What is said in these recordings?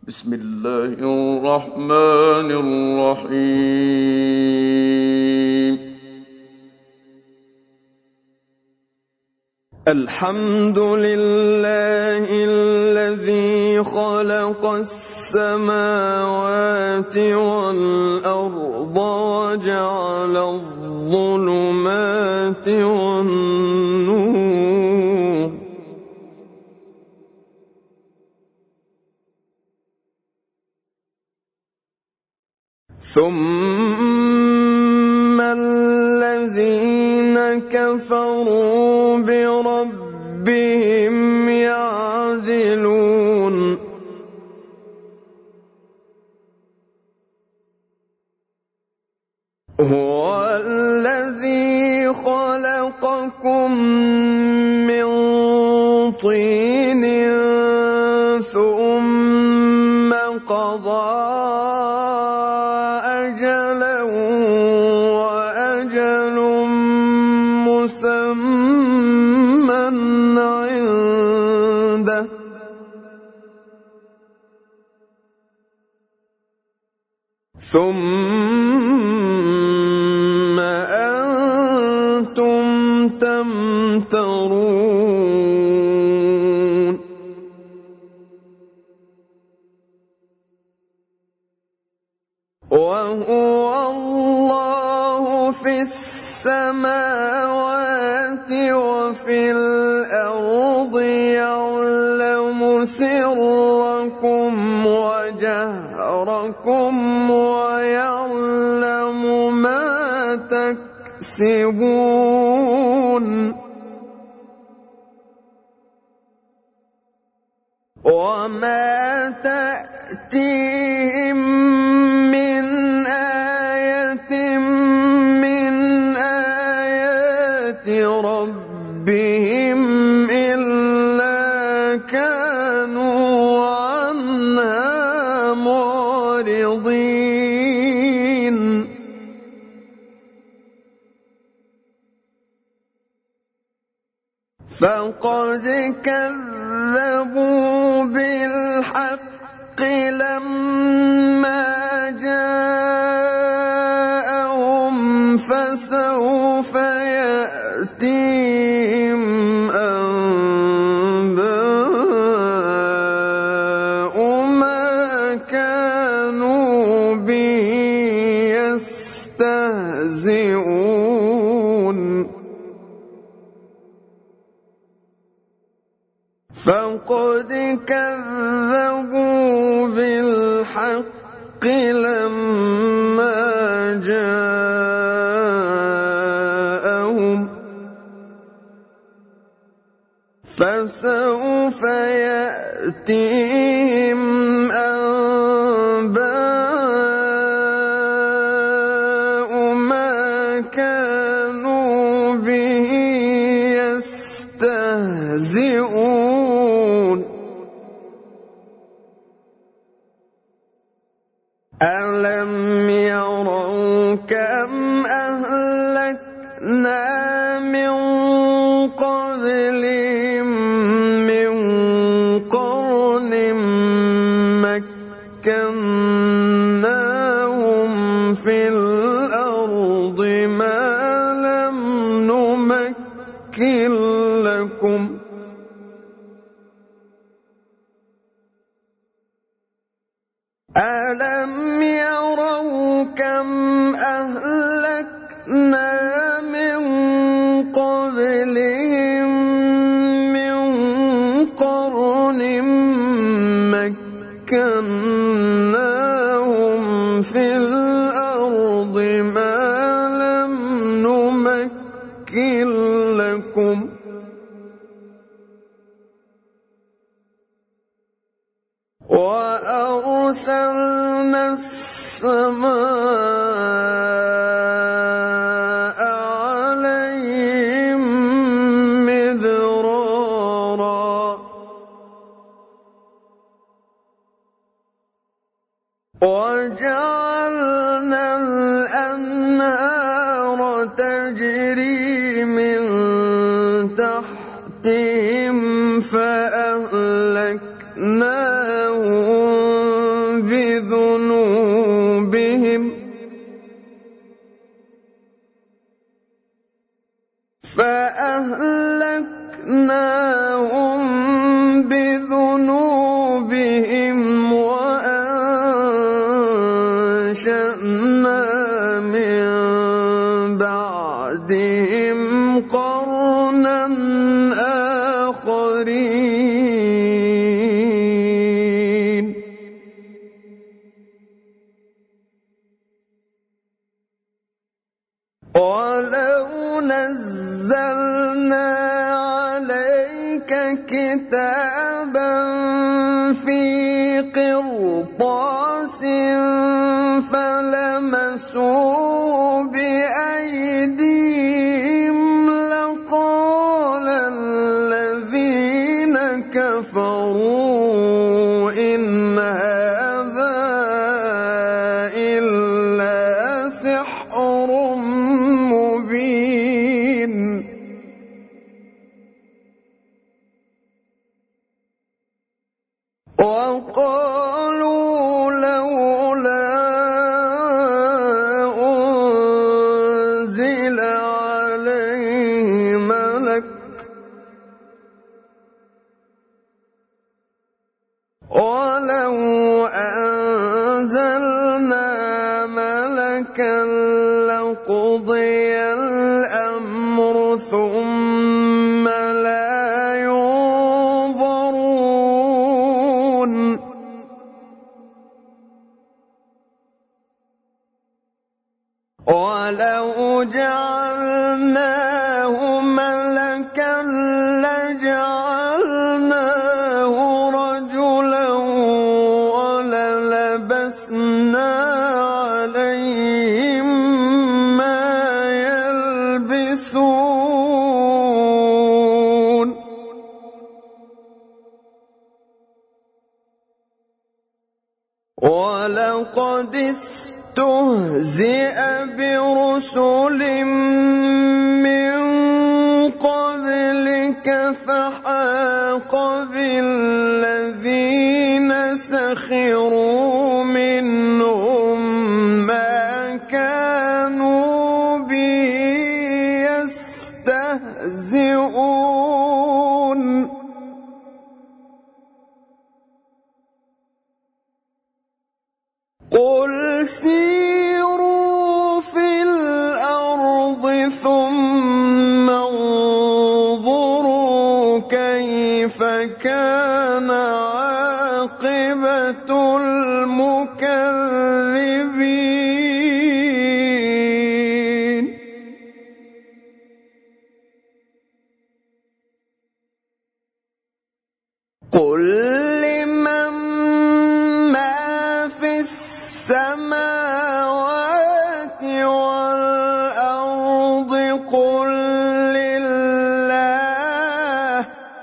بسم الله الرحمن الرحيم. الحمد لله الذي خلق السماوات والأرض وجعل الظلمات والنور، ثم الذين كفروا بربهم يعدلون. هو الذي خلقكم من طين ثم قضى أجلا وأجل مسمى عنده، ثم أنتم تمترون. وهو الله في السماوات وفي الأرض، يعلم سركم وجهركم ويعلم ما تكسبون. وما تأتيهم من آية من آيات ربهم إلا كانوا عنها معرضين. فقد كذبوا بالحق لما جاءهم، فسوف يأتيهم أنباء ما كانوا به يستهزئون. فقد كذبوا بالحق لما جاءهم، فسوف يأتيهم أنباء ما كانوا به يستهزئون. ألم يروا كم أهلكنا من قبلهم من قرن مكناهم في الأرض ما لم نمكن لكم، ألم يروا كم أهلكنا من قبلهم من قرن مكناهم في الأرض ما لم نمكن لكم، وأرسلنا السماء عليهم مدرارا، وجعلنا الأنهار تجري من تحتهم فأهلكناهم بذنوبهم فأهلكناهم بذنوبهم وأنشأنا من بعدهم قرنا آخرين ولو نزلنا عليك كتابا في قرطاس فلمسوه بأيديهم لقال الذين كفروا إن هذا إلا سحر مبين وقالوا لولا أنزل عليه ملك ولو أنزلنا ملكا لقضي الأمر ثم لا ينظرون ولو جعلناه ملكا لجعلناه رجلا وللبسنا عليهم ما يلبسون ولقد استهزئ برسل من قبلك فحاق بالذين سخروا منهم ما كانوا به يستهزئون قل سيروا في الأرض ثم انظروا كيف كان عاقبة المكذبين قل لمن ما في السماوات والأرض قل لله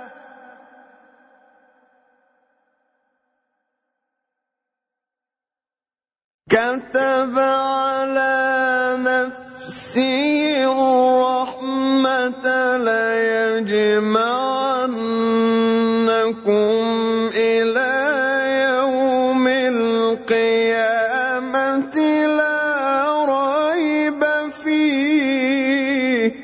كتب على نفسه الرحمة ليجمعنكم إلى يوم القيامة لا ريب فيه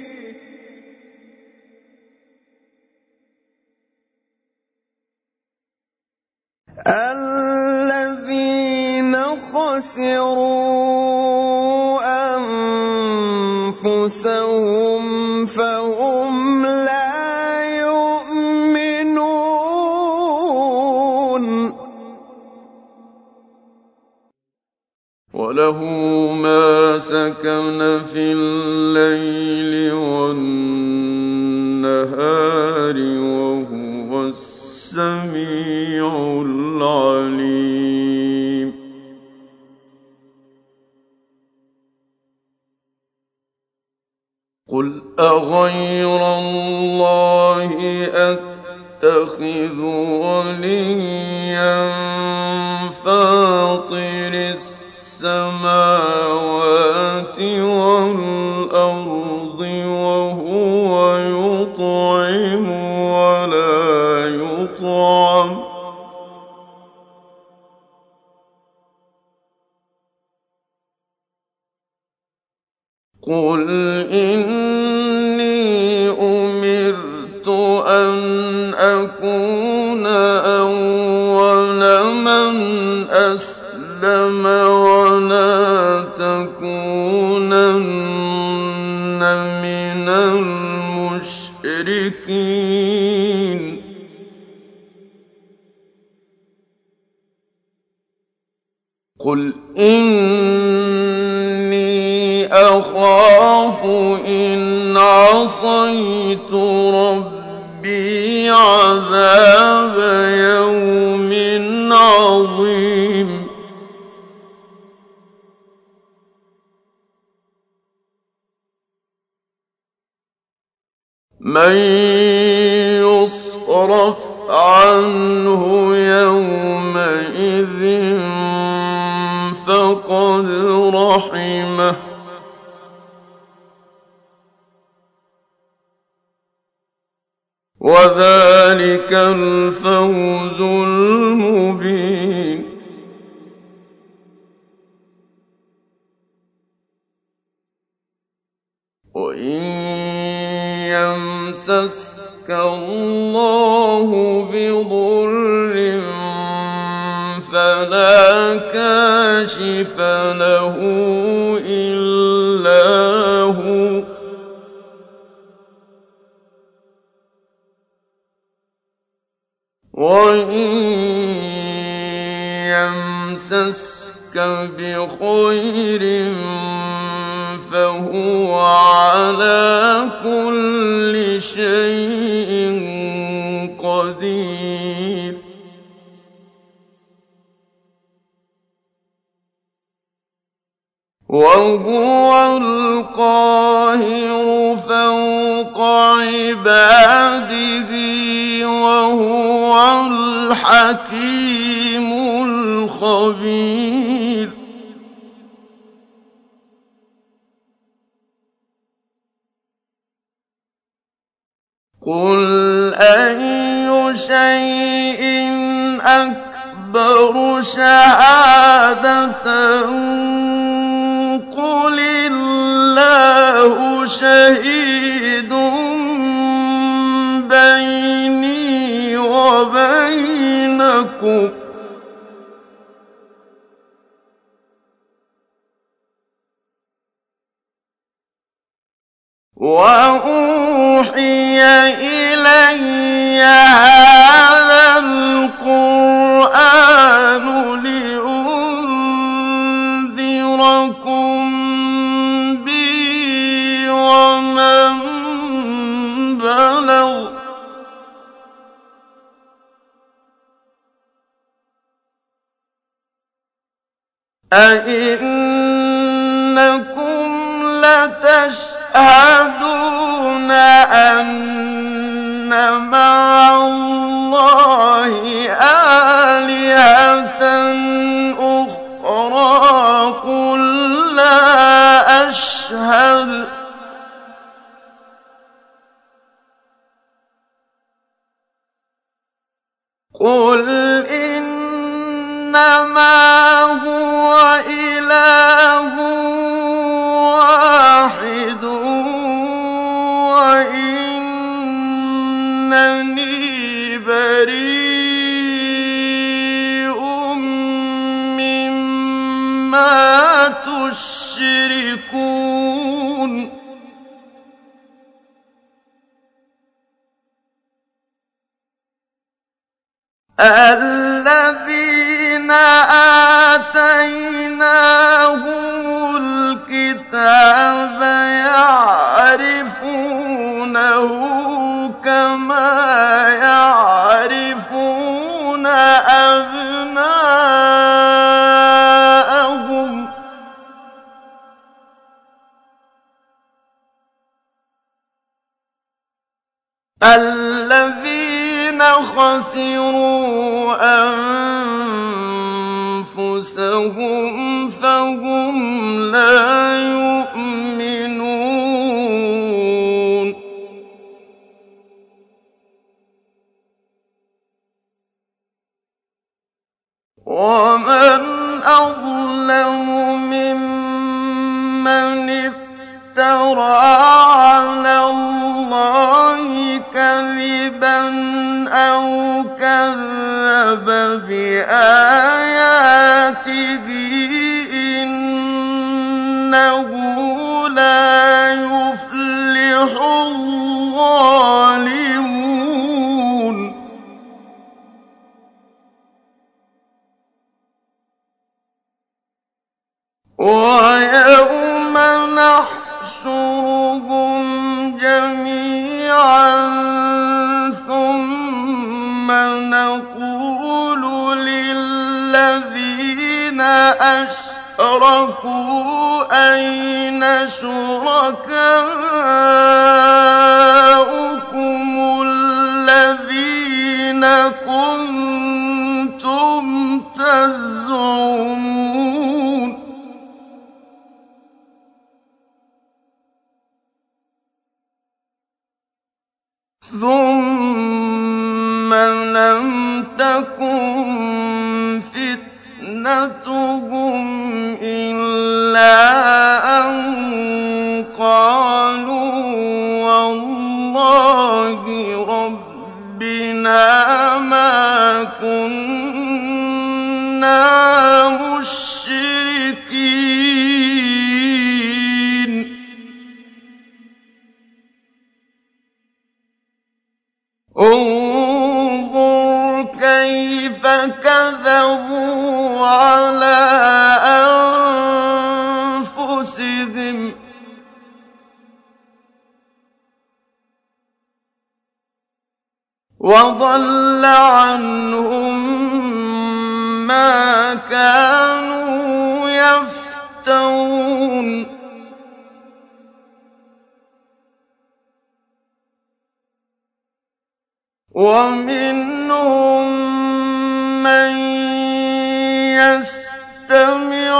الذين خسروا أنفسهم فهم لا يؤمنون وله ما سكن في الليل والنهار وهو السميع العليم قل أغير الله أتخذ وليا فاطر السماوات والأرض وهو يطعم ولا يطعم قُلْ إِنِّي أُمِرْتُ أَنْ أَكُونَ أَوَّلَ مَنْ أَسْلَمَ وَلَا تَكُونَنَّ مِنَ الْمُشْرِكِينَ قُلْ إِنِّي أَخَافُ إِنْ عَصَيْتُ رَبِّي عَذَابَ يَوْمٍ عَظِيمٍ مَن يُصْرَفْ عَنْهُ يَوْمَئِذٍ فَقَدْ رَحِمَهُ ۚ وَذَٰلِكَ الْفَوْزُ الْمُبِينُ وَإِن يَمْسَسْكَ اللَّهُ بِضُرٍّ فَلَا كَاشِفَ لَهُ إِلَّا هُوَ ۖ وَإِن يَمْسَسْكَ بِخَيْرٍ فَهُوَ عَلَىٰ كُلِّ شَيْءٍ قَدِيرٌ وَهُوَ الْقَاهِرُ فَوْقَ عِبَادِهِ وَهُوَ الْحَكِيمُ الْخَبِيرُ قُلْ أَيُّ شَيْءٍ أَكْبَرُ شَهَادَةً قُلِ اللَّهُ شَهِيدٌ بَيْنِي وَبَيْنَكُمْ ۚ وَأُوحِيَ إِلَيَّ هَٰذَا الْقُرْآنُ لِأُنذِرَكُم بِهِ وَمَن بَلَغَ ۚ أَئِنَّكُمْ لَتَشْهَدُونَ أَنَّ مَعَ اللَّهِ آلِهَةً أُخْرَىٰ قُل لَّا أَشْهَدُ ۚ قُلْ إِنَّمَا هُوَ إِلَٰهٌ وَاحِدٌ وَإِنَّنِي بَرِيءٌ مِّمَّا تُشْرِكُونَ الَّذِينَ آتَيْنَاهُمُ الْكِتَابَ يَعْرِفُونَهُ كَمَا يَعْرِفُونَ أَبْنَاءَهُمُ ۘ الَّذِينَ خَسِرُوا أَنفُسَهُمْ فَهُمْ لَا يُؤْمِنُونَ وَمَنْ أَظْلَمُ مِمَّنِ افْتَرَىٰ إِنَّهُ لَا يُفْلِحُ الظَّالِمُونَ وَيَوْمَ نَحْشُرُهُمْ جَمِيعًا ثُمَّ نَقُولُ لِلَّذِينَ أَشْرَكُوا أَيْنَ شُرَكَاؤُكُمُ الَّذِينَ كُنتُمْ تَزْعُمُونَ ثُمَّ لَمْ تَكُنْ فِتْنَتُهُمْ إِلَّا أَن قَالُوا وَاللَّهِ رَبِّنَا مَا كُنَّا مُشْرِكِينَ انظُرْ كَيْفَ كَذَبُوا عَلَىٰ أَنفُسِهِمْ ۖ وَضَلَّ عَنْهُم مَّا كَانُوا يَفْتَرُونَ وَمِنْهُم مَّن يَسْتَمِعُ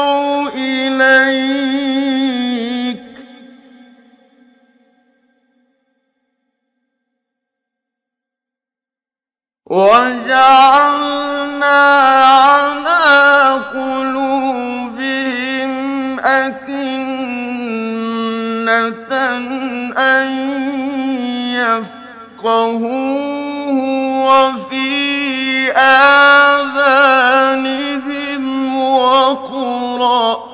إِلَيْكَ ۖ وَجَعَلْنَا عَلَىٰ قُلُوبِهِمْ أَكِنَّةً أَن يَفْقَهُوهُ وَفِي آذَانِهِمْ وَقْرًا ۚ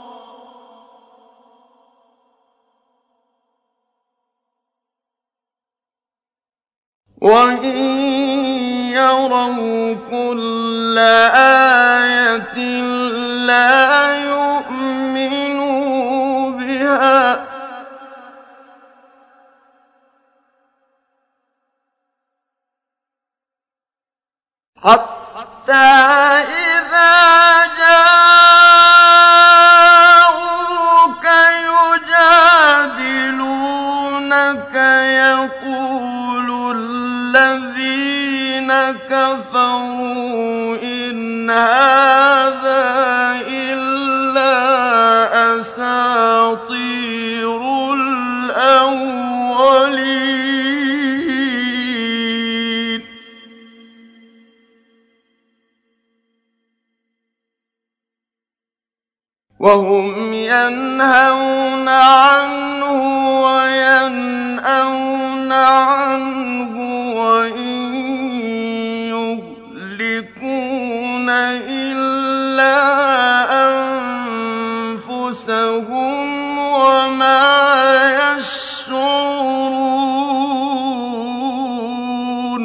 وَإِن يَرَوْا كُلَّ آيَةٍ لَّا يُؤْمِنُوا بِهَا ۚ حَتَّىٰ إِذَا جَاءُوكَ يُجَادِلُونَكَ يَقُولُ الَّذِينَ كَفَرُوا إِنْ هَٰذَا إِلَّا أَسَاطِيرُ الْأَوَّلِينَ وَهُمْ يَنْهَوْنَ عَنْهُ وَيَنْأَوْنَ عَنْهُ وَإِن يُهْلِكُونَ إِلَّا أَنفُسَهُمْ وَمَا يَشْعُرُونَ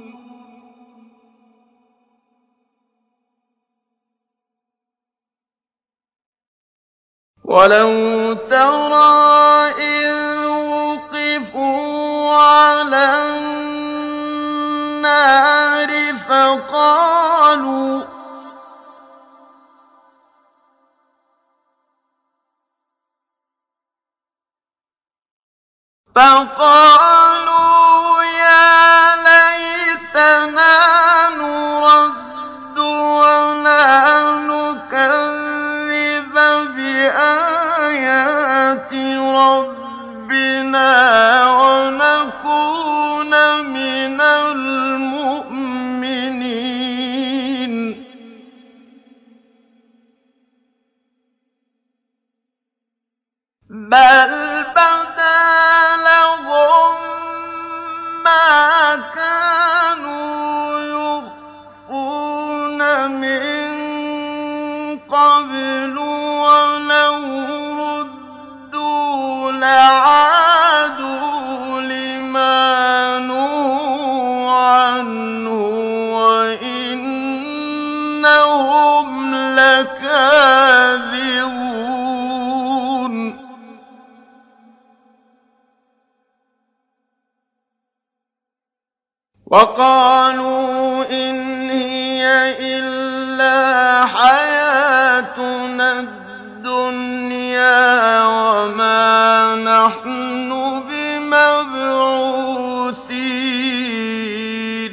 وَلَوْ تَرَىٰ إِذْ وُقِفُوا عَلَى النَّارِ فَقَالُوا يَا لَيْتَنَا نُرَدُّ وَلَا نُكَذِّبَ بِآيَاتِ رَبِّنَا وَنَكُونَ مِنَ الْمُؤْمِنِينَ بَلْ بَدَا لَهُم مَّا كَانُوا يُخْفُونَ مِن قَبْلُ وَلَوْ أنكم لكاذبون وقالوا إن هي إلا حياتنا الدنيا وما نحن بمبعوثين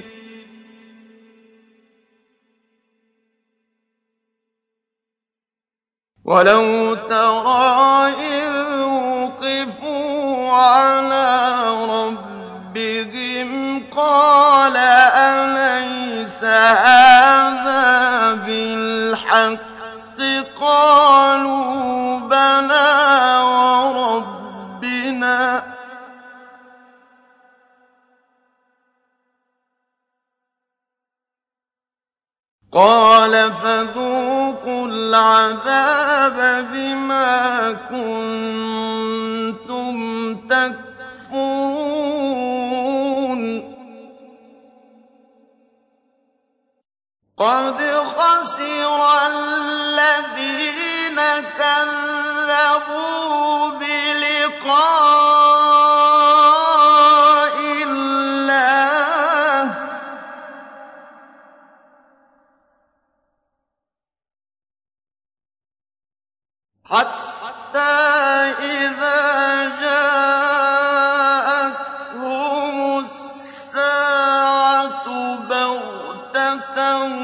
ولو ترى إذ وقفوا على ربهم قال أليس هذا بالحق قالوا بلى وربنا قال فذوقوا العذاب بما كنتم تكفرون قد خسر الذين كذبوا بلقاء الله حتى إذا جاءتهم الساعة بغتة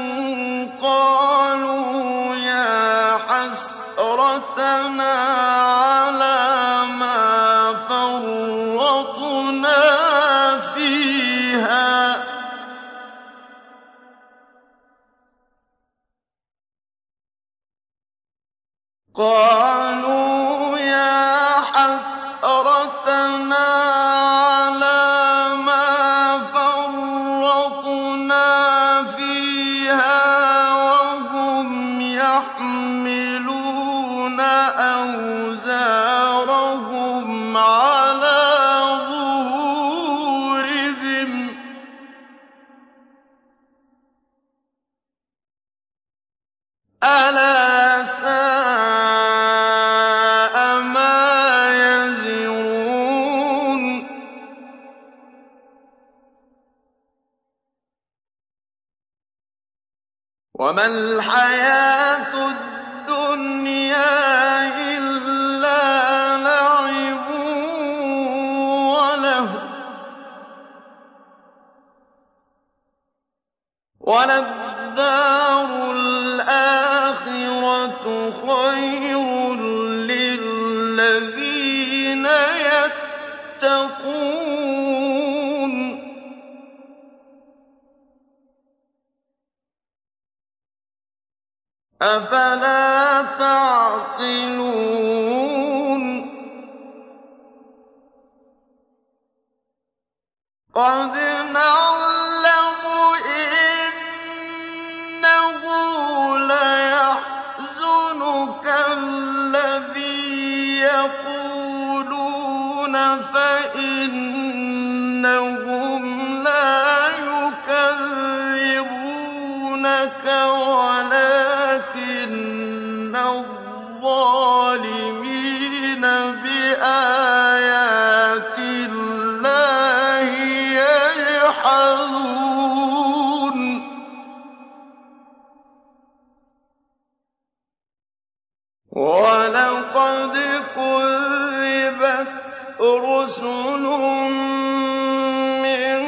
قالوا يا حسرتنا على ما فرطنا فيها قالوا يا حسرتنا على ما فرطنا فيها وهم يحملون أوزارهم على ظهورهم ألا ساء ما يزرون وما الحياة الدنيا إلا لعب ولهو وللدار الآخرة خير للذين يتقون أفلا تعقلون قد نعلم إنه ليحزنك الذي يقولون فإنهم لا يكذبونك ولكن الظالمين بآيات الله يجحدون ولقد كذبت رسل من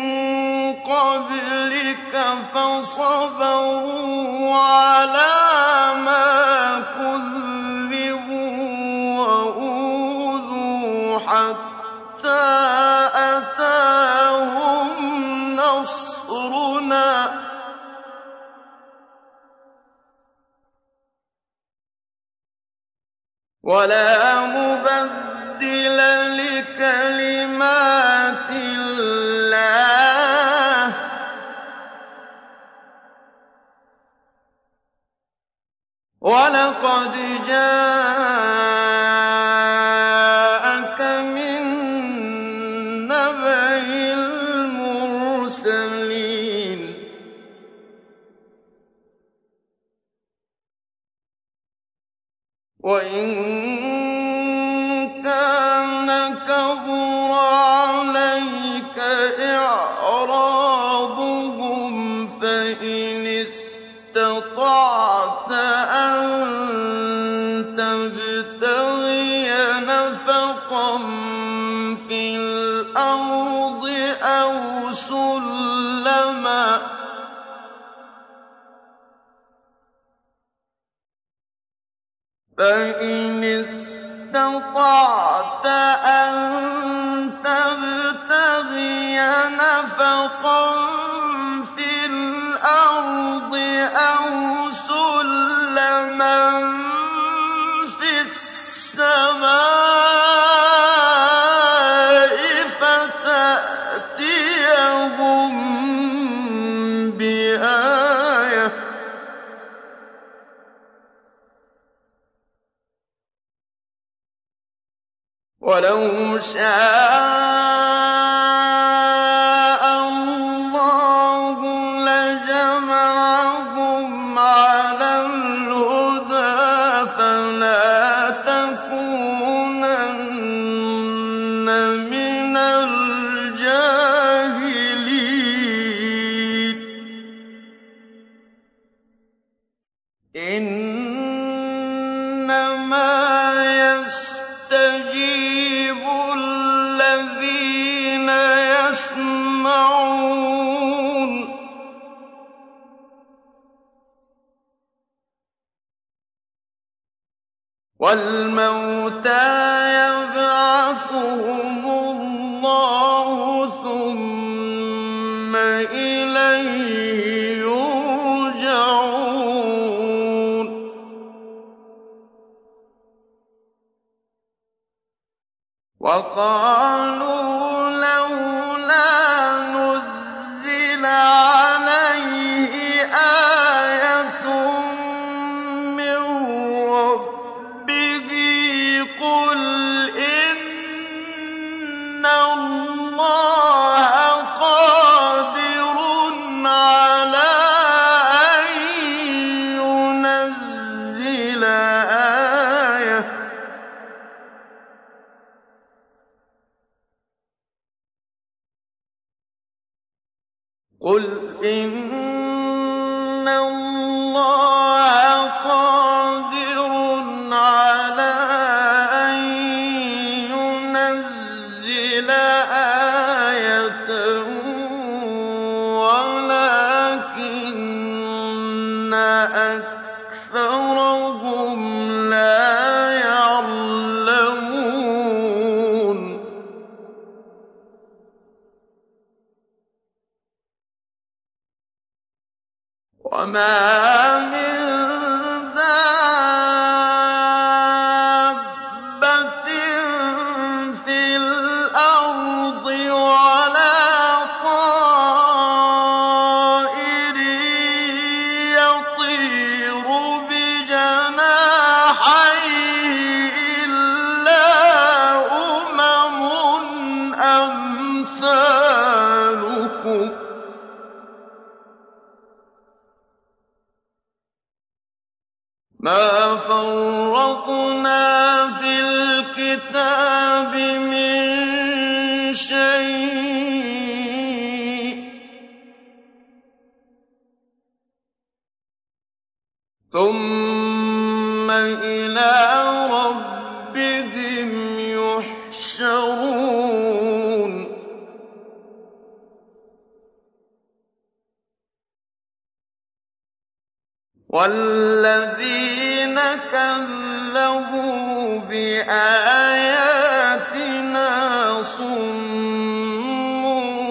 قبلك فصبروا على ما كذبوا وأوذوا حتى أتاهم نصرنا ولا مبدل لكلمات الله ولقد جاءك من نبأ المرسلين وَإِن كَانَ كَبُرَ عَلَيْكَ إِعْرَاضُهُمْ فَإِنِ اسْتَطَعْتَ أَن تَبْتَغِيَ نَفَقًا فِي الْأَرْضِ أَوْ سُلَّمًا فِي السَّمَاءِ فَتَأْتِيَهُم بِآيَةٍ ۚ وَلَوْ شَاءَ اللَّهُ لَجَمَعَهُمْ عَلَى الْهُدَىٰ فَلَا تَكُونَنَّ مِنَ الْجَاهِلِينَ إِنَّمَا يَسْتَجِيبُ الَّذِينَ يَسْمَعُونَ ۘ وَالْمَوْتَىٰ يَبْعَثُهُمُ اللَّهُ ثُمَّ إِلَيْهِ يُرْجَعُونَ وَقَالُوا لَوْلَا نُزِّلَ عَلَيْهِ آيَةٌ مِّن رَّبِّهِ ۖ قُلْ إِنَّ اللَّهَ قَادِرٌ عَلَىٰ أَن يُنَزِّلَ آيَةً ۖ قُلْ إِنَّ اللَّهَ قَادِرٌ عَلَىٰ أَن يُنَزِّلَ آيَةً وَلَٰكِنَّ أَكْثَرَهُمْ لَا يَعْلَمُونَ وَمَا مِن دَابَّةٍ فِي الْأَرْضِ وَلَا طَائِرٍ يَطِيرُ بِجَنَاحَيْهِ إِلَّا أُمَمٌ أَمْثَالُكُم ۚ مَا فَرَّطْنَا فِي الْكِتَابِ مِن شَيْءٍ ۚ ثُمَّ إِلَىٰ رَبِّهِمْ يُحْشَرُونَ وَالَّذِينَ كَذَّبُوا بِآيَاتِنَا صُمٌّ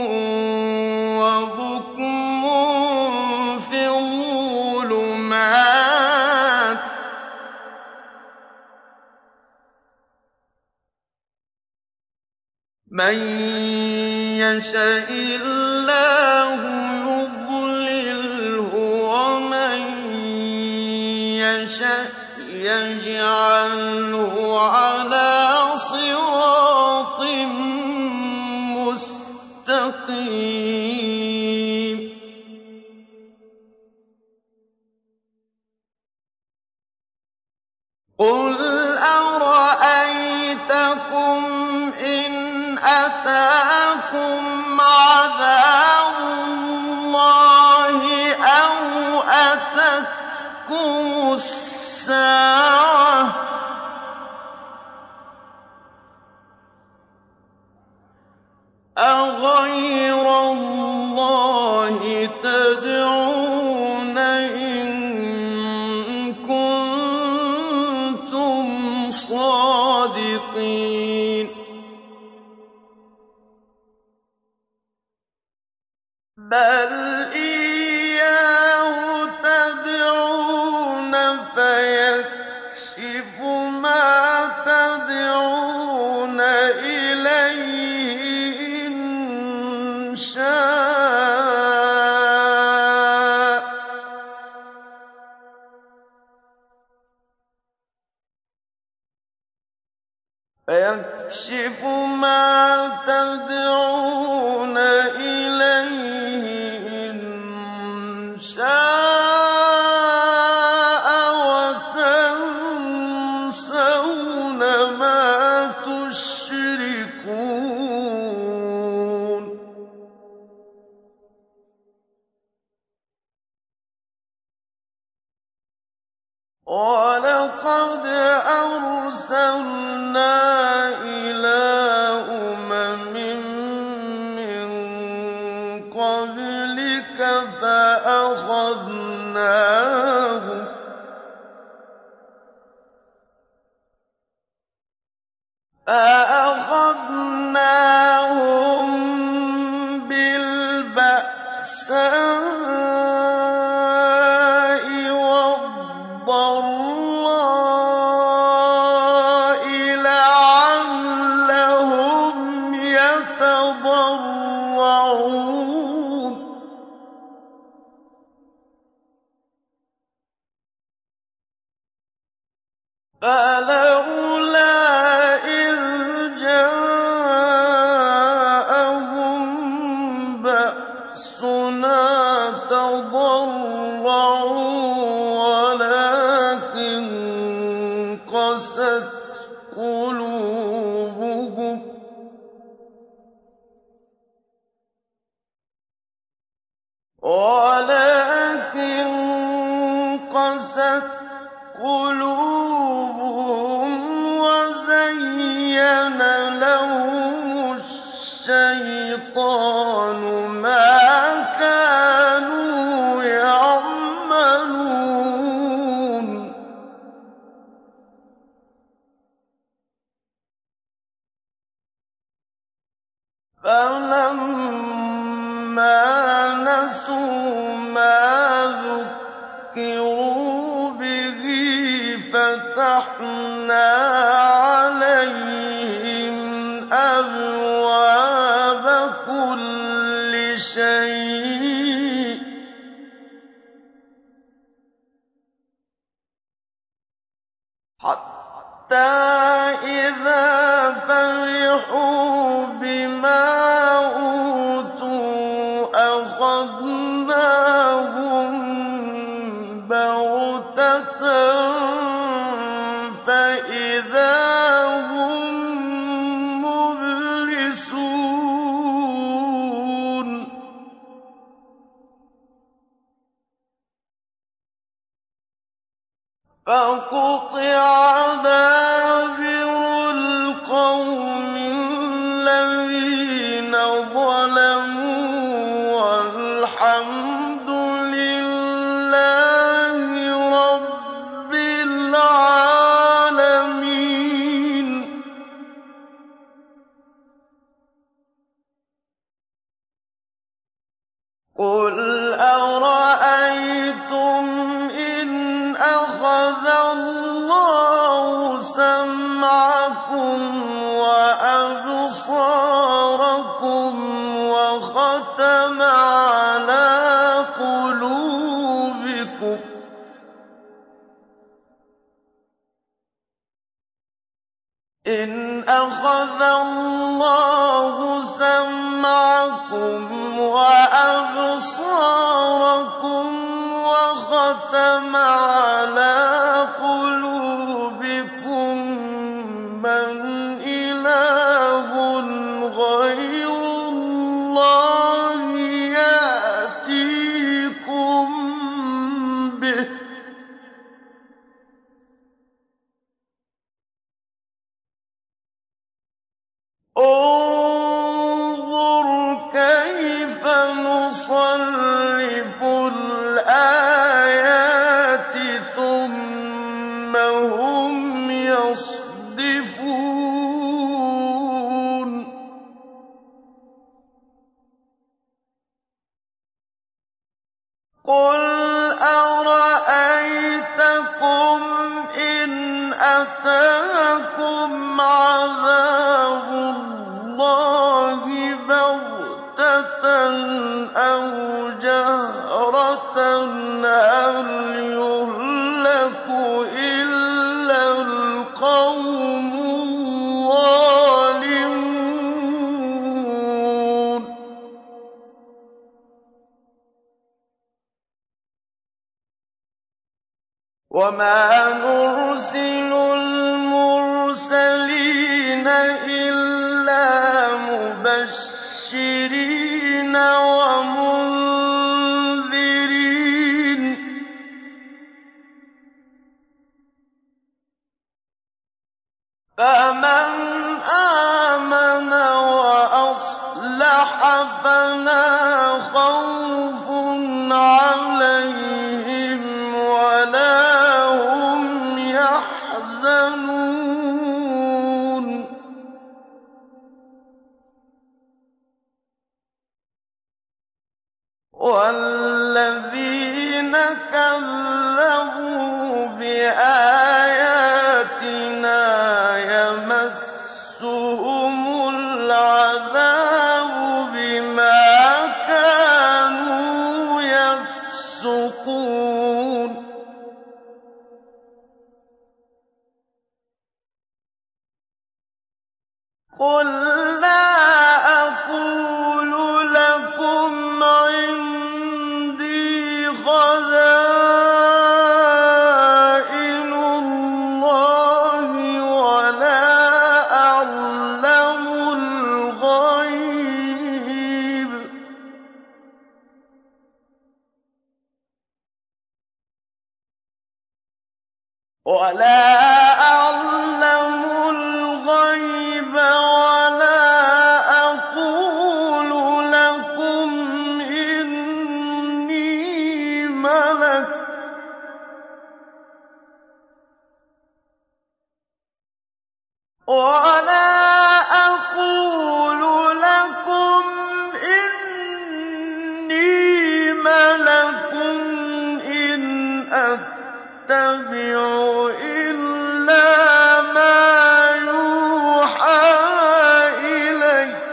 وَبُكْمٌ فِي الظُّلُمَاتِ ۗ مَن يَشَإِ اللَّهُ يُضْلِلْهُ وَمَن يَشَأْ يَجْعَلْهُ عَلَىٰ صِرَاطٍ مُّسْتَقِيمٍ قُلْ أَرَأَيْتَكُمْ إِنْ أَتَاكُمْ عَذَابُ اللَّهِ أَوْ أَتَتْكُمُ السَّاعَةُ أَغَيْرَ اللَّهِ تَدْعُونَ إِن كُنتُمْ صَادِقِينَ بَلْ إِيَّاهُ تَدْعُونَ فَيَكْشِفُ مَا تَدْعُونَ إِلَيْهِ إِن شَاءَ ۚ فَيَكْشِفُ مَا تَدْعُونَ إِلَيْهِ إِن شَاءَ وَتَنسَوْنَ مَا تُشْرِكُونَ وَلَقَدْ أَرْسَلْنَا إِلَىٰ أُمَمٍ مِّن قَبْلِكَ فَأَخَذْنَاهُم بِالْبَأْسَاءِ وَالضَّرَّاءِ لَعَلَّهُمْ يَتَضَرَّعُونَ فَلَوْلَا إِذْ جَاءَهُم بَأْسُنَا تَضَرَّعُوا وَلَٰكِن قَسَتْ قُلُوبُهُمْ وَزَيَّنَ لَهُمُ الشَّيْطَانُ مَا كَانُوا يَعْمَلُونَ فَلَمَّا نَسُوا مَا ذُكِّرُوا بِهِ فَتَحْنَا عَلَيْهِمْ أَبْوَابَ كُلِّ شَيْءٍ حَتَّىٰ إِذَا فَرِحُوا بِمَا أُوتُوا أَخَذْنَاهُم بَغْتَةً فَإِذَا هُم مُّبْلِسُونَ فَقُطِعَ دَابِرُ الْقَوْمِ الَّذِينَ ظَلَمُوا وَالْحَمْدُ لِلَّهِ رَبِّ الْعَالَمِينَ قُلْ أَرَأَيْتُمْ إِنْ أَخَذَ اللَّهُ سَمْعَكُمْ وَأَبْصَارَكُمْ وَخَتَمَ عَلَىٰ قُلُوبِكُمْ إِنْ أَخَذَ اللَّهُ سَمْعَكُمْ وَأَبْصَارَكُمْ وَخَتَمَ عَلَىٰ قُلُوبِكُمْ يُسْرِفُونَ قُلْ أَرَأَيْتَكُمْ إِنْ أَتَاكُمْ عَذَابُ اللَّهِ بَغْتَةً أَوْ جَهْرَةً هَلْ يُهْلَكُ إِلَّا الْقَوْمُ الظَّالِمُونَ وَمَا نُرْسِلُ الْمُرْسَلِينَ إِلَّا مُبَشِّرِينَ وَمُنذِرِينَ ۖ فَمَنْ آمَنَ وَأَصْلَحَ فَلَا خَوْفٌ عَلَيْهِمْ وَلَا هُمْ يَحْزَنُونَ وَالَّذِينَ كَذَّبُوا بِآيَاتِنَا يَمَسُّهُمُ الْعَذَابُ بِمَا كَانُوا يَفْسُقُونَ قُل لَّا أَقُولُ لَكُمْ عِندِي خَزَائِنُ اللَّهِ وَلَا أَعْلَمُ الْغَيْبَ وَلَا أَقُولُ لَكُمْ إِنِّي مَلَكٌ وَلَا أَقُولُ لَكُمْ إِنِّي مَلَكٌ إِنْ أَتَّبِعُ إِلَّا مَا يُوحَىٰ إِلَيَّ ۚ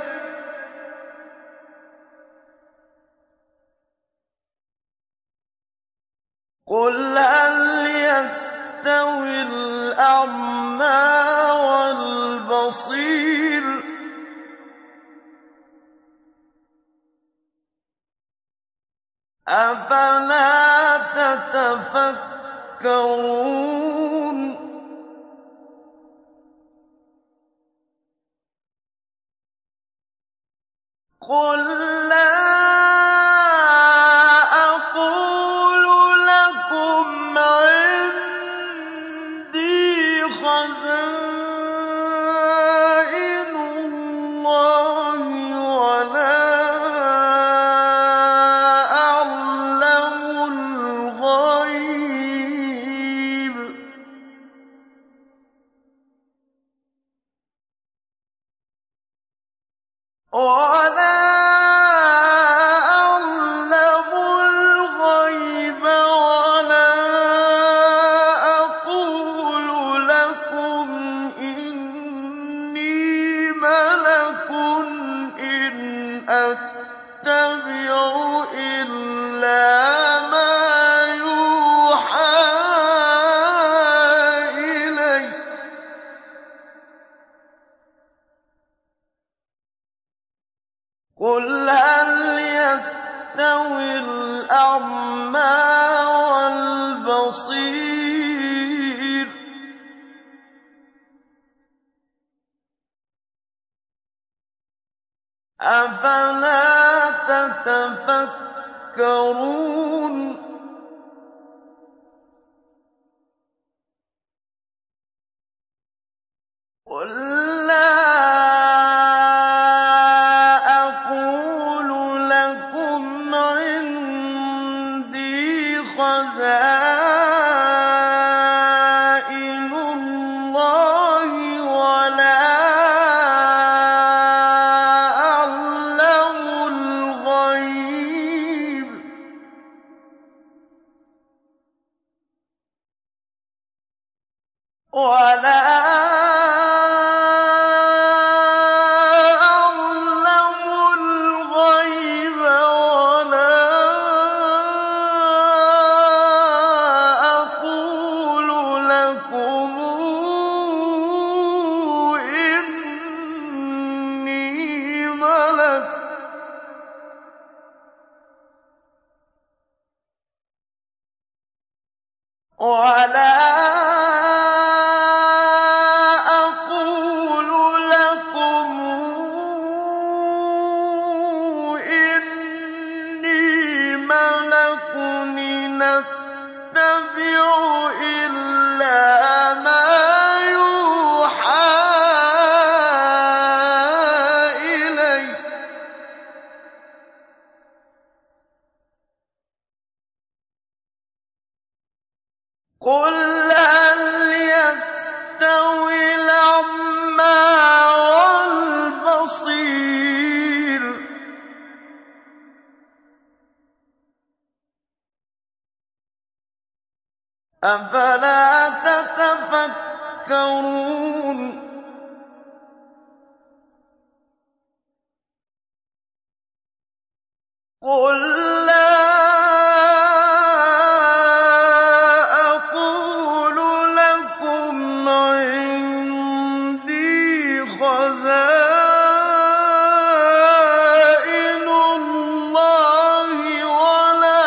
قُلْ هَلْ يَسْتَوِي الْأَعْمَىٰ وَالْبَصِيرُ أَفَلَا تَتَفَكَّرُونَ قُل لَّا أَقُولُ لَكُمْ عِندِي خَزَائِنُ اللَّهِ وَلَا أَعْلَمُ الْغَيْبَ وَلَا أَقُولُ لَكُمْ إِنِّي مَلَكٌ إِنْ أَتَّبِعُ إِلَّا مَا يُوحَىٰ إِلَيَّ ۚ قُلْ هَلْ يَسْتَوِي الْأَعْمَىٰ وَالْبَصِيرُ أَفَلَا تَتَفَكَّرُونَ قُل لَّا أَقُولُ لَكُمْ عِندِي خَزَائِنُ اللَّهِ وَلَا أَعْلَمُ الْغَيْبَ وَلَا أَقُولُ لَكُمْ إِنِّي مَلَكٌ ۖ وَلَا أَقُولُ لَكُمْ إِنِّي مَلَكٌ إِنْ أَتَّبِعُ إِلَّا مَا يُوحَىٰ إِلَيَّ ۚ قُلْ هَلْ يَسْتَوِي الْأَعْمَىٰ وَالْبَصِيرُ ۚ أَفَلَا تَتَفَكَّرُونَ قُل لَّا أَقُولُ لَكُمْ عِندِي خَزَائِنُ اللَّهِ وَلَا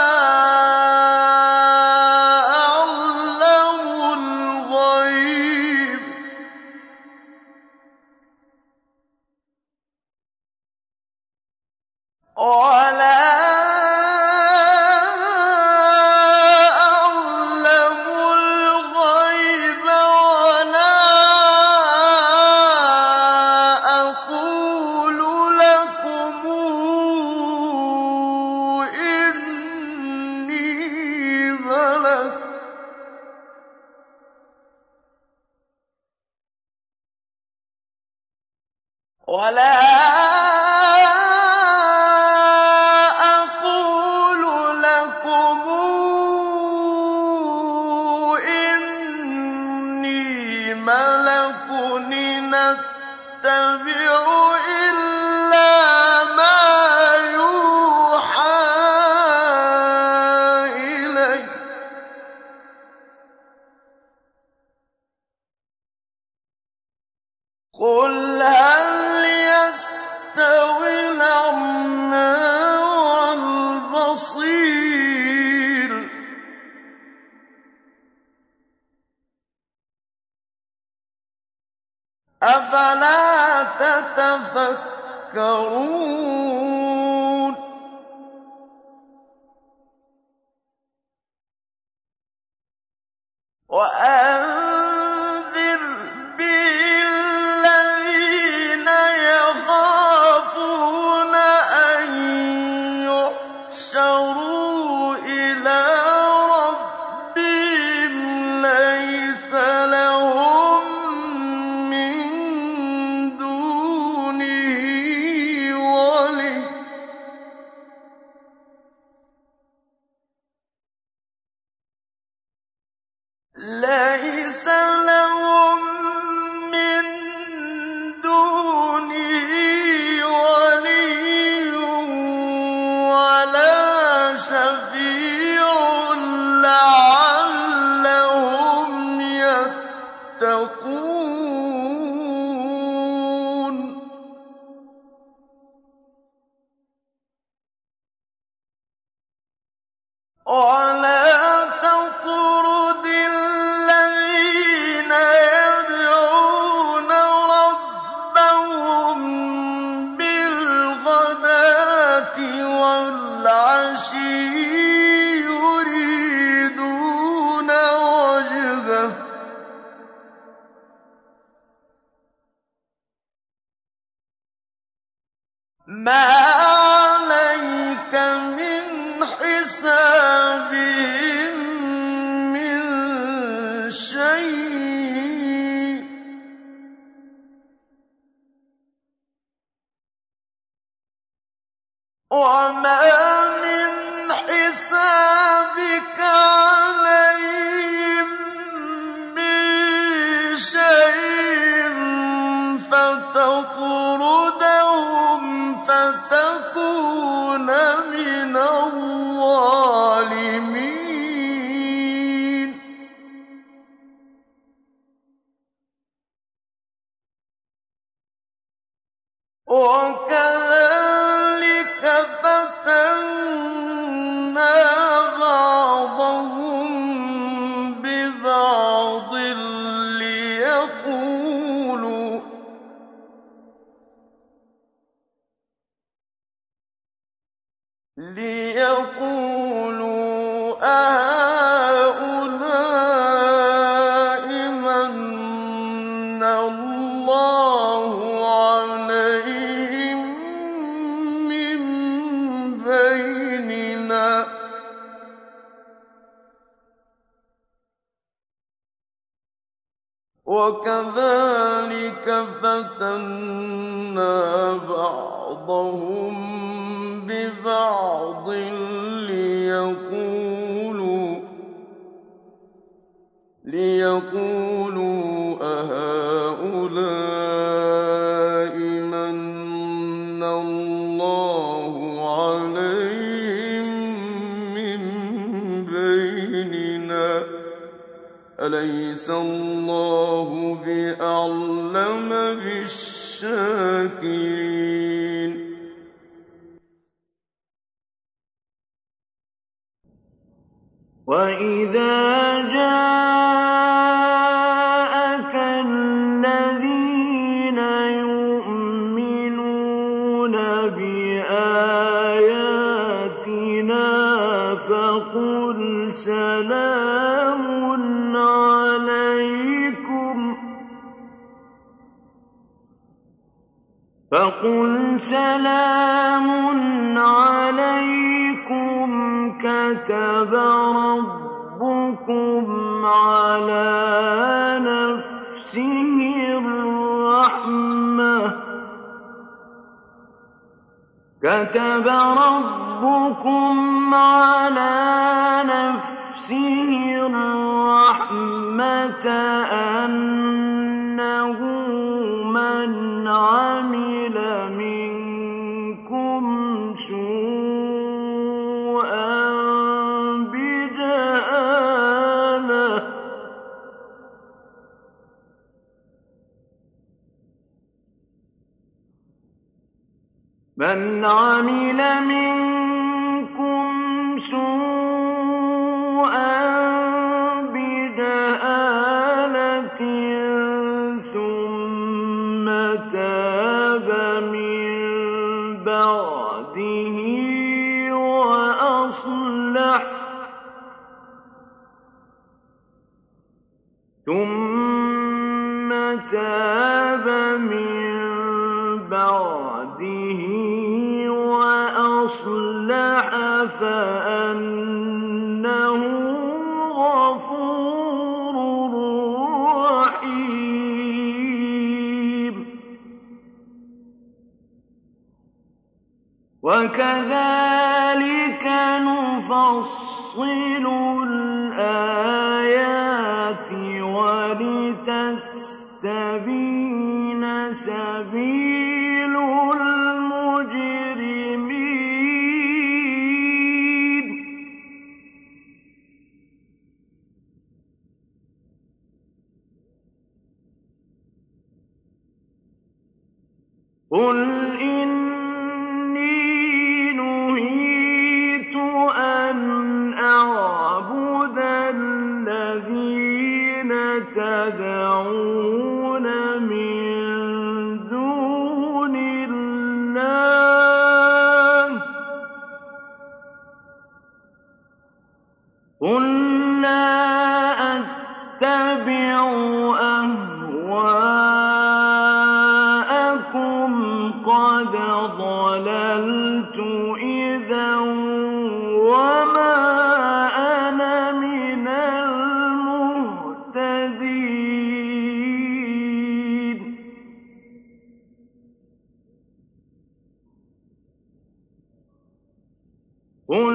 أَعْلَمُ الْغَيْبَ ۖ وَلَا أَعْلَمُ الْغَيْبَ وَلَا أَقُولُ لَكُمْ إِنِّي مَلَكٌ ۖ وَلَا أَقُولُ لَكُمْ إِنِّي مَلَكٌ إِنْ أَتَّبِعُ إِلَّا مَا يُوحَىٰ إِلَيَّ ۚ قُلْ هَلْ يَسْتَوِي الْأَعْمَىٰ وَالْبَصِيرُ ۚ أَفَلَا تَتَفَكَّرُونَ وَأَنذِرْ بِهِ الَّذِينَ يَخَافُونَ أَن يُحْشَرُوا إِلَىٰ رَبِّهِمْ لَيْسَ لَهُم مِّن دُونِهِ وَلِيٌّ ۚ لَيْسَ لَهُم مِّن دُونِهِ وَلِيٌّ وَلَا شَفِيعٌ لَّعَلَّهُمْ يَتَّقُونَ وَلَا تَطْرُدِ الَّذِينَ يَدْعُونَ رَبَّهُم بِالْغَدَاةِ وَالْعَشِيِّ يُرِيدُونَ وَجْهَهُ ۖ مَا عَلَيْكَ مِنْ حِسَابِهِم مِّن شَيْءٍ ۚ وَمَا مِنْ حِسَابِكَ عَلَيْهِم مِّن وَكَذَٰلِكَ فَتَنَّا بَعْضَهُم بِبَعْضٍ لِيَقُولُوا أَهَٰؤُلَاءِ مَنَّ اللَّهُ عَلَيْهِم مِّن بَيْنِنَا ۗ وَكَذَٰلِكَ فَتَنَّا بَعْضَهُم بِبَعْضٍ لِيَقُولُوا أَهَٰؤُلَاءِ مَنَّ اللَّهُ عَلَيْهِم مِّن بَيْنِنَا ۗ أَلَيْسَ اللَّهُ بِأَعْلَمَ بِالشَّاكِرِينَ وَإِذَا جَاءَكَ الَّذِينَ يُؤْمِنُونَ بِآيَاتِنَا فَقُلْ سَلَامٌ عَلَيْكُمْ كَتَبَ رَبُّكُمْ عَلَىٰ نَفْسِهِ الرَّحْمَةَ أَنَّهُ مَنْ عَمِلَ مِنكُمْ سُوءًا بِجَهَالَةٍ ثُمَّ تَابَ مِن بَعْدِهِ وَأَصْلَحَ فَأَنَّهُ غَفُورٌ رَّحِيمٌ وَكَذَٰلِكَ نُفَصِّلُ الْآيَاتِ وَلِتَسْتَبِينَ سَبِيلُ الْمُجْرِمِينَ قُلْ إِنِّي نُهِيتُ أَنْ أَعْبُدَ الَّذِينَ تَدْعُونَ مِن دُونِ اللَّهِ ۚ قُل لَّا أَتَّبِعُ أَهْوَاءَكُمْ قَدْ ضَلَلْتُ إِذًا وَمَا أَنَا مِنَ الْمُهْتَدِينَ قُلْ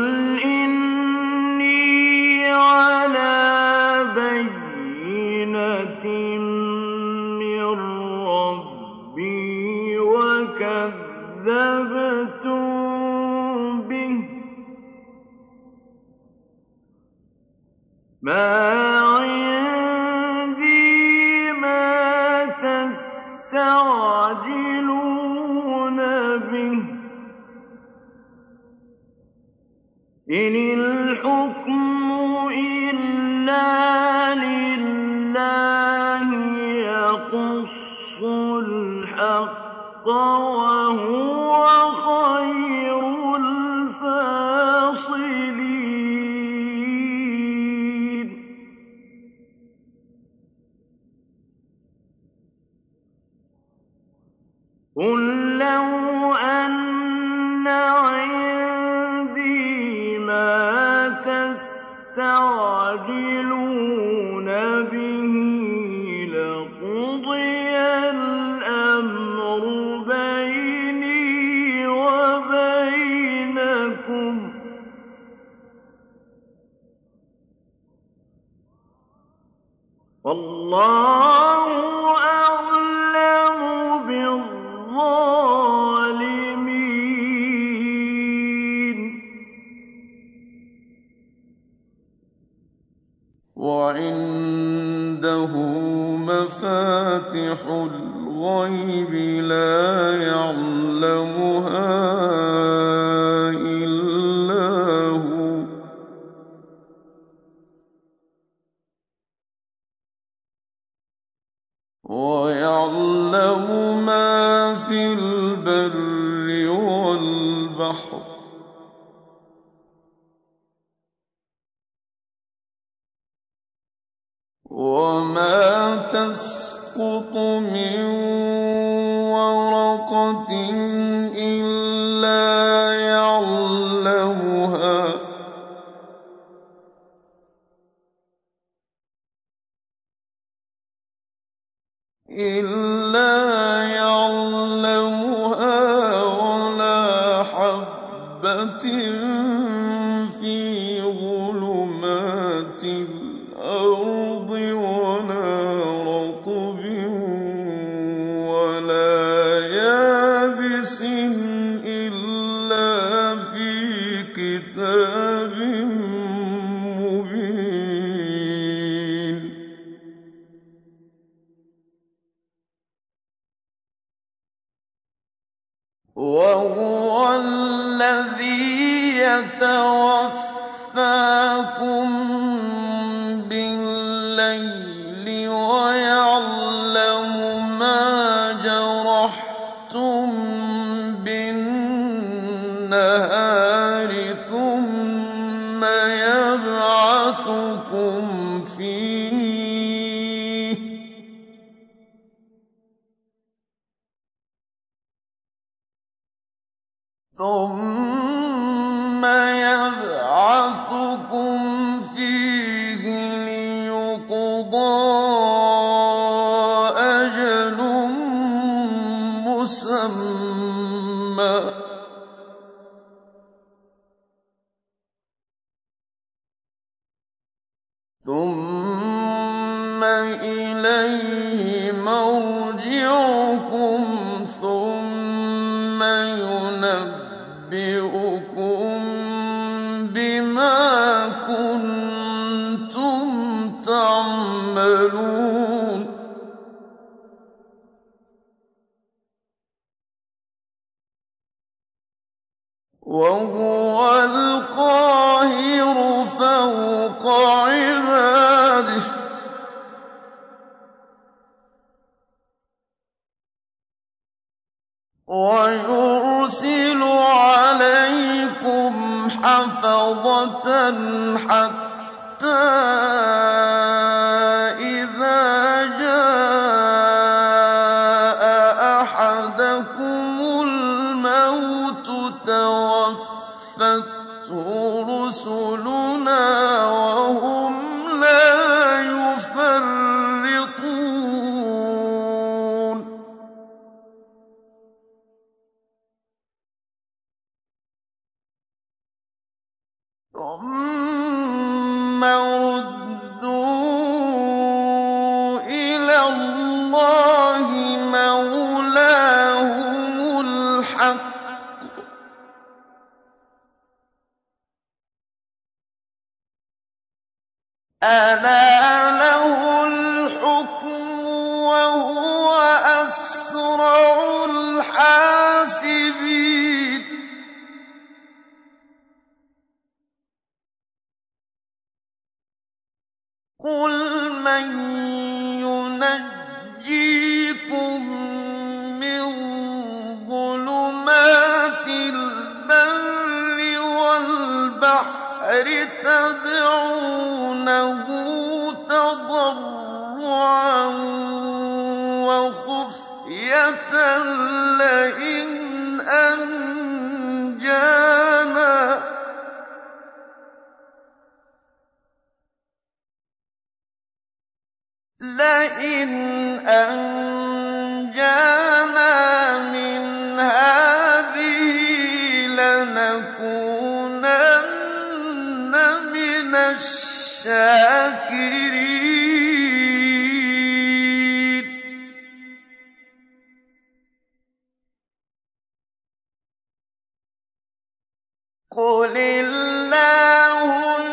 إِنِّي عَلَىٰ بَيِّنَةٍ مِّن رَّبِّي وَكَذَّبْتُم بِهِ ۚ مَا عِندِي مَا تَسْتَعْجِلُونَ إِنِ الْحُكْمُ إِلَّا لِلَّهِ يَقُصُّ الْحَقَّ وَهُوَ خَيْرُ الْفَاصِلِينَ قُل لَّوْ أَنَّ عِندِي مَا تَسْتَعْجِلُونَ بِهِ لَقُضِيَ الْأَمْرُ بَيْنِي وَبَيْنَكُمْ ۗ وَاللَّهُ أَعْلَمُ بِالظَّالِمِينَ وَعِندَهُ مَفَاتِحُ الْغَيْبِ لَا يَعْلَمُهَا إِلَّا هُوَ ۚ وَيَعْلَمُ مَا فِي الْبَرِّ وَالْبَحْرِ ۚ وَمَا تَسْقُطُ مِن وَرَقَةٍ إِلَّا يَعْلَمُهَا ۚ وَلَا حَبَّةٍ فِي ظُلُمَاتِ الْأَرْضِ وَلَا رَطْبٍ وَلَا يَابِسٍ إِلَّا فِي كِتَابٍ مُّبِينٍ وَهُوَ الَّذِي يَتَوَفَّاكُم بِاللَّيْلِ وَيَعْلَمُ مَا جَرَحْتُم بِالنَّهَارِ ثُمَّ يَبْعَثُكُمْ فِيهِ لِيُقْضَىٰ أَجَلٌ مُّسَمًّى ۖ ثُمَّ إِلَيْهِ مَرْجِعُكُمْ ثُمَّ يُنَبِّئُكُم بِمَا كُنتُمْ تَعْمَلُونَ وَهُوَ الْقَاهِرُ فَوْقَ عِبَادِهِ وَيُرْسِلُ عَلَيْكُمْ حَفَظَةً حَتَّىٰ إِذَا جَاءَ أَحَدَكُمُ الْمَوْتُ تَوَفَّتْهُ رُسُلُنَا وَهُمْ لَا يُفَرِّطُونَ ثُمَّ رُدُّوا إِلَى اللَّهِ مَوْلَاهُمُ الْحَقِّ ۖ أَلَا لَهُ الْحُكْمُ وَهُوَ أَسْرَعُ الْحَاسِبِينَ قُلْ مَن يُنَجِّيكُم مِّن ظُلُمَاتِ الْبَرِّ وَالْبَحْرِ تَدْعُونَهُ تَضَرُّعًا وَخُفْيَةً لئن أنجانا مِنْ هَٰذِهِ لَنَكُونَنَّ مِنَ الشَّاكِرِينَ قُلِ اللَّهُ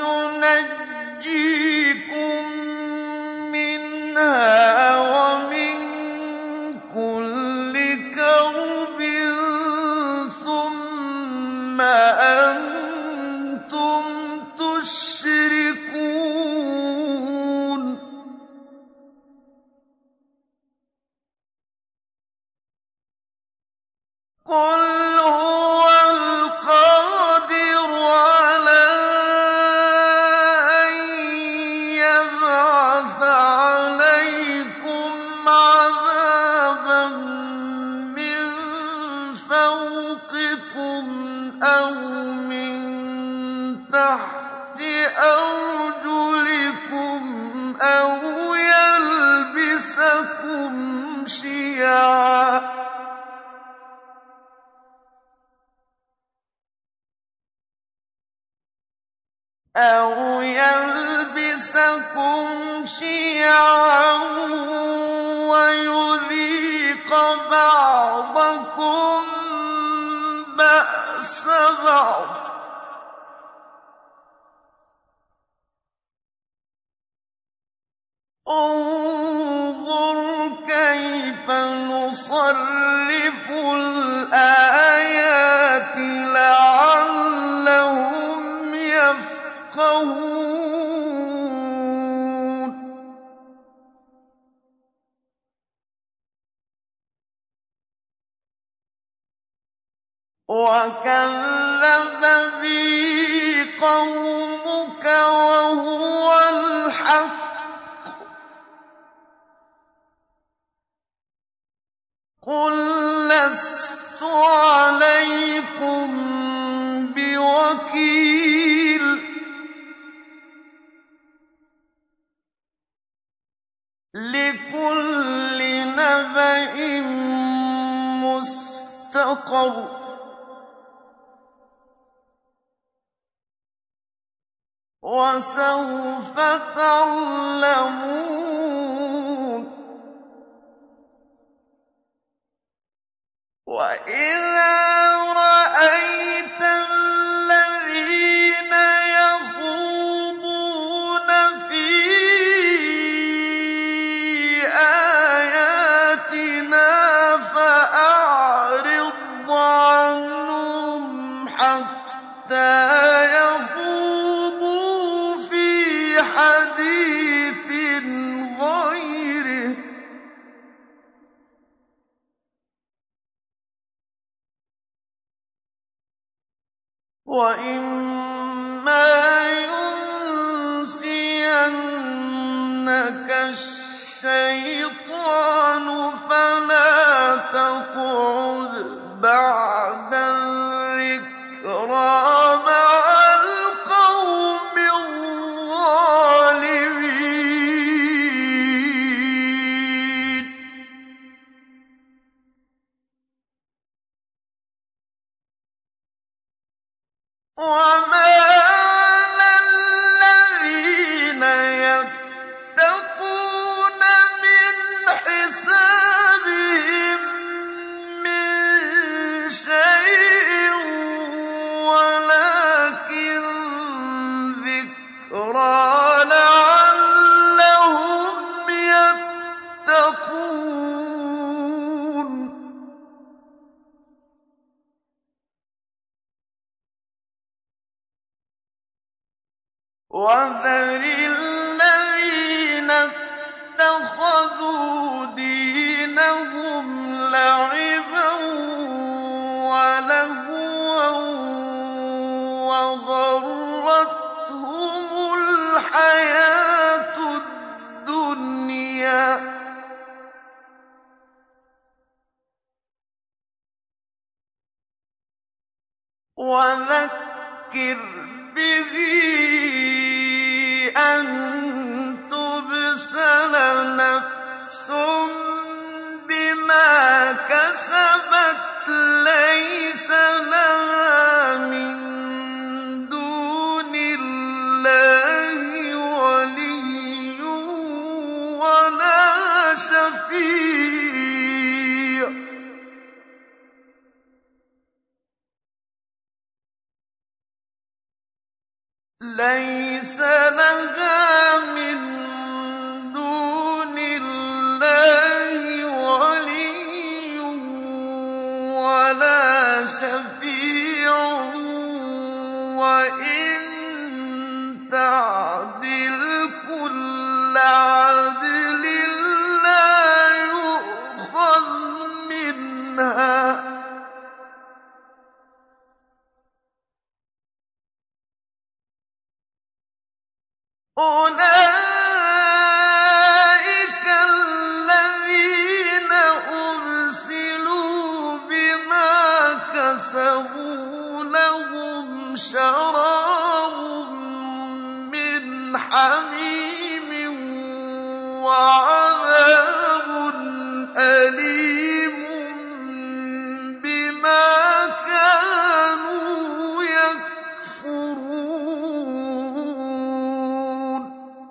يُنَجِّيكُم مِّنْهَا وَمِن كُلِّ كَرْبٍ ثُمَّ أَنتُمْ تُشْرِكُونَ قُلْ هُوَ الْقَادِرُ عَلَىٰ أَن يَبْعَثَ عَلَيْكُمْ عَذَابًا مِّن فَوْقِكُمْ أَوْ مِن تَحْتِ أَرْجُلِكُمْ أَوْ يَلْبِسَكُمْ شِيَعًا وَيُذِيقَ بَعْضَكُم بَأْسَ بَعْضٍ ۗ انظُرْ كَيْفَ نُصَرِّفُ الْآيَاتِ لَعَلَّهُمْ يَفْقَهُونَ وَكَذَّبَ بِهِ قَوْمُكَ وَهُوَ الْحَقُّ ۚ قُل لَّسْتُ عَلَيْكُم بِوَكِيلٍ لِّكُلِّ نَبَإٍ مُّسْتَقَرٌّ ۚ وَسَوْفَ تَعْلَمُونَ وَإِذَا رَأَيْتَ الَّذِينَ يَخُوضُونَ فِي آيَاتِنَا فَأَعْرِضْ عَنْهُمْ حَتَّىٰ يَخُوضُوا فِي حَدِيثٍ غَيْرِهِ ۚ وَإِمَّا يُنسِيَنَّكَ الشَّيْطَانُ فَلَا تَقْعُدْ بَعْدَ الذِّكْرَىٰ مَعَ الْقَوْمِ الظَّالِمِينَ وَمَا عَلَى الَّذِينَ يَتَّقُونَ مِنْ حِسَابِهِم مِّن شَيْءٍ وَلَٰكِن ذِكْرَىٰ لَعَلَّهُمْ يَتَّقُونَ وَذَرِ الَّذِينَ اتَّخَذُوا دِينَهُمْ لَعِبًا وَلَهْوًا وَغَرَّتْهُمُ الْحَيَاةُ الدُّنْيَا ۚ وَذَكِّرْ بِهِ أَن تُبْسَلَ نَفْسٌ بِمَا كَسَبَتْ لَيْسَ لَهَا مِن دُونِ اللَّهِ وَلِيٌّ وَلَا شَفِيعٌ وَإِن تَعْدِلْ كُلَّ عَدْلٍ لَّا يُؤْخَذْ مِنْهَا ۗ أُولَٰئِكَ الَّذِينَ أُبْسِلُوا بِمَا كَسَبُوا لَهُمْ شَرَابٌ مِّنْ حَمِيمٍ وَعَذَابٌ أَلِيمٌ بِمَا كَانُوا يَكْفُرُونَ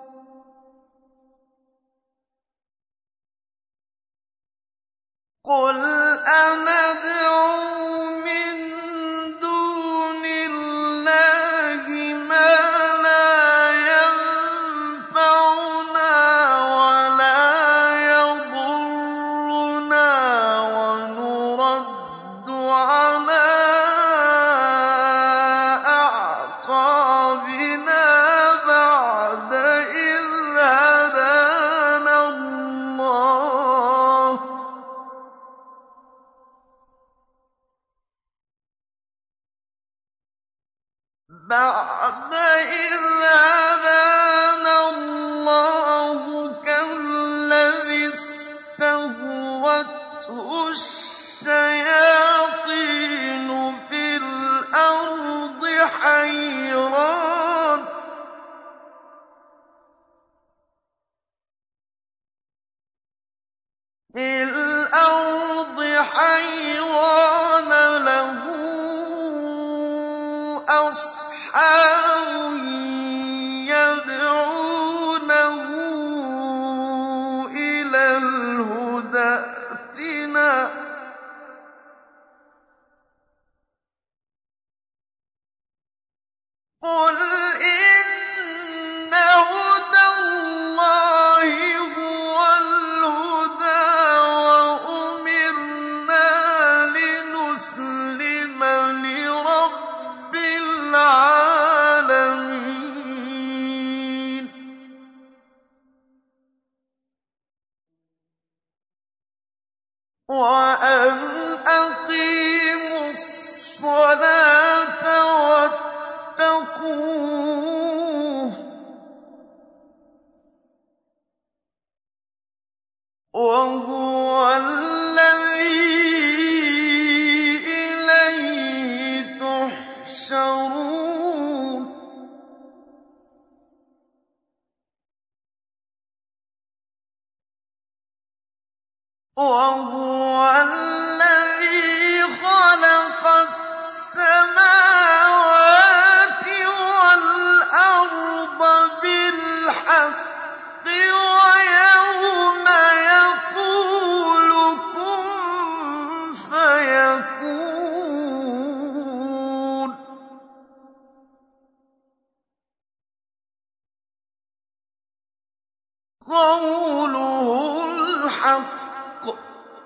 قُلْ أَنَدْعُو مِن دُونِ اللَّهِ مَا لَا يَنفَعُنَا وَلَا يَضُرُّنَا وَنُرَدُّ عَلَىٰ أَعْقَابِنَا بَعْدَ إِذْ هَدَانَا اللَّهُ ۖ كَالَّذِي اسْتَهْوَتْهُ الشَّيَاطِينُ فِي الْأَرْضِ حَيْرَانَ لَهُ أَصْحَابٌ يَدْعُونَهُ إِلَى الْهُدى ائْتِنَا ۗ قُلْ إِنَّ هُدَى اللَّهِ هُوَ الْهُدَىٰ ۖ وَأُمِرْنَا لِنُسْلِمَ لِرَبِّ الْعَالَمِينَ وَأَنْ أَقِيمُوا الصَّلَاةَ وَاتَّقُوهُ ۚ وَهُوَ الَّذِي إِلَيْهِ تُحْشَرُونَ وَهُوَ الَّذِي خَلَقَ السَّمَاوَاتِ وَالْأَرْضَ بِالْحَقِّ وَيَوْمَ يَقُولُ كُن فَيَكُونُ قَوْلُهُ الْحَقُّ ۚ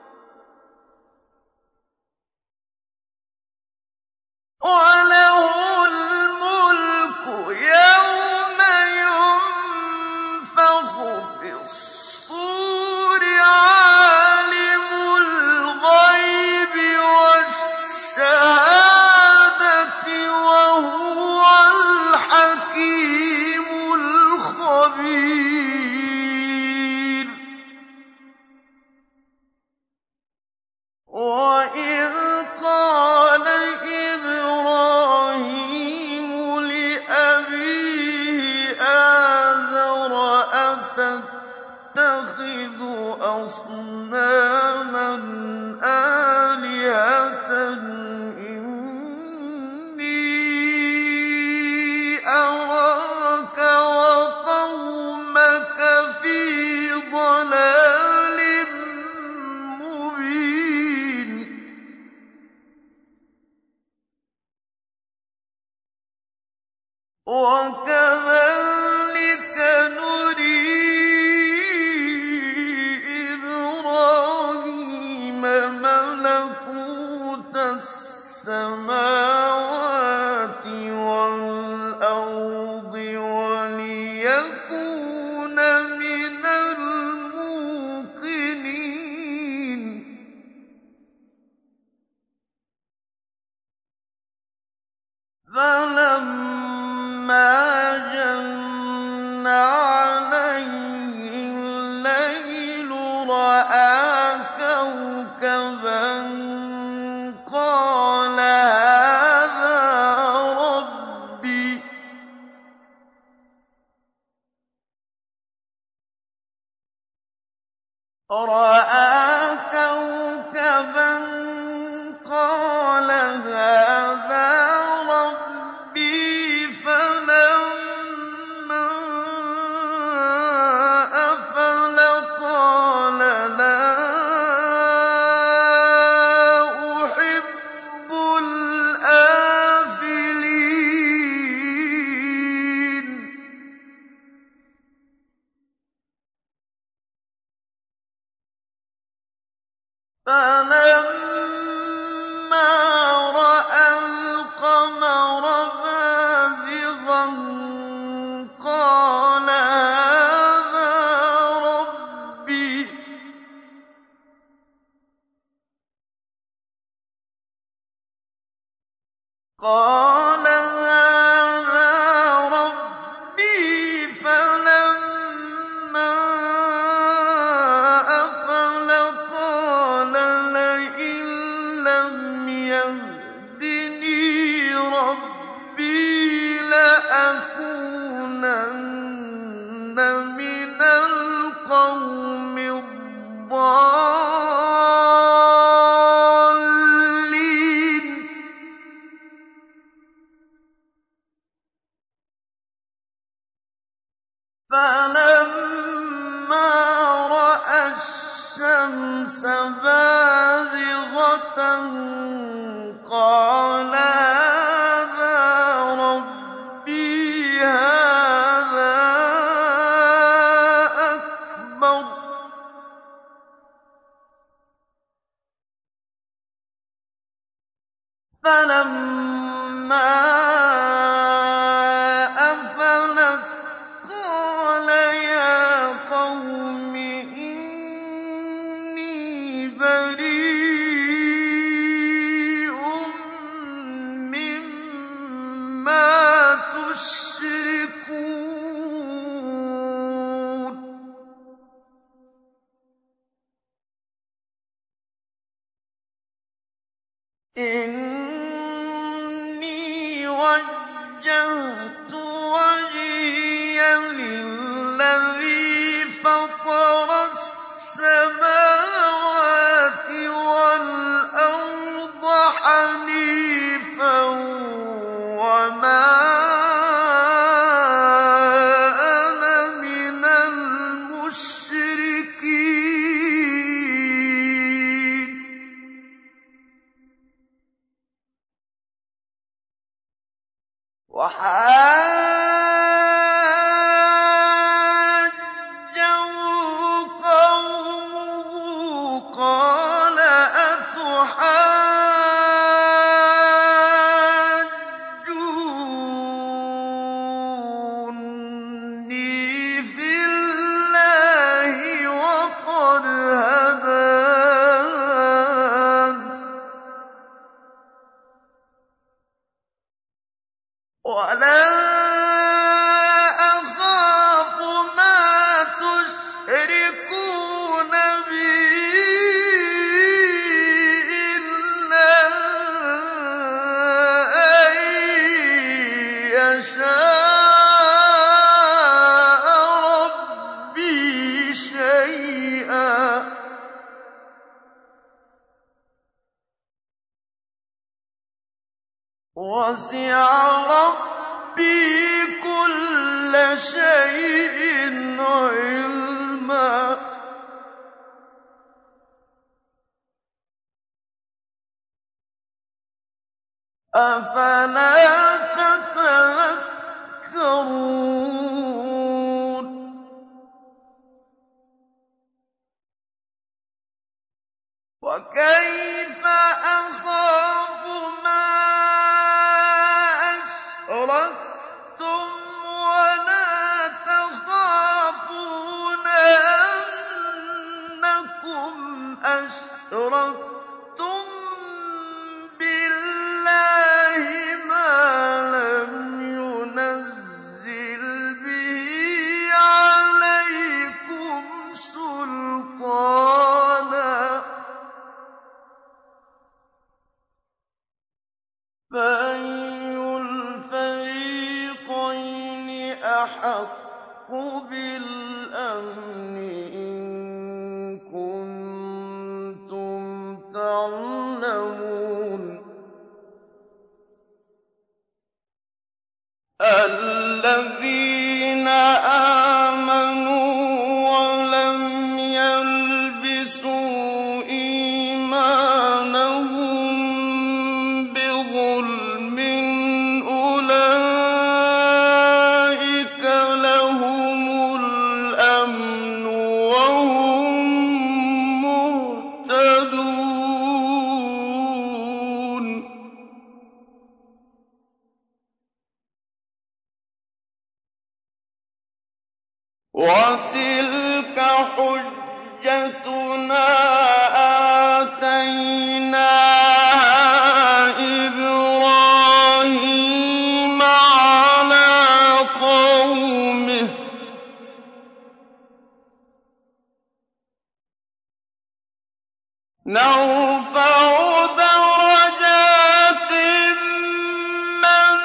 وَلَهُ الْمُلْكُ يَوْمَ يُنفَخُ فِي الصُّورِ تَتَّخِذُ أَصْنَامًا آلِهَةً إِنِّي أَرَاكَ وَقَوْمَكَ فِي ضَلَالٍ مُّبِينٍ وَكَذَٰلِكَ نُرِي إِبْرَاهِيمَ مَلَكُوتَ السَّمَاوَاتِ وَالْأَرْضِ وَلِيَكُونَ مِنَ الْمُوقِنِينَ فَلَمَّا جَنَّ عَلَيْهِ اللَّيْلُ رَأَىٰ كَوْكَبًا قَالَ هَٰذَا رَبِّي فَلَمَّا أَفَلَ قَالَ لَا أُحِبُّ الْآفِلِينَ فَلَمَّا رَأَى الْقَمَرَ بَازِغًا قَالَ هَٰذَا رَبِّي فَلَمَّا أَفَلَ قَالَ لَئِن لَّمْ يَهْدِنِي رَبِّي لَأَكُونَنَّ مِنَ الْقَوْمِ الضَّالِّينَ فَلَمَّا رَأَى الشَّمْسَ بَازِغَةً قَالَ هَٰذَا رَبِّي هَٰذَا أَكْبَرُ فَلَمَّا أَفَلَتْ قَالَ يَا قَوْمِ إِنِّي بَرِيءٌ مِّمَّا تُشْرِكُونَ إِنِّي وَجَّهْتُ وَجْهِيَ لِلَّذِي فَطَرَ السَّمَاوَاتِ وَالْأَرْضَ حَنِيفًا وَمَا أَنَا مِنَ الْمُشْرِكِينَ وَحَاجَّهُ قَوْمُهُ قَالَ أَتُحَاجُّونِّي فِي اللَّهِ وَقَدْ هَدَانِ وَلَا شَيْئًا وَسِعَ رَبِّي كُلَّ شَيْءٍ عِلْمًا أَفَلَا تَتَذَكَّرُونَ وَكَيْفَ أَخَافُ مَا أَشْرَكْتُمْ وَلَا تَخَافُونَ أَنَّكُمْ أَشْرَكْتُم بِاللَّهِ مَا لَمْ يُنَزِّلْ بِهِ عَلَيْكُمْ سُلْطَانًا فَأَيُّ الْفَرِيقَيْنِ أَحَقُّ بِالْأَمْنِ إِن كُنتُمْ تَعْلَمُونَ الَّذِينَ آمَنُوا وَلَمْ يَلْبِسُوا إِيمَانَهُم بِظُلْمٍ أُولَٰئِكَ لَهُمُ الْأَمْنُ وَهُم مُّهْتَدُونَ وَتِلْكَ حُجَّتُنَا آتَيْنَاهَا إِبْرَاهِيمَ عَلَىٰ قَوْمِهِ ۚ نَرْفَعُ دَرَجَاتٍ مَّن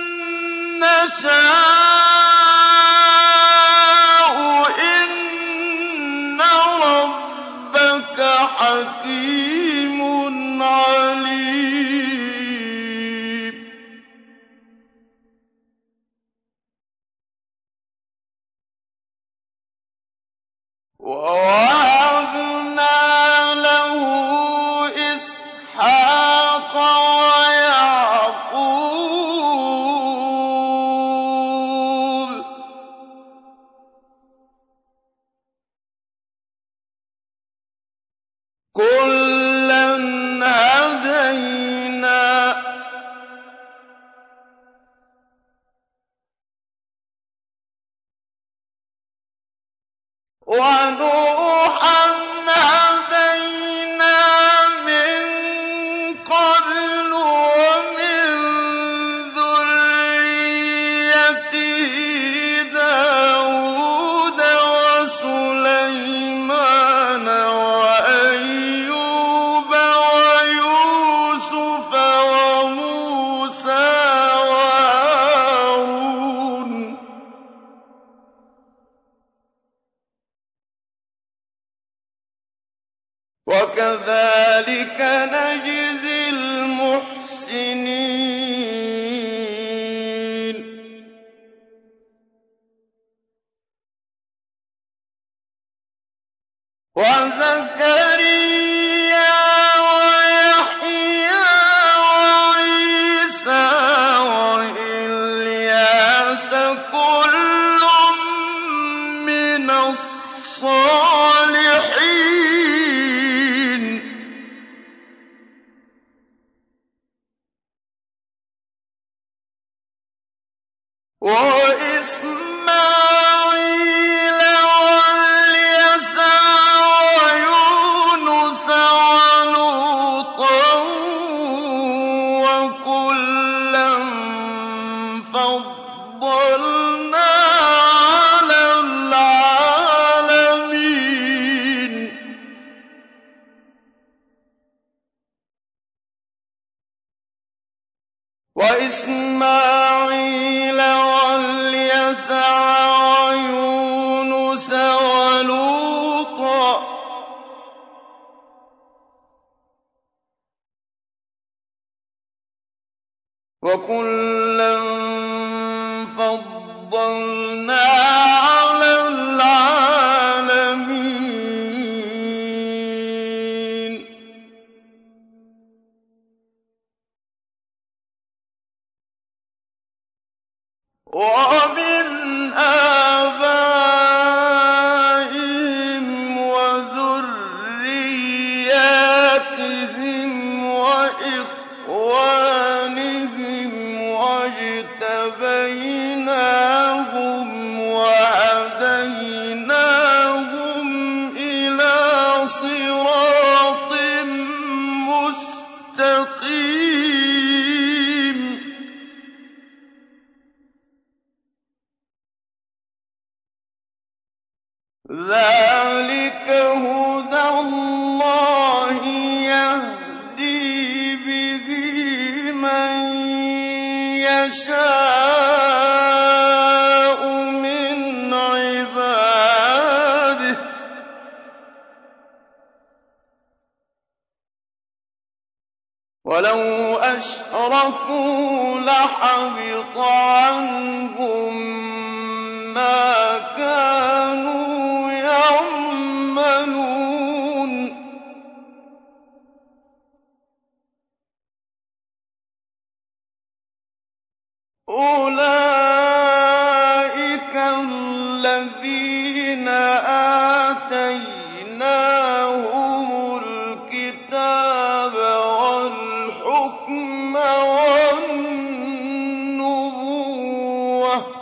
نَّشَاءُ ۗ إِنَّ رَبَّكَ حَكِيمٌ عَلِيمٌ وَوَهَبْنَا لَهُ إِسْحَاقَ وَيَعْقُوبَ ۚ كُلًّا هَدَيْنَا ۚ وَنُوحًا هَدَيْنَا مِن قَبْلُ ۖ وَمِن ذُرِّيَّتِهِ دَاوُودَ وَسُلَيْمَانَ وَأَيُّوبَ وَيُوسُفَ وَمُوسَىٰ وَهَارُونَ ۚ وَكَذَٰلِكَ نَجْزِي الْمُحْسِنِينَ وَزَكَرِيَّا وَيَحْيَىٰ وَعِيسَىٰ وَإِلْيَاسَ كُلٌّ مِّنَ الصَّالِحِينَ وَإِسْمَاعِيلَ وَالْيَسَعَ وَيُونُسَ وَلُوطًا وَكُلًّا فَضَّلْنَا عَلَى الْعَالَمِينَ وَإِسْمَاعِيلَ وَالْيَسَعَ وَيُونُسَ وَلُوطًا وَكُلًّا فَضَّلْنَا عَلَى الْعَالَمِينَ وَمِنْ آبَائِهِمْ وَذُرِّيَّاتِهِمْ وَإِخْوَانِهِمْ وَاجْتَبَيْنَاهُمْ وَهَدَيْنَاهُمْ إِلَىٰ صِرَاطٍ مُّسْتَقِيمٍ ذَٰلِكَ هُدَى اللَّهِ يَهْدِي بِهِ مَن يَشَاءُ مِنْ عِبَادِهِ ۚ وَلَوْ أَشْرَكُوا لَحَبِطَ عَنْهُم مَّا كَانُوا يَعْمَلُونَ أُولَٰئِكَ الَّذِينَ آتَيْنَاهُمُ الْكِتَابَ وَالْحُكْمَ وَالنُّبُوَّةَ ۚ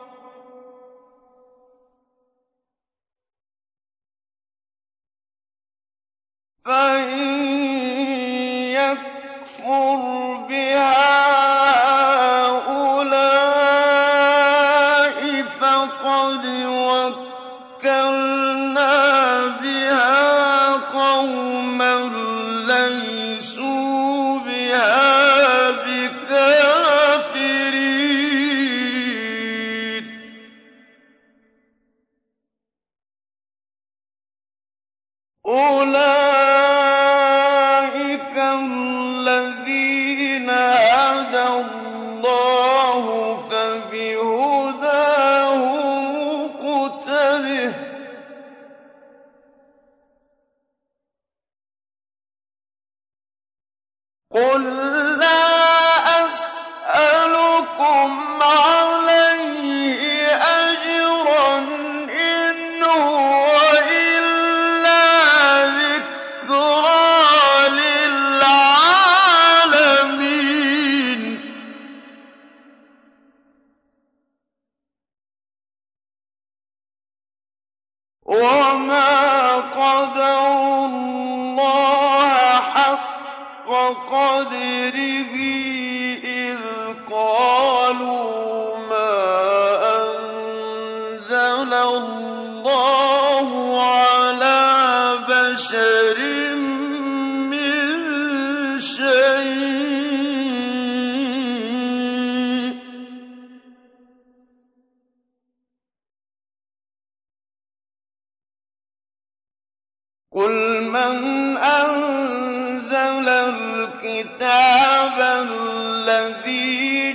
فَإِن يَكْفُرْ بِهَا هَٰؤُلَاءِ فَقَدْ وَكَّلْنَا بِهَا قَوْمًا لَّيْسُوا بِهَا بِكَافِرِينَ أُولَٰئِكَ الَّذِينَ هَدَى اللَّهُ فَبِهُدَاهُ مُقْتَدِهْ ۗ قُل لَّا أَسْأَلُكُمْ عَلَيْهِ أَجْرًا ۖ إِنْ هُوَ إِلَّا ذِكْرَىٰ لِلْعَالَمِينَ وَمَا قَدَرُوا اللَّهَ حَقَّ قَدْرِهِ إِذْ قَالُوا مَا أَنزَلَ اللَّهُ عَلَىٰ بَشَرٍ مِّن شَيْءٍ ۗ قُلْ مَنْ أَنزَلَ الْكِتَابَ الَّذِي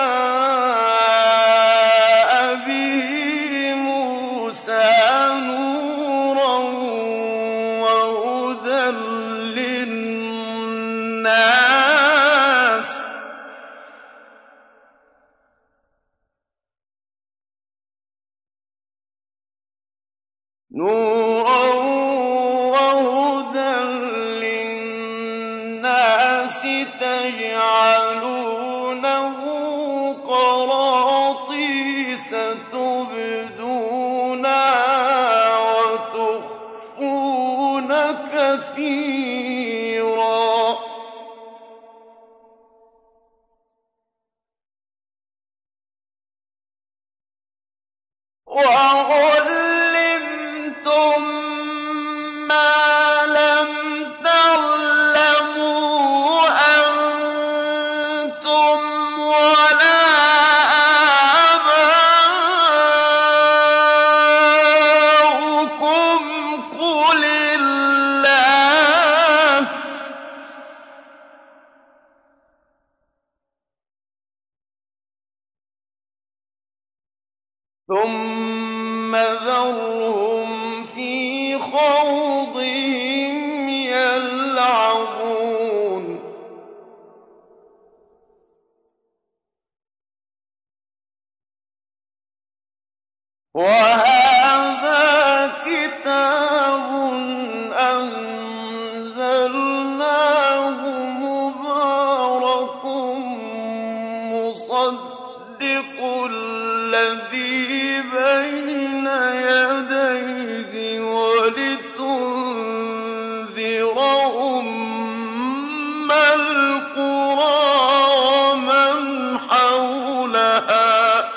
جَاءَ بِهِ مُوسَىٰ نُورًا وَهُدًى لِّلنَّاسِ ۖ تَجْعَلُونَهُ قَرَاطِيسَ تُبْدُونَهَا وَتُخْفُونَ كَثِيرًا ۖ وَعُلِّمْتُم مَّا لَمْ تَعْلَمُوا أَنتُمْ وَلَا آبَاؤُكُمْ ۖ قُلِ اللَّهُ ثُمَّ ذَرْهُمْ فِي خَوْضِهِمْ يَلْعَبُونَ وَهَٰذَا كِتَابٌ أَنزَلْنَاهُ مُبَارَكٌ مُّصَدِّقُ الَّذِي بَيْنَ يَدَيْهِ وَلِتُنذِرَ أُمَّ الْقُرَىٰ وَمَنْ حَوْلَهَا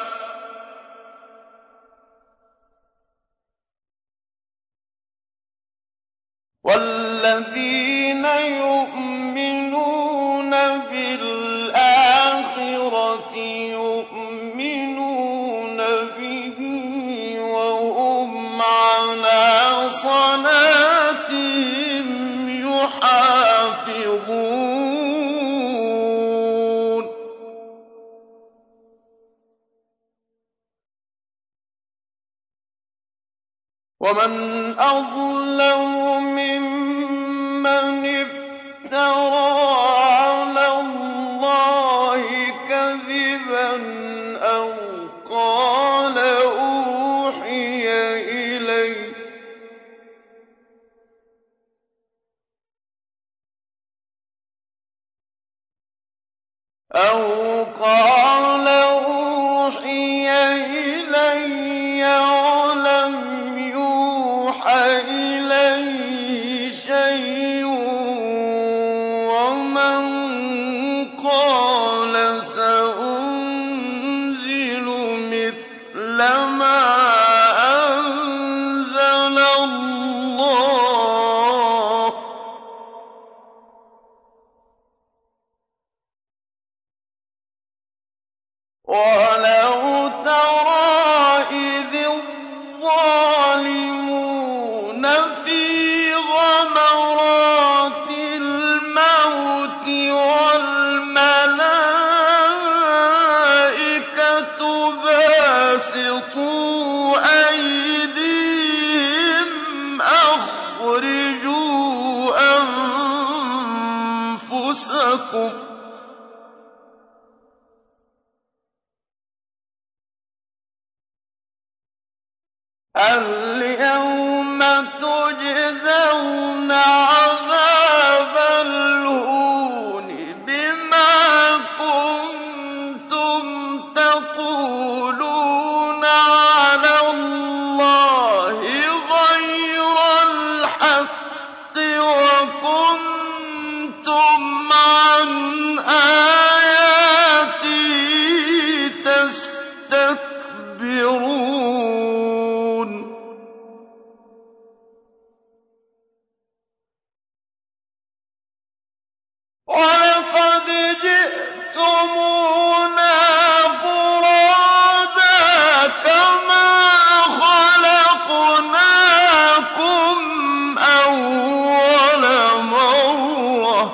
وَالَّذِينَ يُؤْمِنُونَ بِالْآخِرَةِ يُؤْمِنُونَ بِهِ وَهُمْ عَلَىٰ صَلَاتِهِمْ يُحَافِظُونَ وَمَنْ أَظْلَمُ مِمَّنِ افْتَرَىٰ عَلَى اللَّهِ كَذِبًا أَوْ قَالَ أُوحِيَ إِلَيَّ وَلَمْ يُوحَ إِلَيْهِ شَيْءٌ وَمَن قَالَ سَأُنزِلُ مِثْلَ مَا أَنزَلَ اللَّهُ وَلَوْ تَرَىٰ إِذِ الظَّالِمُونَ فِي غَمَرَاتِ الْمَوْتِ وَالْمَلَائِكَةُ بَاسِطُو أَيْدِيهِمْ أَخْرِجُوا أَنفُسَكُمُ الْيَوْمَ تُجْزَوْنَ عَذَابَ الْهُونِ بِمَا كُنتُمْ تَقُولُونَ عَلَى اللَّهِ غَيْرَ الْحَقِّ وَكُنتُمْ عَنْ آيَاتِهِ تَسْتَكْبِرُونَ وَلَقَدْ جِئْتُمُونَا فُرَادَىٰ كَمَا خَلَقْنَاكُمْ أَوَّلَ مَرَّةٍ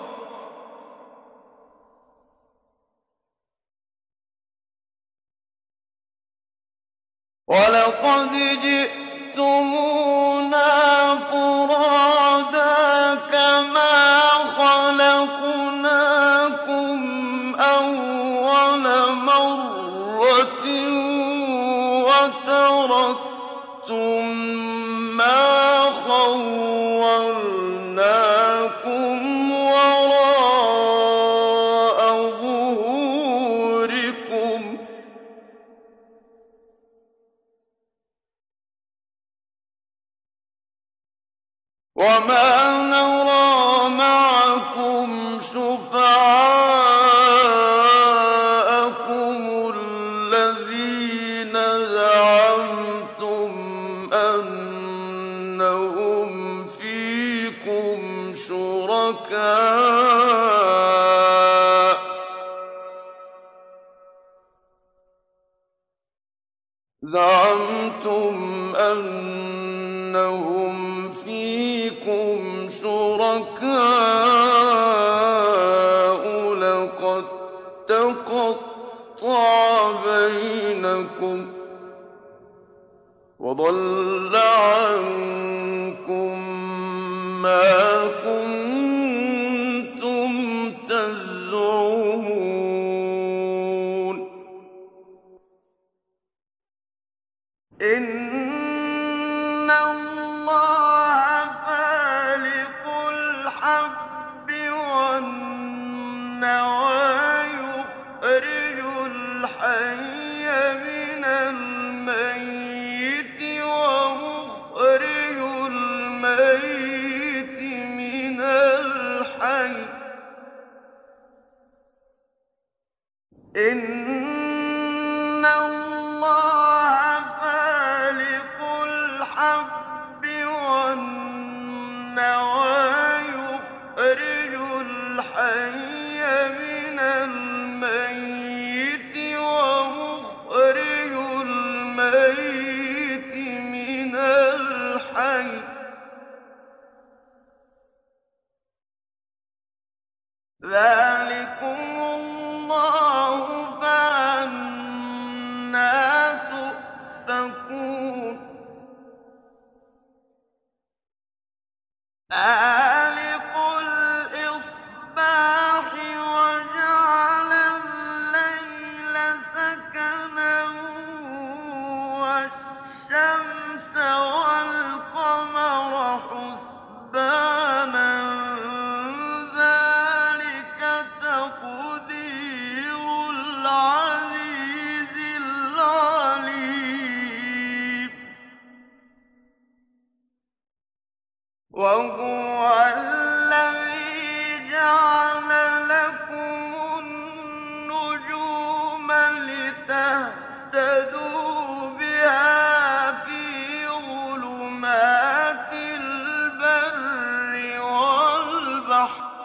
وَتَرَكْتُم مَّا خَوَّلْنَاكُمْ وَرَاءَ ظُهُورِكُمْ وَمَا نَرَىٰ مَعَكُمْ شُفَعَاءَكُمُ الَّذِينَ زَعَمْتُمْ أَنَّهُمْ فِيكُمْ شُرَكَاءُ لَقَد تَّقَطَّعَ بَيْنَكُمْ وَضَلَّ عَنكُم مَّا كُنتُمْ تَزْعُمُونَ إِنَّ اللَّهَ فَالِقُ الْحَبِّ وَالنَّوَىٰ يُخْرِجُ الْحَيَّ مِنَ الْمَيِّتِ وَمُخْرِجُ الْمَيِّتِ مِنَ الْحَيِّ ۚ إِنَّ اللَّهَ فَالِقُ الْحَبِّ وَالنَّوَىٰ يُخْرِجُ الْحَيَّ مِنَ الْمَيِّتِ وَمُخْرِجُ الْمَيِّتِ مِنَ الْحَيِّ ۚ ذَٰلِكُمُ اللَّهُ فَأَنَّىٰ تُؤْفَكُونَ فَالِقُ الْإِصْبَاحِ وَجَعَلَ اللَّيْلَ سَكَنًا وَالشَّمْسَ وَالْقَمَرَ حُسْبَانًا ۚ ذَٰلِكَ تَقْدِيرُ الْعَزِيزِ الْعَلِيمِ وَهُوَ الَّذِي جَعَلَ لَكُمُ النُّجُومَ لِتَهْتَدُوا بِهَا فِي ظُلُمَاتِ الْبَرِّ وَالْبَحْرِ ۗ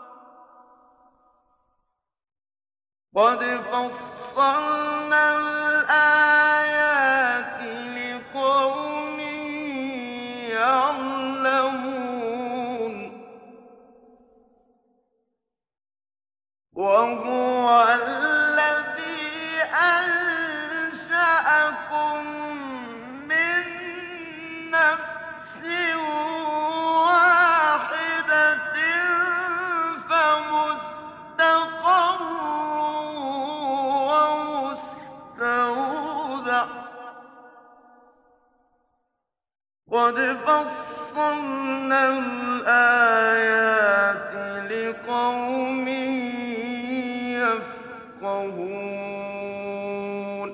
قَدْ فَصَّلْنَا الْآيَاتِ لِقَوْمٍ يَعْلَمُونَ وَهُوَ الَّذِي أَنشَأَكُم مِّن نَّفْسٍ وَاحِدَةٍ فَمُسْتَقَرٌّ وَمُسْتَوْدَعٌ ۗ قَدْ فَصَّلْنَا الْآيَاتِ لِقَوْمٍ يَفْقَهُونَ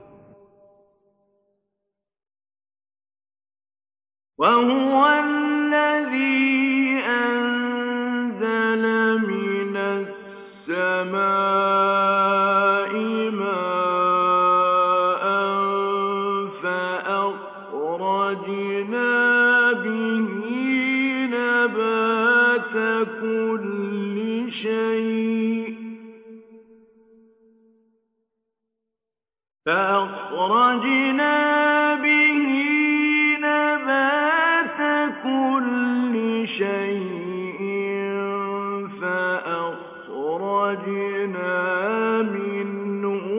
وَهُوَ الَّذِي أَنزَلَ مِنَ السَّمَاءِ مَاءً فَأَخْرَجْنَا بِهِ نَبَاتَ كُلِّ شَيْءٍ فَأَخْرَجْنَا مِنْهُ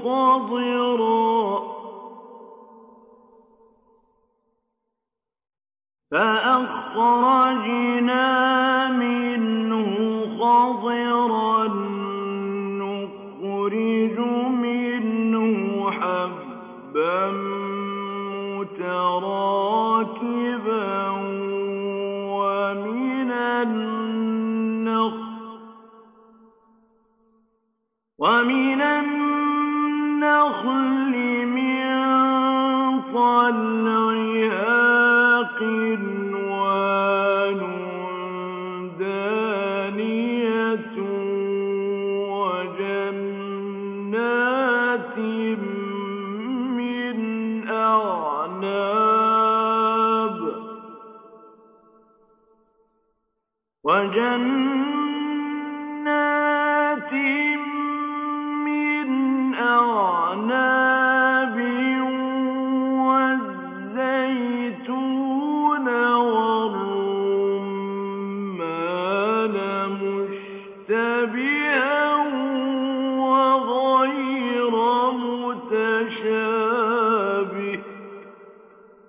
خَضِرًا نُّخْرِجُ مِنْهُ حَبًّا مُّتَرَاكِبًا وَمِنَ النَّخْلِ مِن طَلْعِهَا قِنْوَانٌ دَانِيَةٌ وَجَنَّاتٍ مِّنْ أَعْنَابٍ وَالزَّيْتُونَ وَالرُّمَّانَ مُشْتَبِهًا وَغَيْرَ مُتَشَابِهٍ ۗ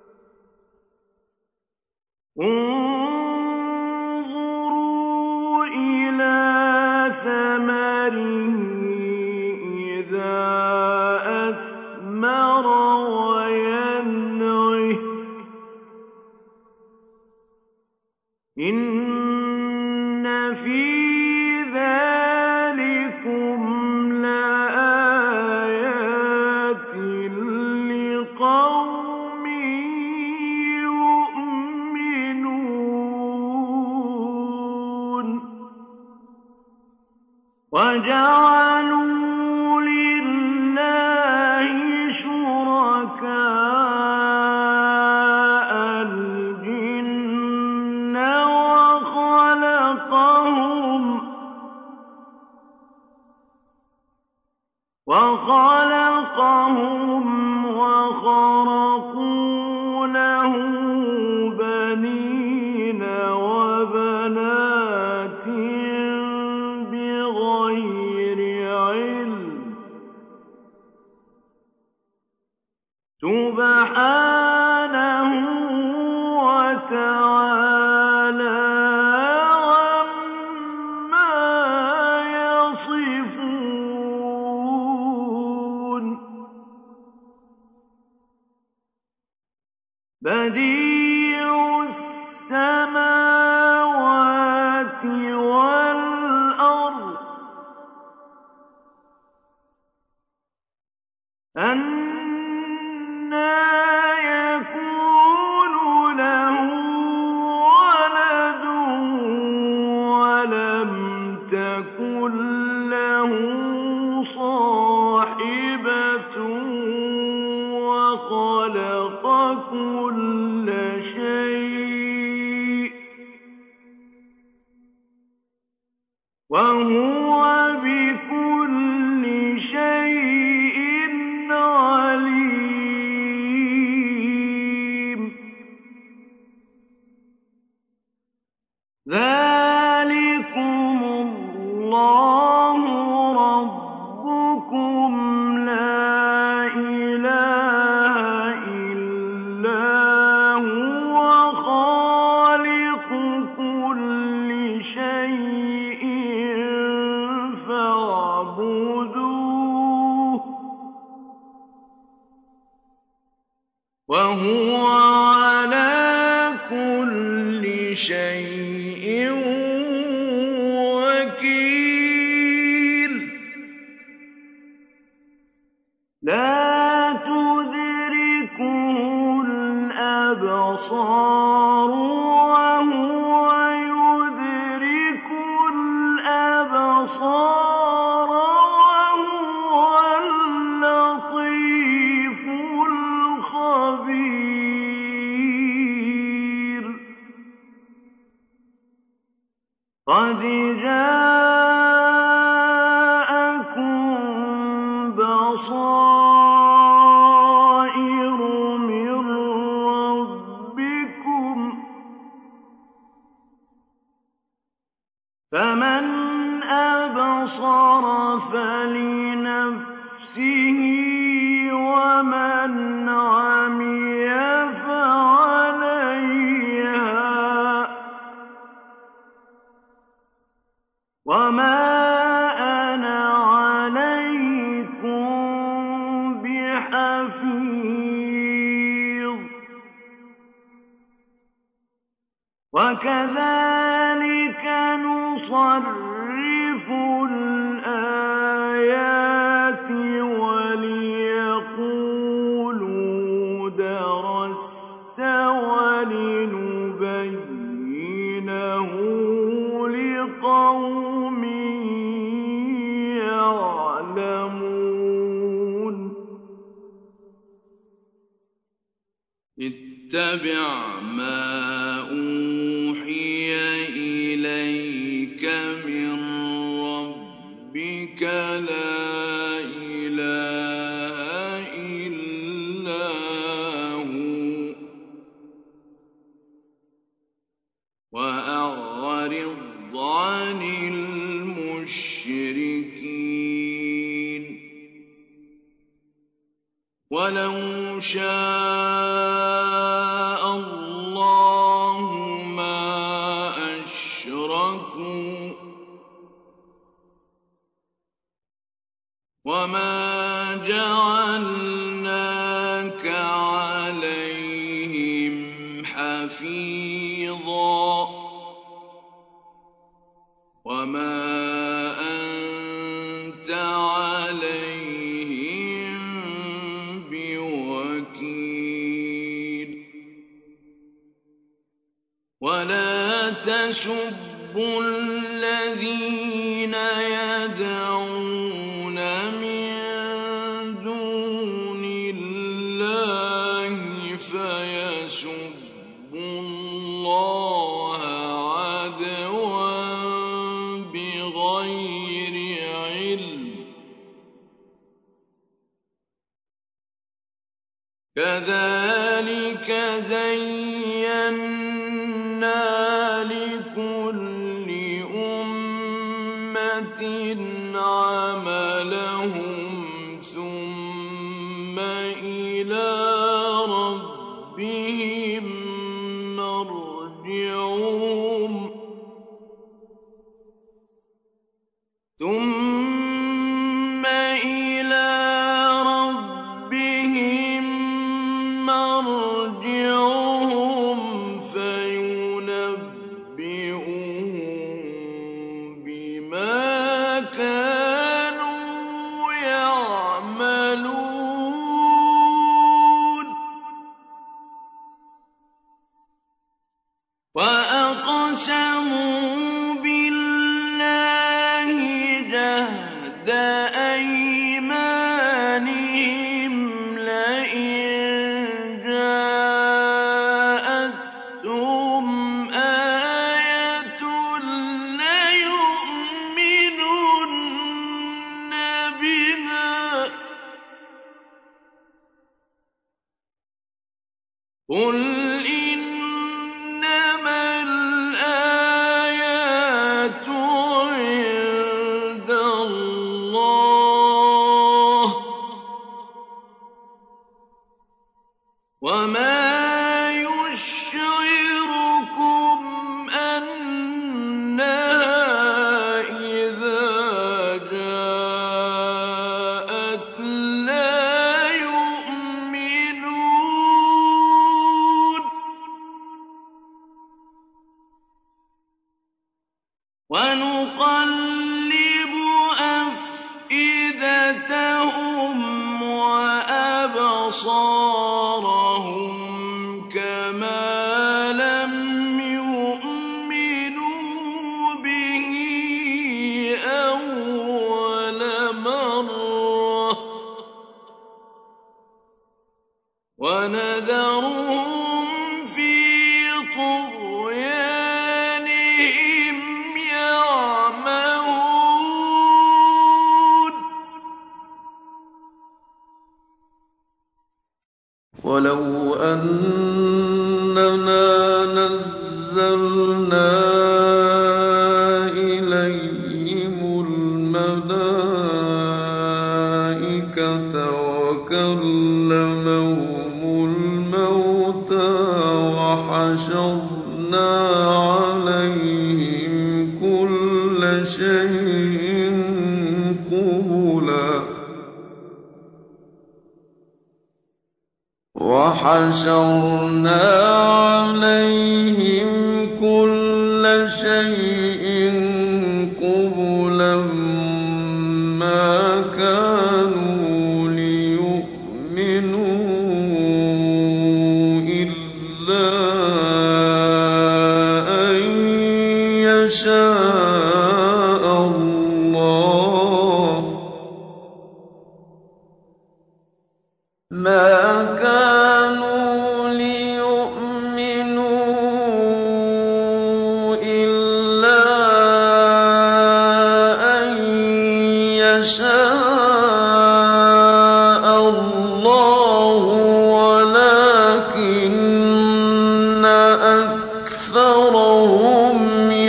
إِنَّ فِي ذَٰلِكُمْ لَآيَاتٍ لِّقَوْمٍ يُؤْمِنُونَ وَجَعَلُوا لِلَّهِ شُرَكَاءَ الْجِنَّ وَخَلَقَهُمْ وَخَرَقُوا لَهُ بَنِينَ وَبَنَاتٍ بِغَيْرِ عِلْمٍ ۚ سُبْحَانَهُ وَتَعَالَىٰ عَمَّا يَصِفُونَ بَدِيعُ السَّمَاوَاتِ وَالْأَرْضِ أَنَّىٰ يَكُونُ لَهُ وَلَدٌ وَلَمْ تَكُن لَّهُ صَاحِبَةٌ وَخَلَقَ كُلَّ شَيْءٍ وَهُوَ بِكُلِّ شَيْءٍ عَلِيمٌ ذَٰلِكُمُ اللَّهُ رَبُّكُمْ لَا إِلَٰهَ إِلَّا هُوَ خَالِقُ كُلِّ شَيْءٍ فَاعْبُدُوهُ ۚ وَهُوَ عَلَىٰ كُلِّ شَيْءٍ وَكِيلٌ لَّا تُدْرِكُهُ الْأَبْصَارُ وَهُوَ يُدْرِكُ الْأَبْصَارَ وَهُوَ اللَّطِيفُ الْخَبِيرُ قَدْ جَاءَكُم بَصَائِرُ مِن رَّبِّكُمْ ۖ فَمَنْ أَبْصَرَ فَلِنَفْسِهِ وَمَنْ عَمِيَ فَعَلَيْهَا ۚ وَمَا أَنَا عَلَيْكُم بِحَفِيظٍ وَكَذَٰلِكَ نُصَرِّفُ الْآيَاتِ وَلِيَقُولُوا دَرَسْتَ وَلِنُبَيِّنَهُ لِقَوْمٍ يَعْلَمُونَ اتَّبِعْ مَا أُوحِيَ إِلَيْكَ مِن رَّبِّكَ لَا إِلَٰهَ إِلَّا هُوَ وَأَعْرِضْ عَنِ الْمُشْرِكِينَ وَلَوْ شَاءَ اللَّهُ مَا أَشْرَكُوا وَمَا جَعَلْنَاكَ عَلَيْهِمْ حَفِيظًا وما أنت عليهم بوكيل ولا تسبوا الذين يدعون من دون الله فيسبوا الله عدوا بغير علم كذلك زينا لكل أمة عملهم ثم إلى ربهم مرجعهم فينبئهم بما كانوا يعملون وأقسموا بالله جهد أيمانهم لئن جاءتهم آية ليؤمنن بها قل إنما الآيات عند الله وما يشعركم أنها إذا جاءت لا يؤمنون ونقلب أفئدتهم وأبصارهم كما لم يؤمنوا به أول مرة ونذرهم في طغيانهم يعمهون ولو أننا نزلنا إليهم الملائكة وكلمهم الموتى وحشرنا عليهم كل شيء قبلا وحشرنا عليهم كل شيء قبلا ما كانوا ليؤمنوا إلا أن يشاء الله ما كانوا ليؤمنوا إلا أن يشاء الله ولكن أكثرهم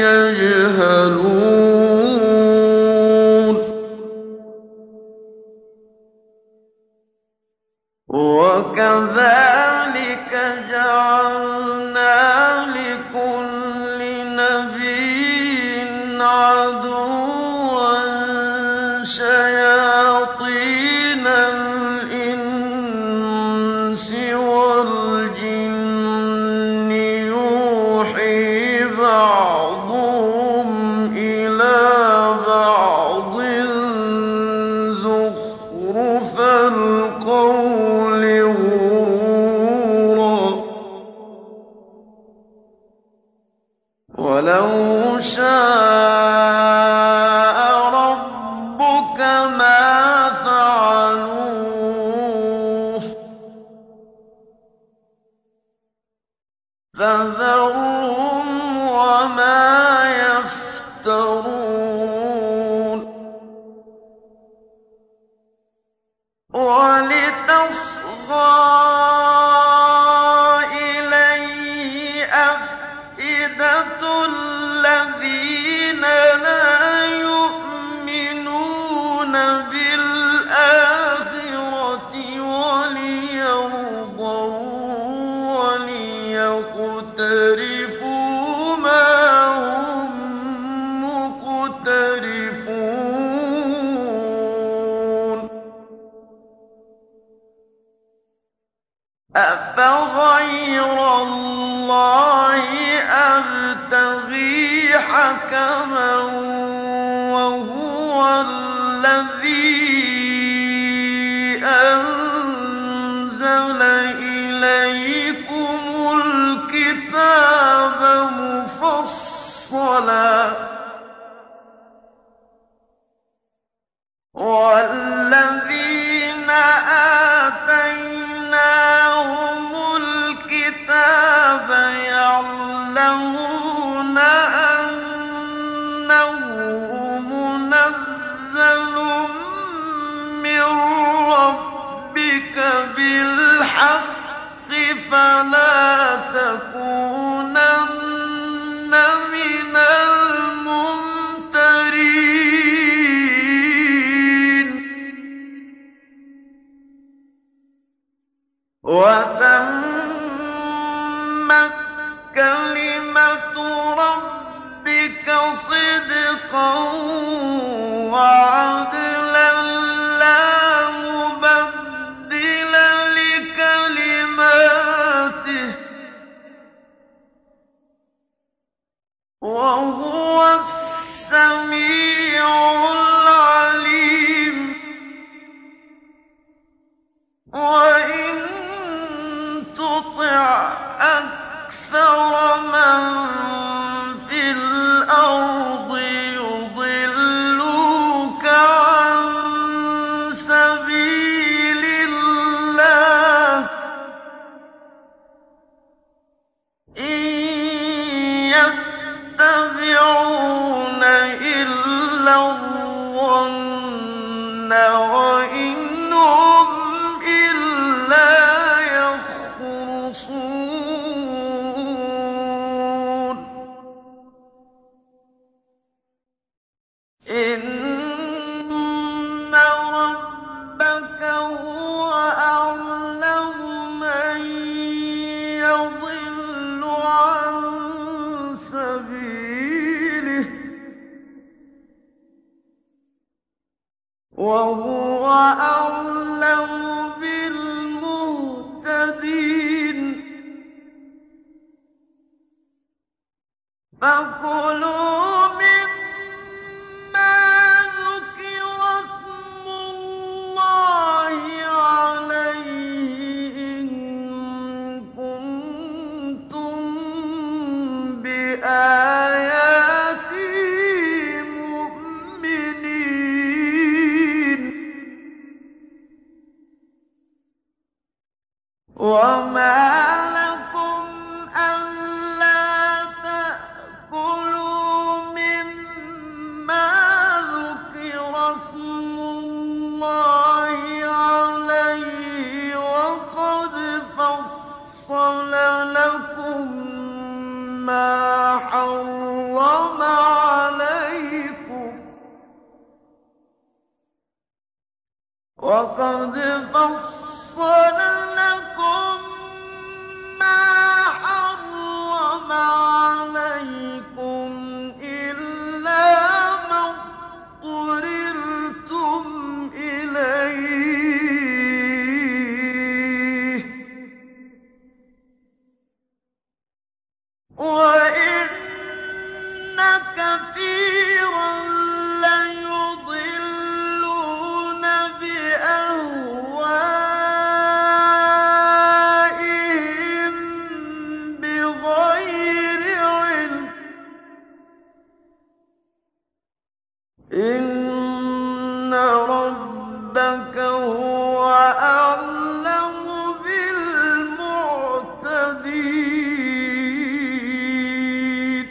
يجهلون وكذلك جعلنا لكل نبي عدوا شياطين الإنس والجن يوحي بعضهم إلى وَلَوْ شَاءَ رَبُّكَ مَا فَعَلُوهُ فَذَرْهُمْ وَمَا يَفْتَرُونَ وَلِتَصْغَىٰ إِلَيْهِ أَفْئِدَةُ الَّذِينَ لَا يُؤْمِنُونَ بِالْآخِرَةِ وَلِيَرْضَوْهُ وَلِيَقْتَرِفُوا مَا هُم مُّقْتَرِفُونَ أَفَغَيْرَ اللَّهِ أَبْتَغِي حَكَمًا وَهُوَ الَّذِي أَنزَلَ إِلَيْكُمُ الْكِتَابَ مُفَصَّلًا ۚ وَالَّذِينَ آتَيْنَاهُمُ الْكِتَابَ يَعْلَمُونَ أَنَّهُ مُنَزَّلٌ مِّن رَّبِّكَ بِالْحَقِّ فَلَا تَكُونَنَّ مِنَ الْمُمْتَرِينَ وَتَمَّتْ كَلِمَةُ رَبِّكَ صِدْقًا وَعَدْلًا لَّا مُبَدِّلَ لِكَلِمَاتِهِ ۚ وَهُوَ السَّمِيعُ الْعَلِيمُ وَإِن تُطِعْ أَكْثَرَ مَن فِي الْأَرْضِ يُضِلُّوكَ عَن سَبِيلِ اللَّهِ ۚ إِن يَتَّبِعُونَ إِلَّا الظَّنَّ وَإِنْ هُمْ إِلَّا يَخْرُصُونَ إِنَّ رَبَّكَ هُوَ أَعْلَمُ مَن يَضِلُّ عَن سَبِيلِهِ ۖ وَهُوَ أَعْلَمُ بِالْمُهْتَدِينَ فَكُلُوا مِمَّا ذُكِرَ اسْمُ اللَّهِ عَلَيْهِ إِن كُنتُم بِآيَاتِهِ مُؤْمِنِينَ وَمَا لَكُمْ أَلَّا تَأْكُلُوا مِمَّا ذُكِرَ اسْمُ اللَّهِ عَلَيْهِ وَقَدْ فَصَّلَ لَكُم مَّا حَرَّمَ عَلَيْكُمْ إِلَّا مَا اضْطُرِرْتُمْ إِلَيْهِ ۗ وَإِنَّ كَثِيرًا لَّيُضِلُّونَ بِأَهْوَائِهِم بِغَيْرِ عِلْمٍ ۗ إن ربك هو أعلم بالمعتدين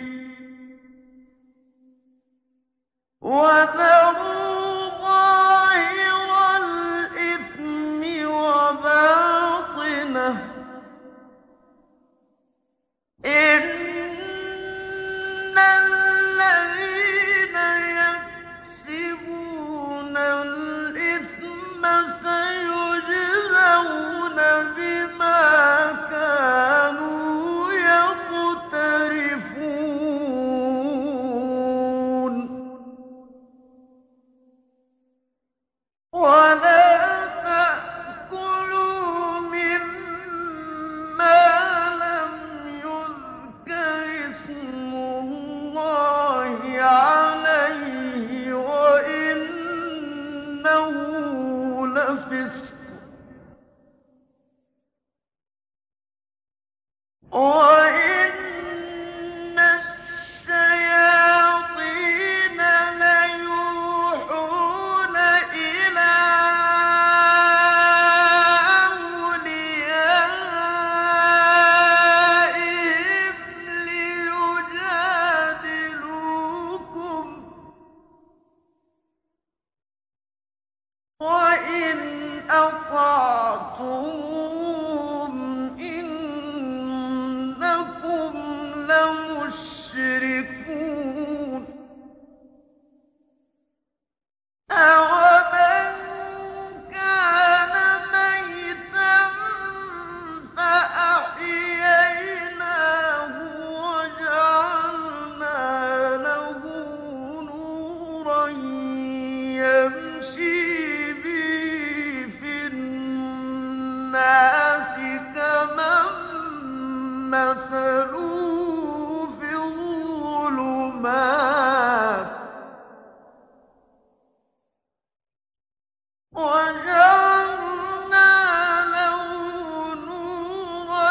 وذروا ظاهر الإثم وباطنه إن الذين يكسبون الإثم سيجزون بما كانوا يقترفون ولا تأكلوا مما لم يذكر اسم الله عليه وإنه لفسق وإن الشياطين ليوحون إلى أوليائهم ليجادلوكم وإن أطعتموهم إنكم لمشركون أَوَمَنْ كَانَ مَيْتًا فَأَحْيَيْنَاهُ وَجَعَلْنَا لَهُ نُورًا يَمْشِي بِهِ فِي النَّاسِ كَمَن مَّثَلُهُ فِي الظُّلُمَاتِ وَجَعَلْنَا لَهُ نُورًا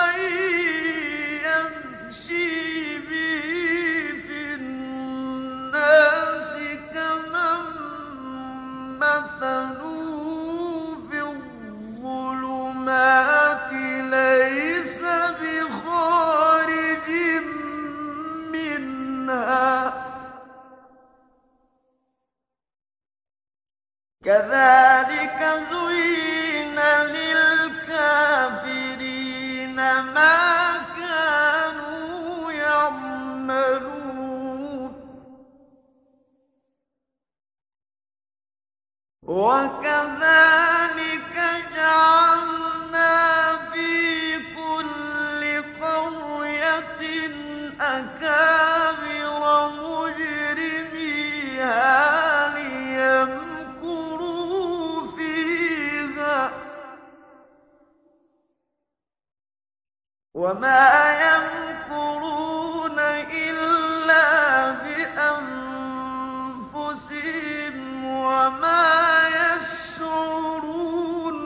يَمْشِي بِهِ فِي النَّاسِ كَمَن مَّثَلُهُ فِي الظُّلُمَاتِ لَيْسَ بِخَارِجٍ مِّنْهَا كَذَٰلِكَ زُيِّنَ لِلْكَافِرِينَ مَا كَانُوا يَعْمَلُونَ وَكَذَٰلِكَ جَعَلْنَا فِي كُلِّ قَرْيَةٍ أَكَابِرَ مُجْرِمِيهَا لِيَمْكُرُوا فِيهَا ۖ وَمَا يَمْكُرُونَ إِلَّا بِأَنفُسِهِمْ وَمَا يَشْعُرُونَ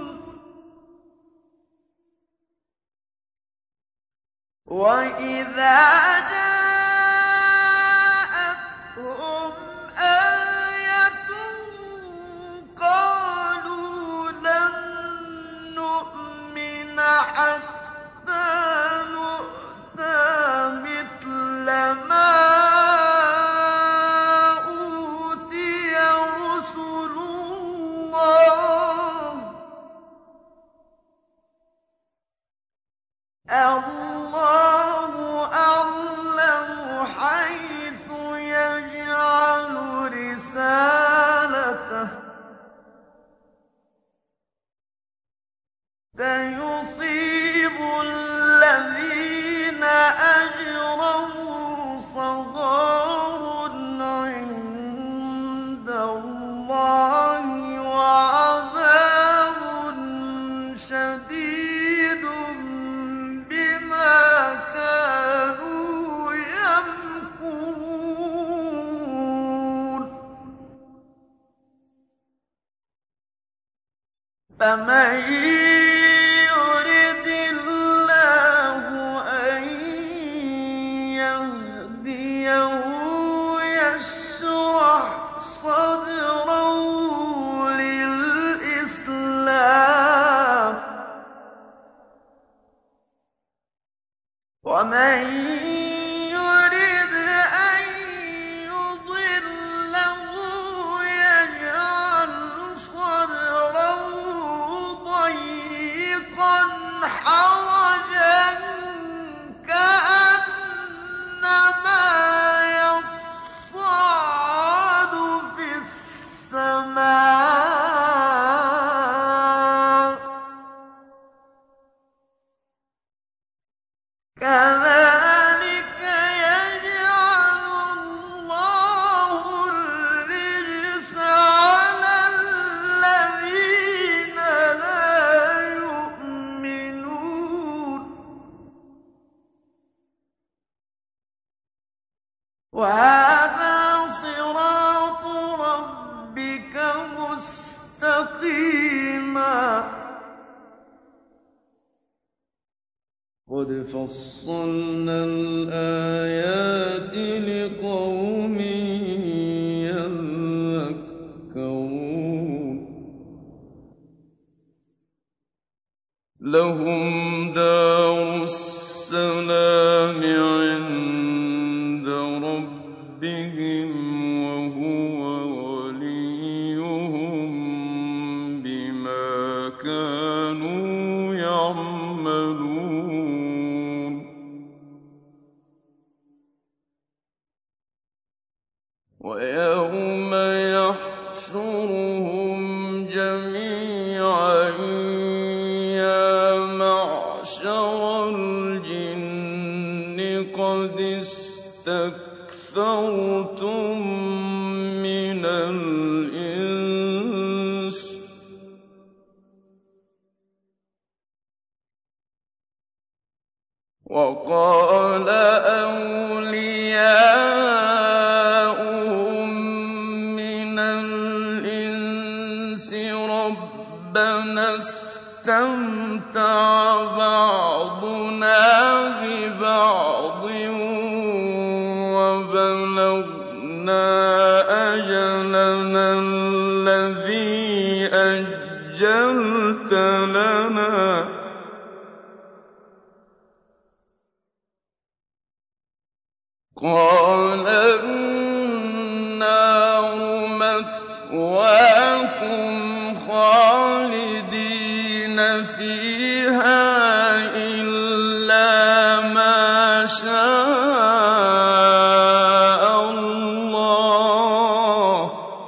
وَإِذَا جَاءَتْهُمْ آيَةٌ قَالُوا لَن نُّؤْمِنَ حَتَّىٰ نُؤْتَىٰ مِثْلَ مَا أُوتِيَ رُسُلُ اللَّهِ اللَّهُ أَعْلَمُ حَيْثُ يَجْعَلُ رِسَالَتَهُ ۗ سَيُصِيبُ الَّذِينَ أَجْرَمُوا صَغَارٌ عِندَ اللَّهِ وَعَذَابٌ شَدِيدٌ بِمَا كَانُوا يَمْكُرُونَ فَمَن يُرِدِ اللَّهُ أَن يَهْدِيَهُ يَشْرَحْ يشرح صدره للإسلام ومن يرد أن يضله يجعل صدره ضيقا حرجا كأنما يصعد في السماء كذلك يجعل الله الرجس على الذين لا يؤمنون وهذا صراط ربك مستقيما قد فصلنا الآيات لقوم يذكرون لهم دار السلام عند ربهم وهو وليهم بما كانوا يعملون ويوم يحشرهم جميعا يا معشر الجن قد استكثرتم من الإنس وقال أولياؤهم من الإنس ربنا استمتع بعضنا ببعض وبلغنا أجلنا الذي أجلت لنا قال النار مثواكم خالدين فيها إلا ما شاء الله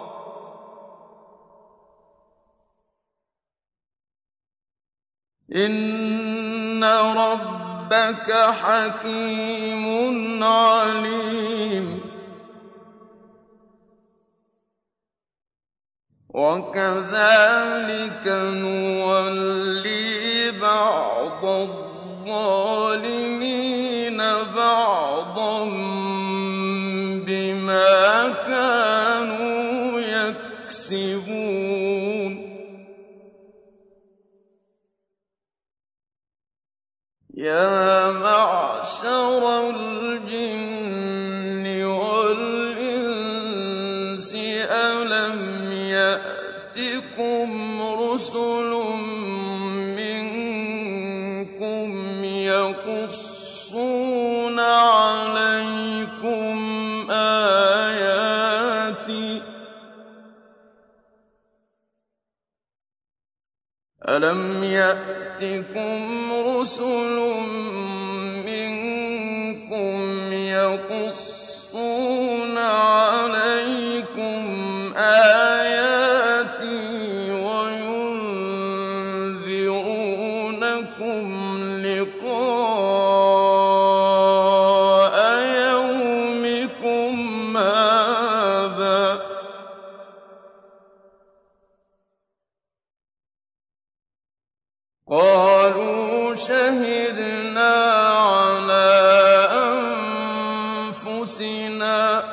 إن ربك حكيم عليم وكذلك نولي بعض الظالمين بعضا بما كانوا يكسبون يا معشر الجن والإنس ألم يأتكم رسل منكم يقصون عليكم آياتي ألم يأتكم رسل منكم يقصون عليكم آياتي وينذرونكم لقاء يومكم هذا قالوا شهدنا على أنفسنا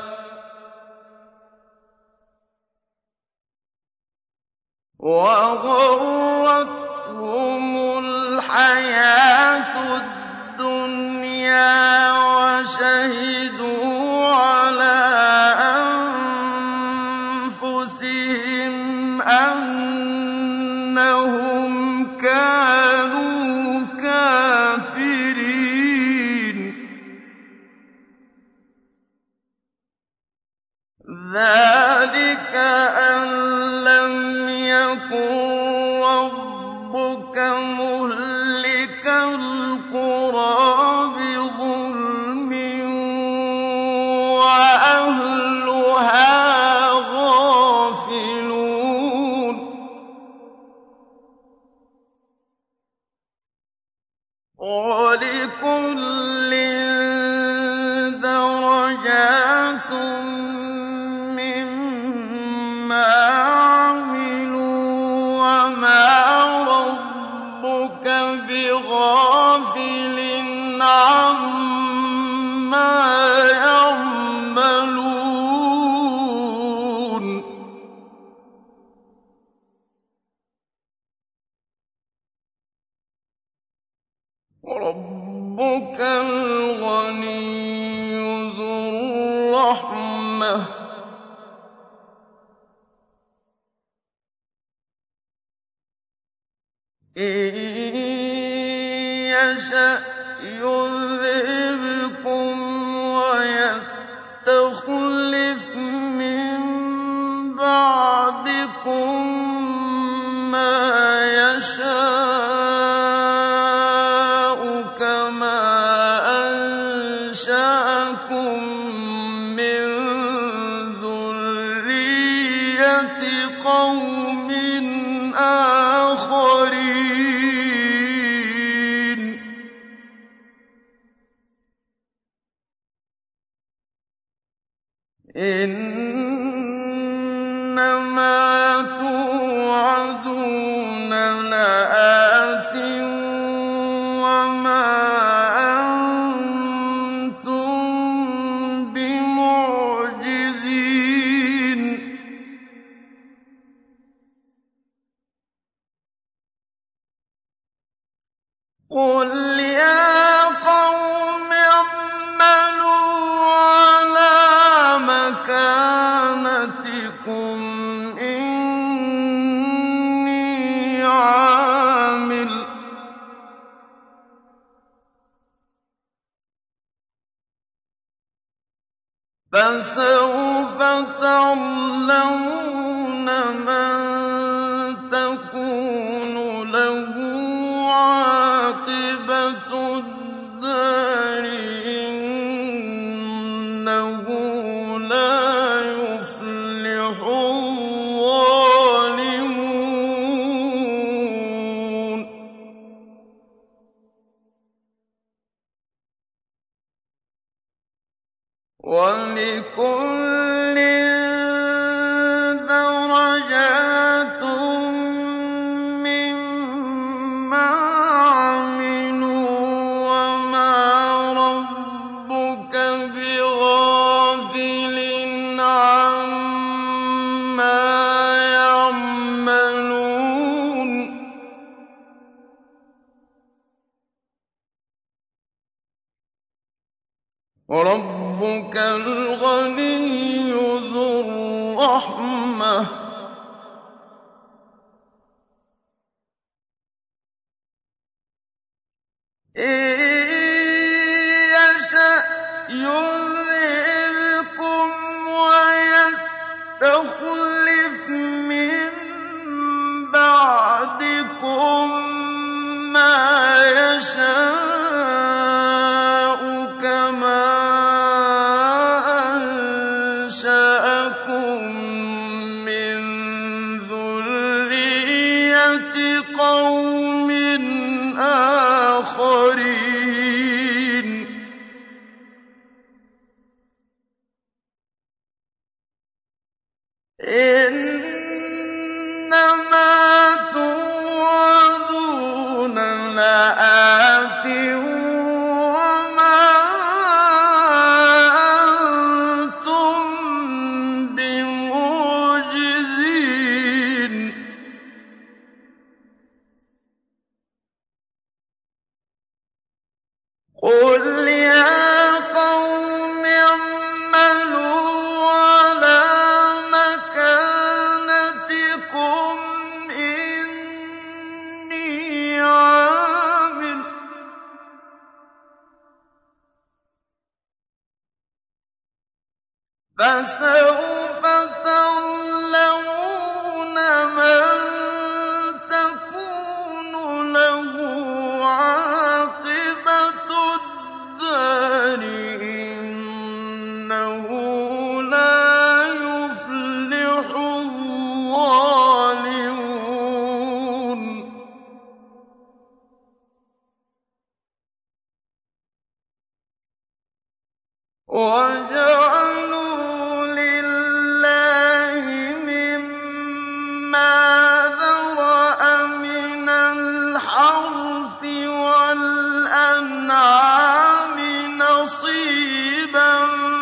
وغرتهم الحياة الدنيا وشهدوا على ذَٰلِكَ أَن لَّمْ يَكُن رَّبُّكَ مُهْلِكَ الْقُرَىٰ بِظُلْمٍ وَأَهْلُهَا غَافِلُونَ وَلِكُلٍّ دَرَجَاتٌ مِّمَّا عَمِلُوا ۚ وَمَا رَبُّكَ بِغَافِلٍ عَمَّا يَعْمَلُونَ رَبُّكَ الْغَنِيُّ ذُو الرَّحْمَةِ ۚ إِن يَشَأْ يُذْهِبْكُمْ وَيَسْتَخْلِفْ مِن بَعْدِكُم مَّا يَشَاءُ كَمَا أَنشَأَكُم مِّن ذُرِّيَّةِ قَوْمٍ آخَرِينَ إِنَّمَا تُوعَدُونَ لَآتٍ ۖ وَمَا أَنتُم بِمُعْجِزِينَ قُلْ يَا قَوْمِ اعْمَلُوا عَلَىٰ مَكَانَتِكُمْ إِنِّي عَامِلٌ ۖ فَسَوْفَ تَعْلَمُونَ مَن تَكُونُ لَهُ عَاقِبَةُ الدَّارِ ۗ إِنَّهُ لَا يُفْلِحُ الظَّالِمُونَ وَلِكُلٍّ دَرَجَاتٌ مِّمَّا عَمِلُوا ۚ وَمَا رَبُّكَ بِغَافِلٍ عَمَّا يَعْمَلُونَ رَبُّكَ الْغَنِيُّ ذُو الرَّحْمَةِ ۚ إِن يَشَأْ يُذْهِبْكُمْ وَيَسْتَخْلِفْ مِن بَعْدِكُم مَّا يَشَاءُ كَمَا أَنشَأَكُم مِّن ذُرِّيَّةِ قَوْمٍ آخَرِينَ إِنَّمَا تُوعَدُونَ لَآتٍ ۖ وَمَا أَنتُم بِمُعْجِزِينَ قُلْ يَا قَوْمِ اعْمَلُوا عَلَىٰ مَكَانَتِكُمْ إِنِّي عَامِلٌ ۖ فَسَوْفَ سَتَعْلَمُونَ مَن تَكُونُ لَهُ عَاقِبَةُ الدَّارِ ۗ إِنَّهُ لَا يُفْلِحُ الظَّالِمُونَ. وَجَعَلُوا لِلَّهِ مِمَّا ذَرَأَ مِنَ الْحَرْثِ وَالْأَنْعَامِ نَصِيبًا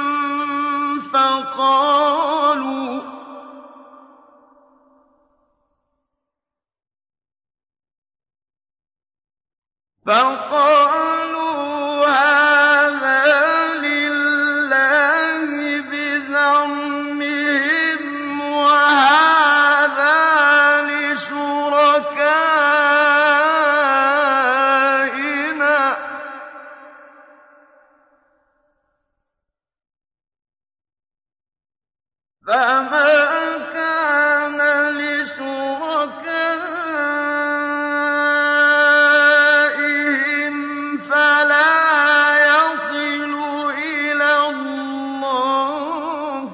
فَقَالُوا هَٰذَا لِلَّهِ بِزَعْمِهِمْ وَهَٰذَا لِشُرَكَائِنَا ۖ فَمَا كَانَ لِشُرَكَائِهِمْ فَلَا يَصِلُ إِلَى اللَّهِ ۖ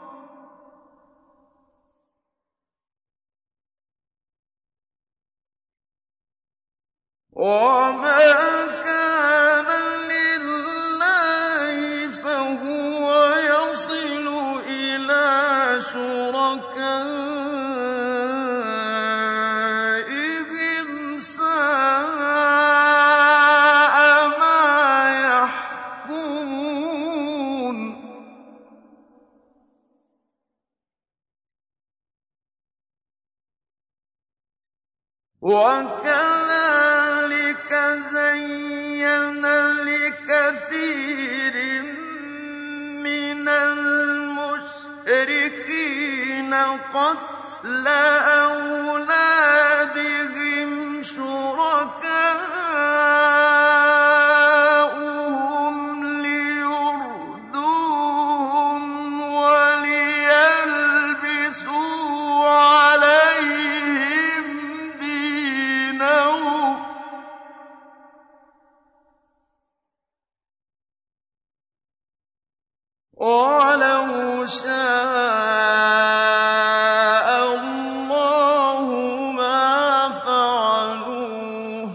وَمَا كَانَ لِلَّهِ فَهُوَ يَصِلُ إِلَىٰ شُرَكَائِهِمْ ۗ سَاءَ مَا يَحْكُمُونَ. وَكَذَٰلِكَ زَيَّنَ لِكَثِيرٍ مِّنَ الْمُشْرِكِينَ قَتْلَ أَوْلَادِهِمْ شُرَكَاؤُهُمْ لِيُرْدُوهُمْ وَلِيَلْبِسُوا عَلَيْهِمْ دِينَهُمْ ۖ وَلَوْ شَاءَ اللَّهُ مَا فَعَلُوهُ ۖ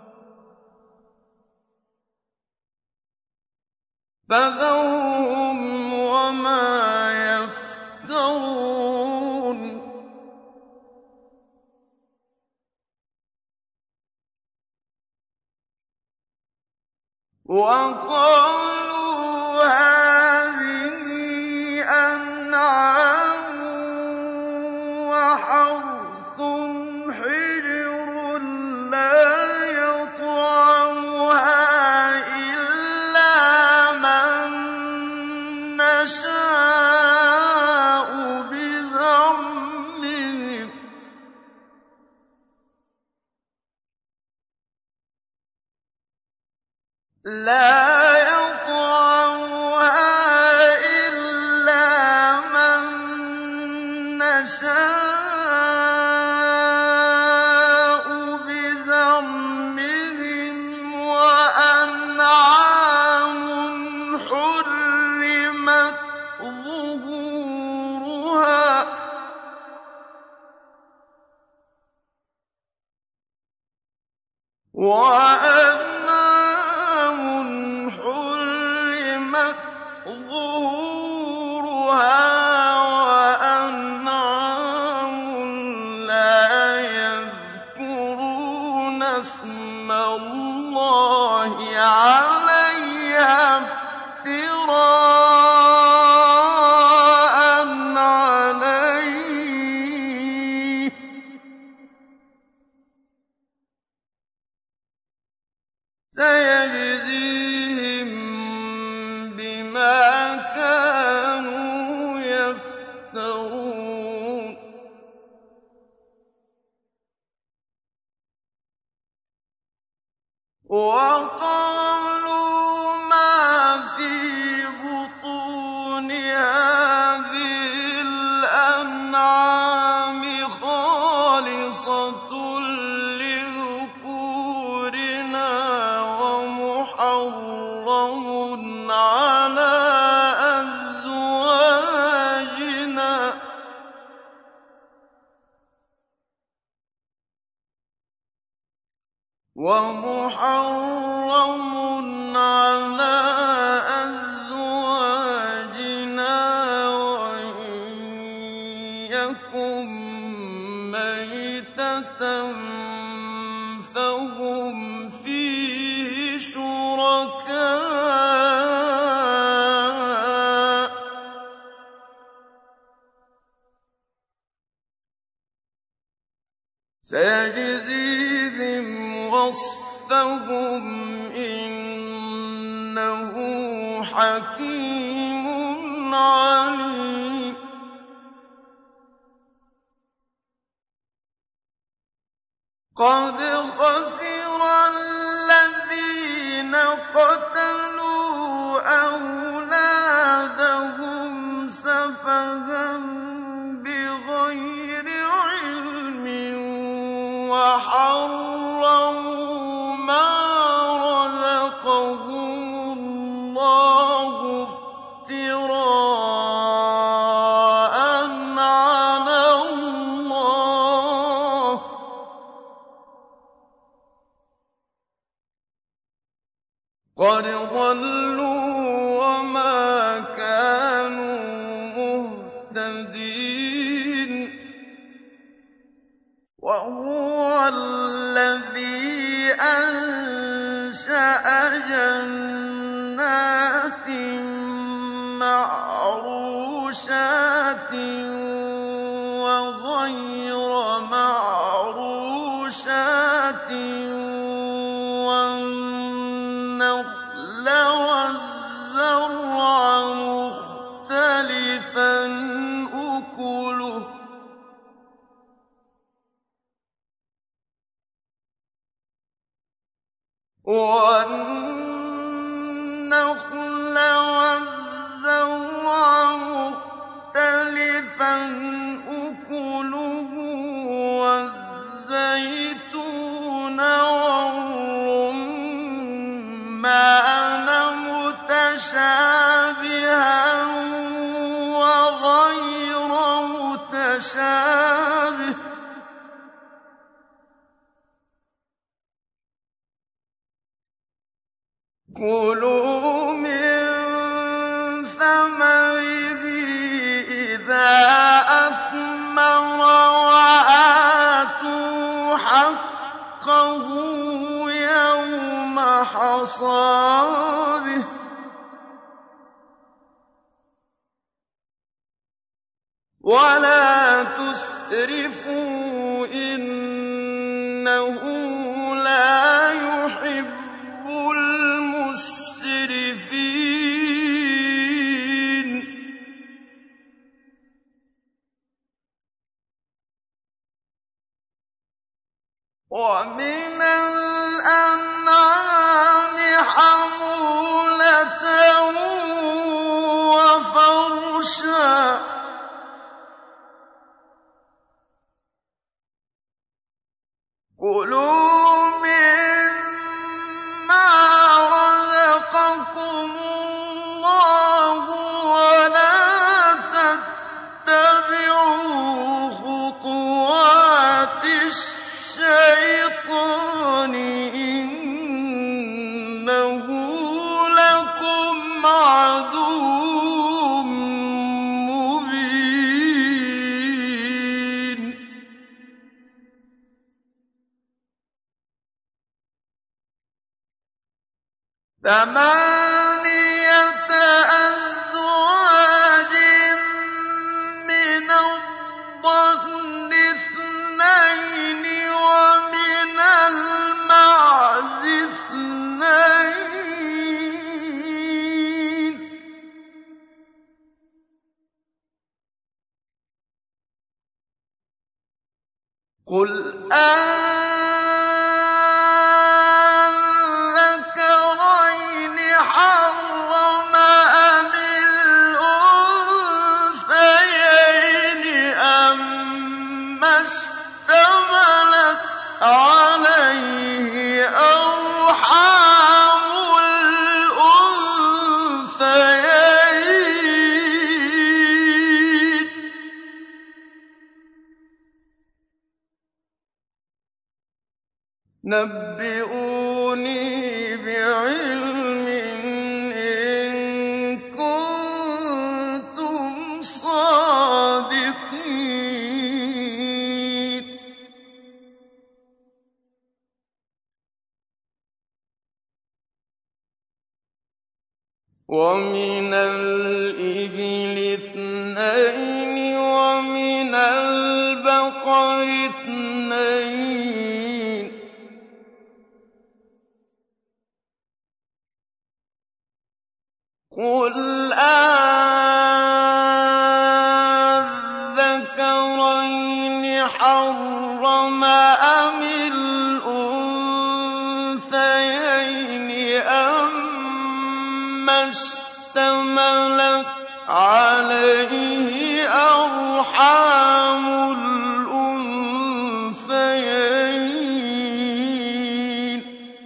فَذَرْهُمْ وَمَا يَفْتَرُونَ. وَقَالُوا هَٰذِهِ أَنْعَامٌ وَحَرْثٌ حِجْرٌ لَّا يَطْعَمُهَا إِلَّا مَن نَّشَاءُ بِزَعْمِهِمْ ۚ لَا يَطْعَمُهَا إِلَّا مَن نَّشَاءُ بِزَعْمِهِمْ ۚ وَأَنْعَامٌ حُرِّمَتْ ظُهُورُهَا وَأَنْعَامٌ لَّا يَذْكُرُونَ اسْمَ اللَّهِ عَلَيْهَا افْتِرَاءً عَلَيْهِ ۚ سَيَجْزِيهِم بِمَا كَانُوا يَفْتَرُونَ. وَقَالُوا مَا فِي بُطُونِ هَٰذِهِ وَمُحَرَّمٌ عَلَىٰ أَزْوَاجِنَا وَإِن يَكُن مَّيْتَةً فَهُمْ فِيهِ شُرَكَاءُ ۚ سَيَجْزِيهِمْ وَصْفَهُمْ ۚ إِنَّهُ حَكِيمٌ عَلِيمٌ. قَدْ خَسِرَ الَّذِينَ قَتَلُوا أَوْلَادَهُمْ سَفَهًا بِغَيْرِ عِلْمٍ وَحَرَّمُوا مَا رَزَقَهُمُ اللَّهُ افْتِرَاءً عَلَى اللَّهِ ۚ قَدْ ضَلُّوا وَمَا كَانُوا مُهْتَدِينَ. وَهُوَ الَّذِي أَنشَأَ جَنَّاتٍ مَّعْرُوشَاتٍ وَغَيْرَ مَعْرُوشَاتٍ وَالنَّخْلَ وَالزَّرْعَ مُخْتَلِفًا أُكُلُهُ وَالنَّخْلَ وَالزَّرْعَ مُخْتَلِفًا أُكُلُهُ وَالزَّيْتُونَ وَالرُّمَّانَ مُتَشَابِهًا وَغَيْرَ مُتَشَابِهٍ ۚ كُلُوا مِن ثَمَرِهِ إِذَا أَثْمَرَ وَآتُوا حَقَّهُ يَوْمَ حَصَادِهِ ۖ وَلَا تُسْرِفُوا ۚ إِنَّهُ لَا يُحِبُّ الْمُسْرِفِينَ. وَمِنَ الْأَنْعَامِ حَمُولَةً وَفَرْشًا ۚ كُلُوا مِمَّا رَزَقَكُمُ اللَّهُ وَلَا تَتَّبِعُوا خُطُوَاتِ الشَّيْطَانِ ۚ إِنَّهُ لَكُمْ عَدُوٌّ مُّبِينٌ. ثَمَانِيَةَ أَزْوَاجٍ مِّنَ الضَّأْنِ اثْنَيْنِ وَمِنَ الْمَعْزِ اثْنَيْنِ ۗ قُلْ أَنذَكَرَيْنِ حَرَّمَ أَمِ الْأُنثَيَيْنِ أَمَّا اشْتَمَلَتْ عَلَيْهِ أَرْحَامُ الْأُنثَيَيْنِ نَبِّئُونِي بِعِلْمٍ إِن كُنتُمْ صَادِقِينَ وَمِنَ الْإِبِلِ اثْنَيْنِ وَمِنَ الْبَقَرِ اثْنَيْنِ ۗ قُلْ آلذَّكَرَيْنِ حَرَّمَ أَمِ الْأُنثَيَيْنِ أَمَّا اشْتَمَلَتْ عَلَيْهِ أَرْحَامُ الْأُنثَيَيْنِ ۖ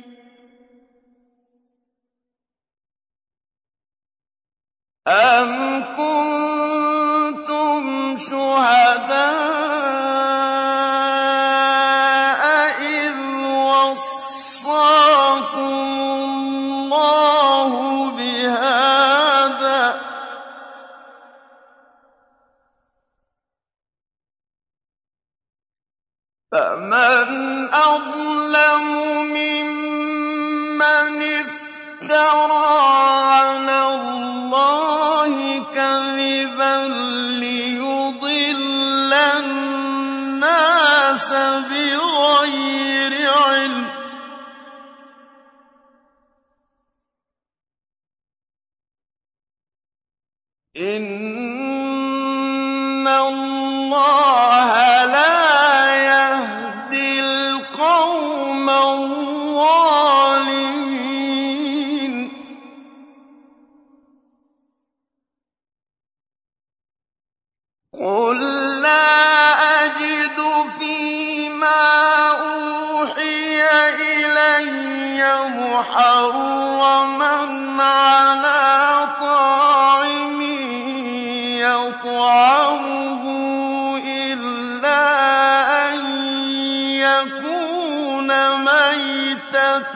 أَمْ كُنتُمْ شُهَدَاءَ إِذْ وَصَّاكُمُ اللَّهُ بِهَٰذَا ۖ فَمَنْ أَظْلَمُ مِمَّنِ افْتَرَىٰ عَلَى اللَّهِ كَذِبًا لِّيُضِلَّ النَّاسَ بِغَيْرِ عِلْمٍ ۗ إِنَّ اللَّهَ لَا يَهْدِي الْقَوْمَ الظَّالِمِينَ قُل لَّا أَجِدُ فِيمَا أُوحِيَ إِلَيَّ مُحَرَّمًا عَلَىٰ طَاعِمٍ يَطْعَمُهُ إِلَّا أَن يَكُونَ مَيْتَةً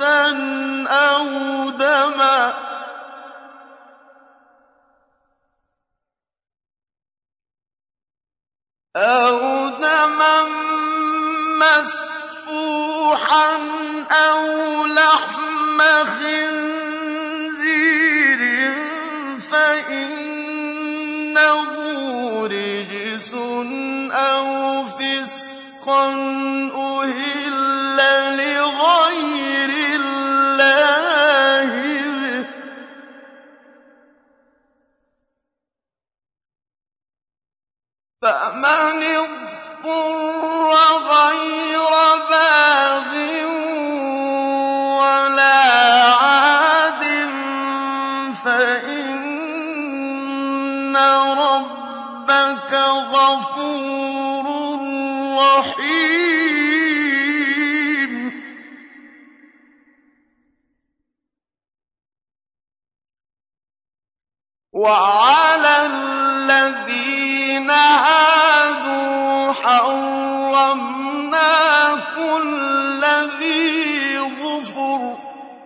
أَوْ دَمًا مَّسْفُوحًا أَوْ لَحْمَ خِنزِيرٍ فَإِنَّهُ رِجْسٌ أَوْ فِسْقًا أُهِلَّ لِغَيْرِ اللَّهِ بِهِ ۚ فَمَنِ اضْطُرَّ غَيْرَ بَاغٍ وَلَا عَادٍ فَإِنَّ رَبَّكَ غَفُورٌ رَّحِيمٌ وَعَلَى الَّذِينَ هَادُوا حَرَّمْنَا كُلَّ ذِي ظُفُرٍ ۖ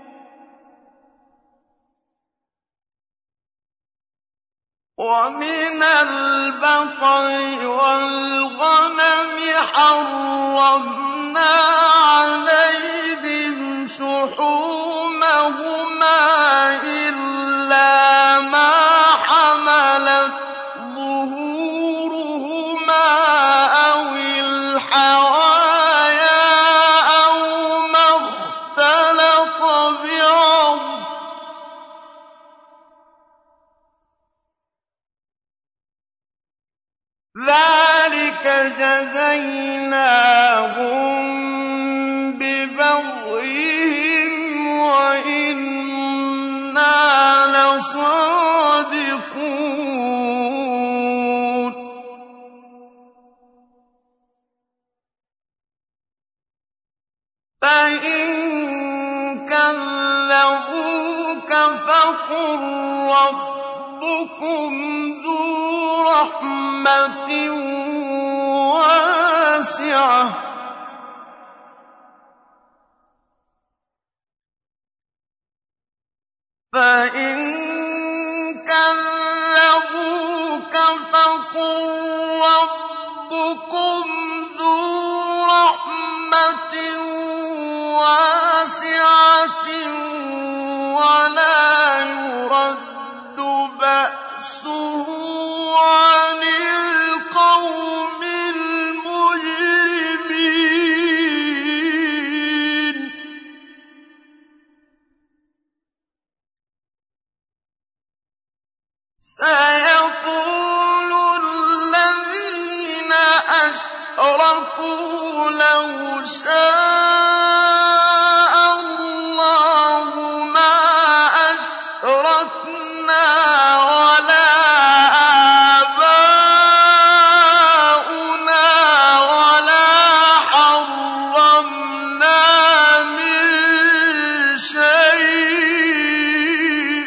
وَمِنَ الْبَقَرِ وَالْغَنَمِ حَرَّمْنَا عَلَيْهِمْ شُحُومَهُمَا إِلَّا مَا حَمَلَتْ ظُهُورُهُمَا أَوِ الْحَوَايَا أَوْ مَا اخْتَلَطَ بِعَظْمٍ ۚ ذَٰلِكَ جَزَيْنَاهُم بِبَغْيِهِمْ وَإِنَّا لَصَادِقُونَ فَإِن كَذَّبُوكَ فَقُل رَّبُّكُمْ ذُو رَحْمَةٍ وَاسِعَةٍ فإن كذبوك فقل ربكم ذو رحمة واسعة ولا يرد بأسه عن القوم المجرمين سيقول الذين أشركوا لو شاء الله ما أشركنا ولا آباؤنا ولا حرمنا من شيء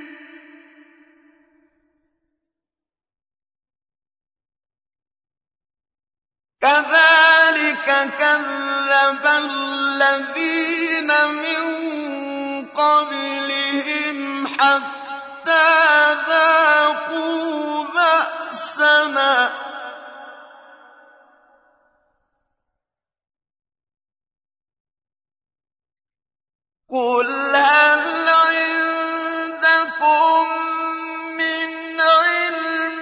كذلك كذب الذين من قبلهم حتى ذاقوا بأسنا قل هل عندكم من علم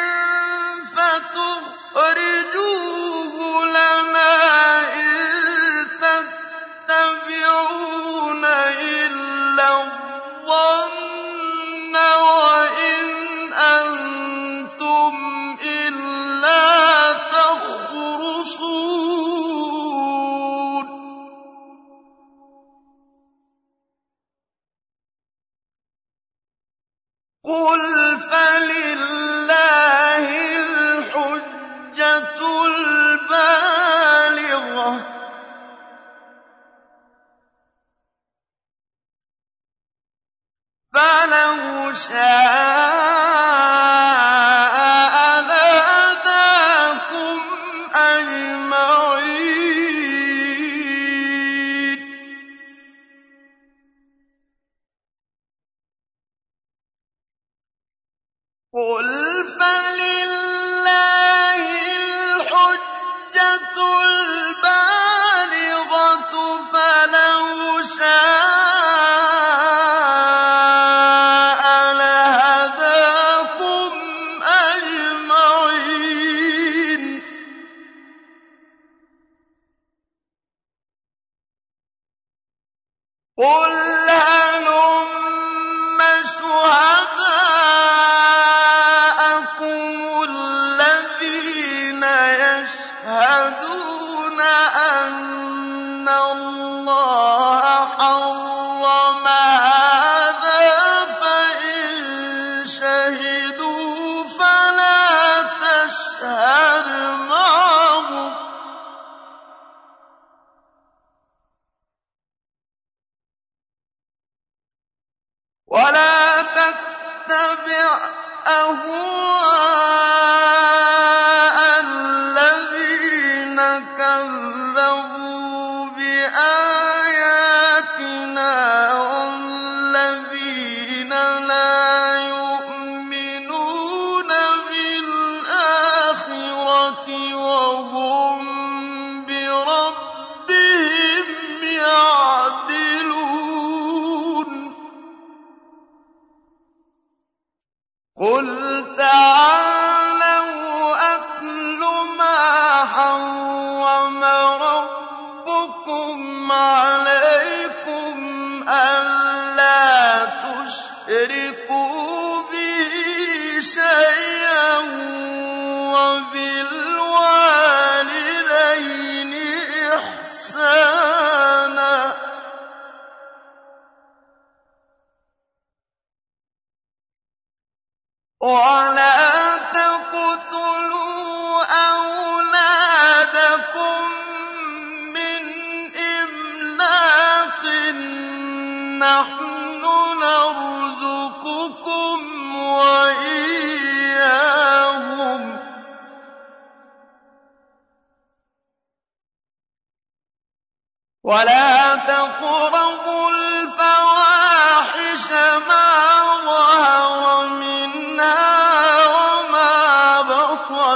فتخرجوه لنا إن تتبعون إلا الظن وإن أنتم إلا تخرصون قل فلله الحجة البالغة فلو شاء لهداكم أجمعين قل فلله الحجة البالغة فلو شاء لهداكم أجمعين قل هلم شهداءكم الذين يشهدون أن الله حرم هذا فإن شهدوا فلا تشهد معهم ولا تتبع أهواء الذين كذبوا بآياتنا والذين لا يؤمنون بالآخرة وهم بربهم يعدلون قل تعالوا أتل ما حرم ربكم عليكم ألا تشركوا به شيئا وبالوالدين إحسانا ولا تقتلوا أولادكم من إملاق نحن نرزقكم وإياهم ولا تقربوا الفواحش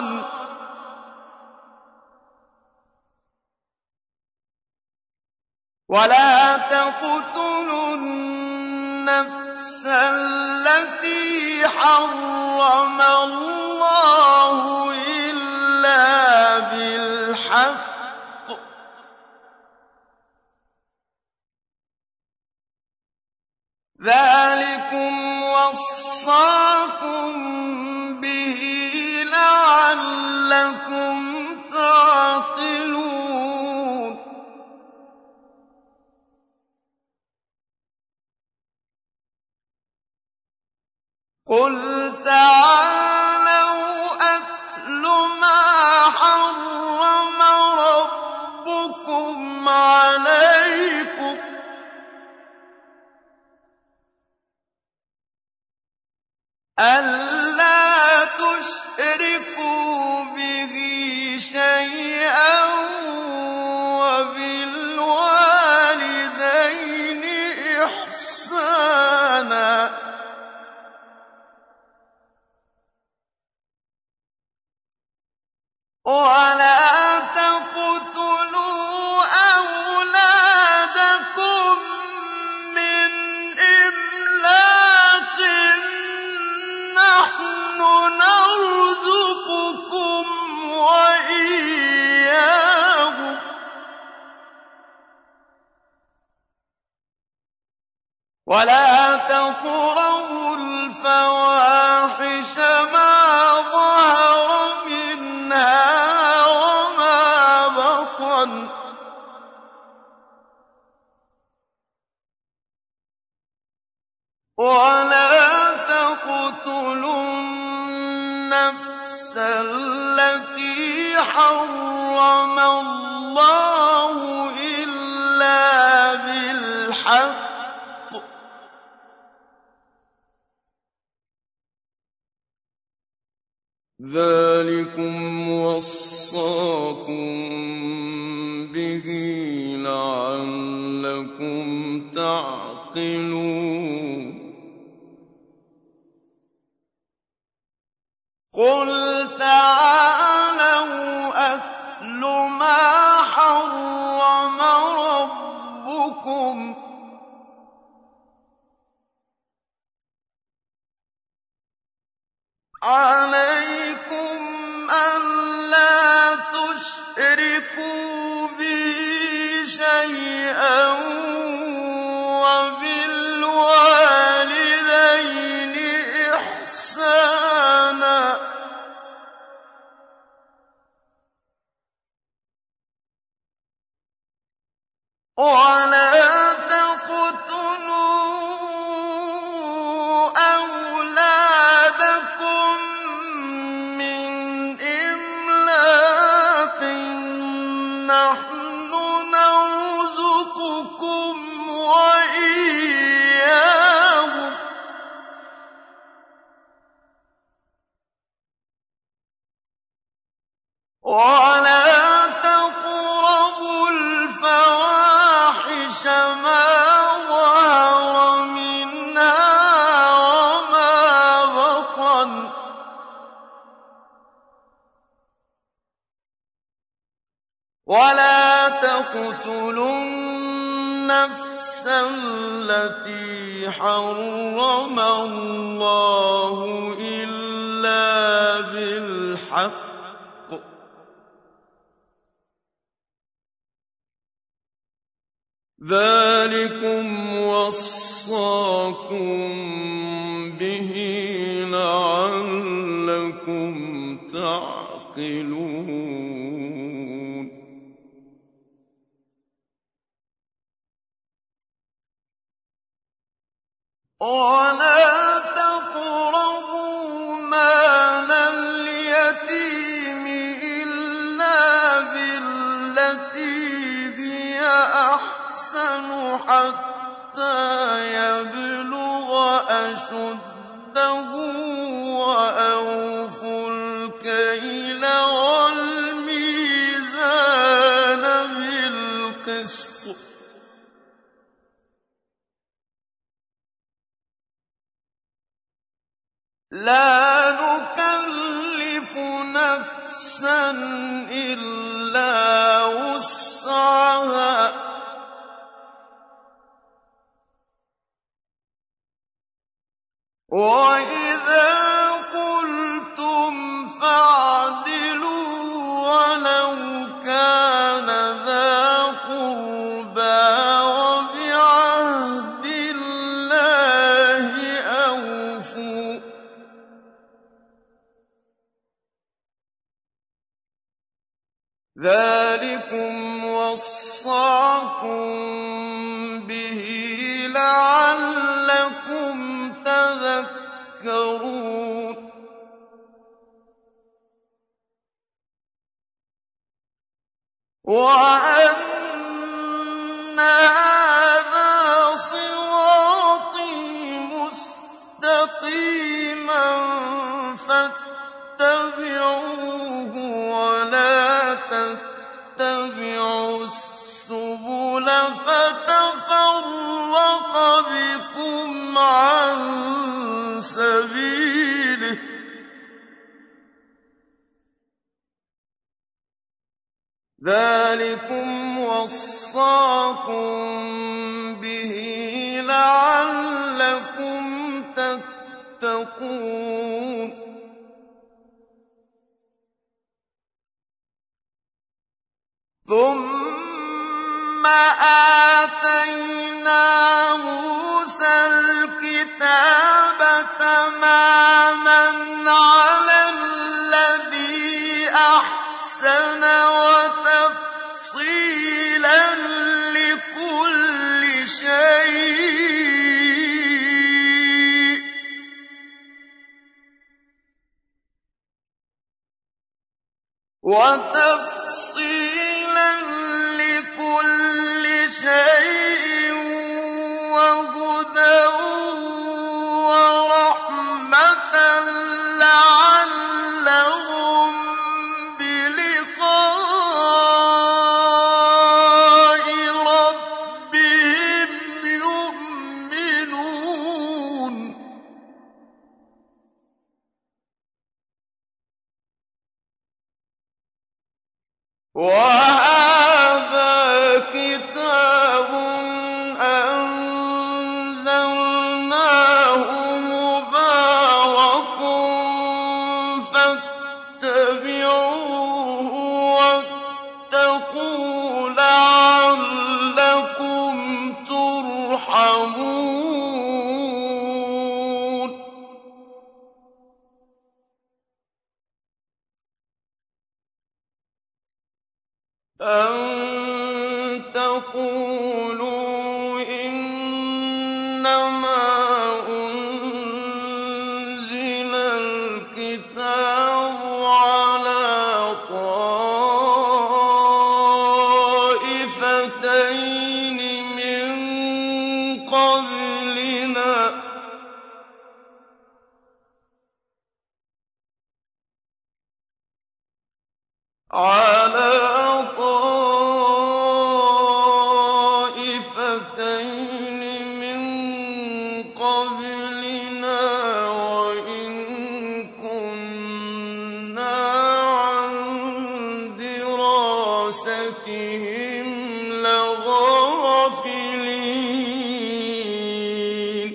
ولا تقتلوا النفس التي حرم الله إلا بالحق ذلكم وصاكم به لعلكم تعقلون قل تعالوا أتل ما حرم ربكم عليكم ألا تشركوا به شيئا وبالوالدين إحسانا ولا تقتلوا أولادكم من إملاق نحن نرزقكم وإياهم ولا تقربوا الفواحش ما ظهر منها وما بطن ولا تقتلوا النفس التي حرم الله إلا بالحق ذلكم وصاكم به لعلكم تعقلون قل تعالوا أتل ما حرم ربكم عليكم ألا تشركوا به شيئا وبالوالدين إحسانا ولا تقتلوا أولادكم من إملاق نحن نرزقكم وإياهم ولا تقربوا الفواحش ما ظهر منها وما بطن ولا تقتلوا النفس التي حرم الله إلا بالحق ذلكم وصاكم به لعلكم تعقلون ولا تقربوا مال اليتيم إلا بالتي هي أحسن حتى يبلغ أشده وأوفوا الكيل والميزان بالقسط لا نكلف نفسا نَفْسًا إِلَّا وُسْعَهَا ۖ وَإِذَا قُلْتُمْ فَاعْدِلُوا وَلَوْ كَانَ ذَا قُرْبَىٰ ۖ وَبِعَهْدِ اللَّهِ أَوْفُوا ۚ ذَٰلِكُمْ وَصَّاكُم بِهِ لَعَلَّكُمْ تَذَكَّرُونَ وَأَنَّ هَٰذَا صِرَاطِي مُسْتَقِيمًا فَاتَّبِعُوهُ وَلَا تَتَّبِعُوا السُّبُلَ فَتَفَرَّقَ بِكُمْ عَن سَبِيلِهِ ۚ ذَٰلِكُمْ وَصَّاكُم بِهِ لَعَلَّكُمْ تَتَّقُونَ ثُمَّ آتَيْنَا مُوسَى الْكِتَابَ تَمَامًا عَلَى الَّذِي أَحْسَنَ وَتَفْصِيلًا لِّكُلِّ شَيْءٍ وَهُدًى وَرَحْمَةً لَّعَلَّهُم بِلِقَاءِ رَبِّهِمْ يُؤْمِنُونَ وَهَٰذَا كِتَابٌ أَنزَلْنَاهُ مُبَارَكٌ فَاتَّبِعُوهُ وَاتَّقُوا لَعَلَّكُمْ تُرْحَمُونَ أَن تَقُولُوا إِنَّمَا أُنزِلَ الْكِتَابُ عَلَىٰ طَائِفَتَيْنِ مِن قَبْلِنَا ۖ وَإِن كُنَّا عَن دِرَاسَتِهِمْ لَغَافِلِينَ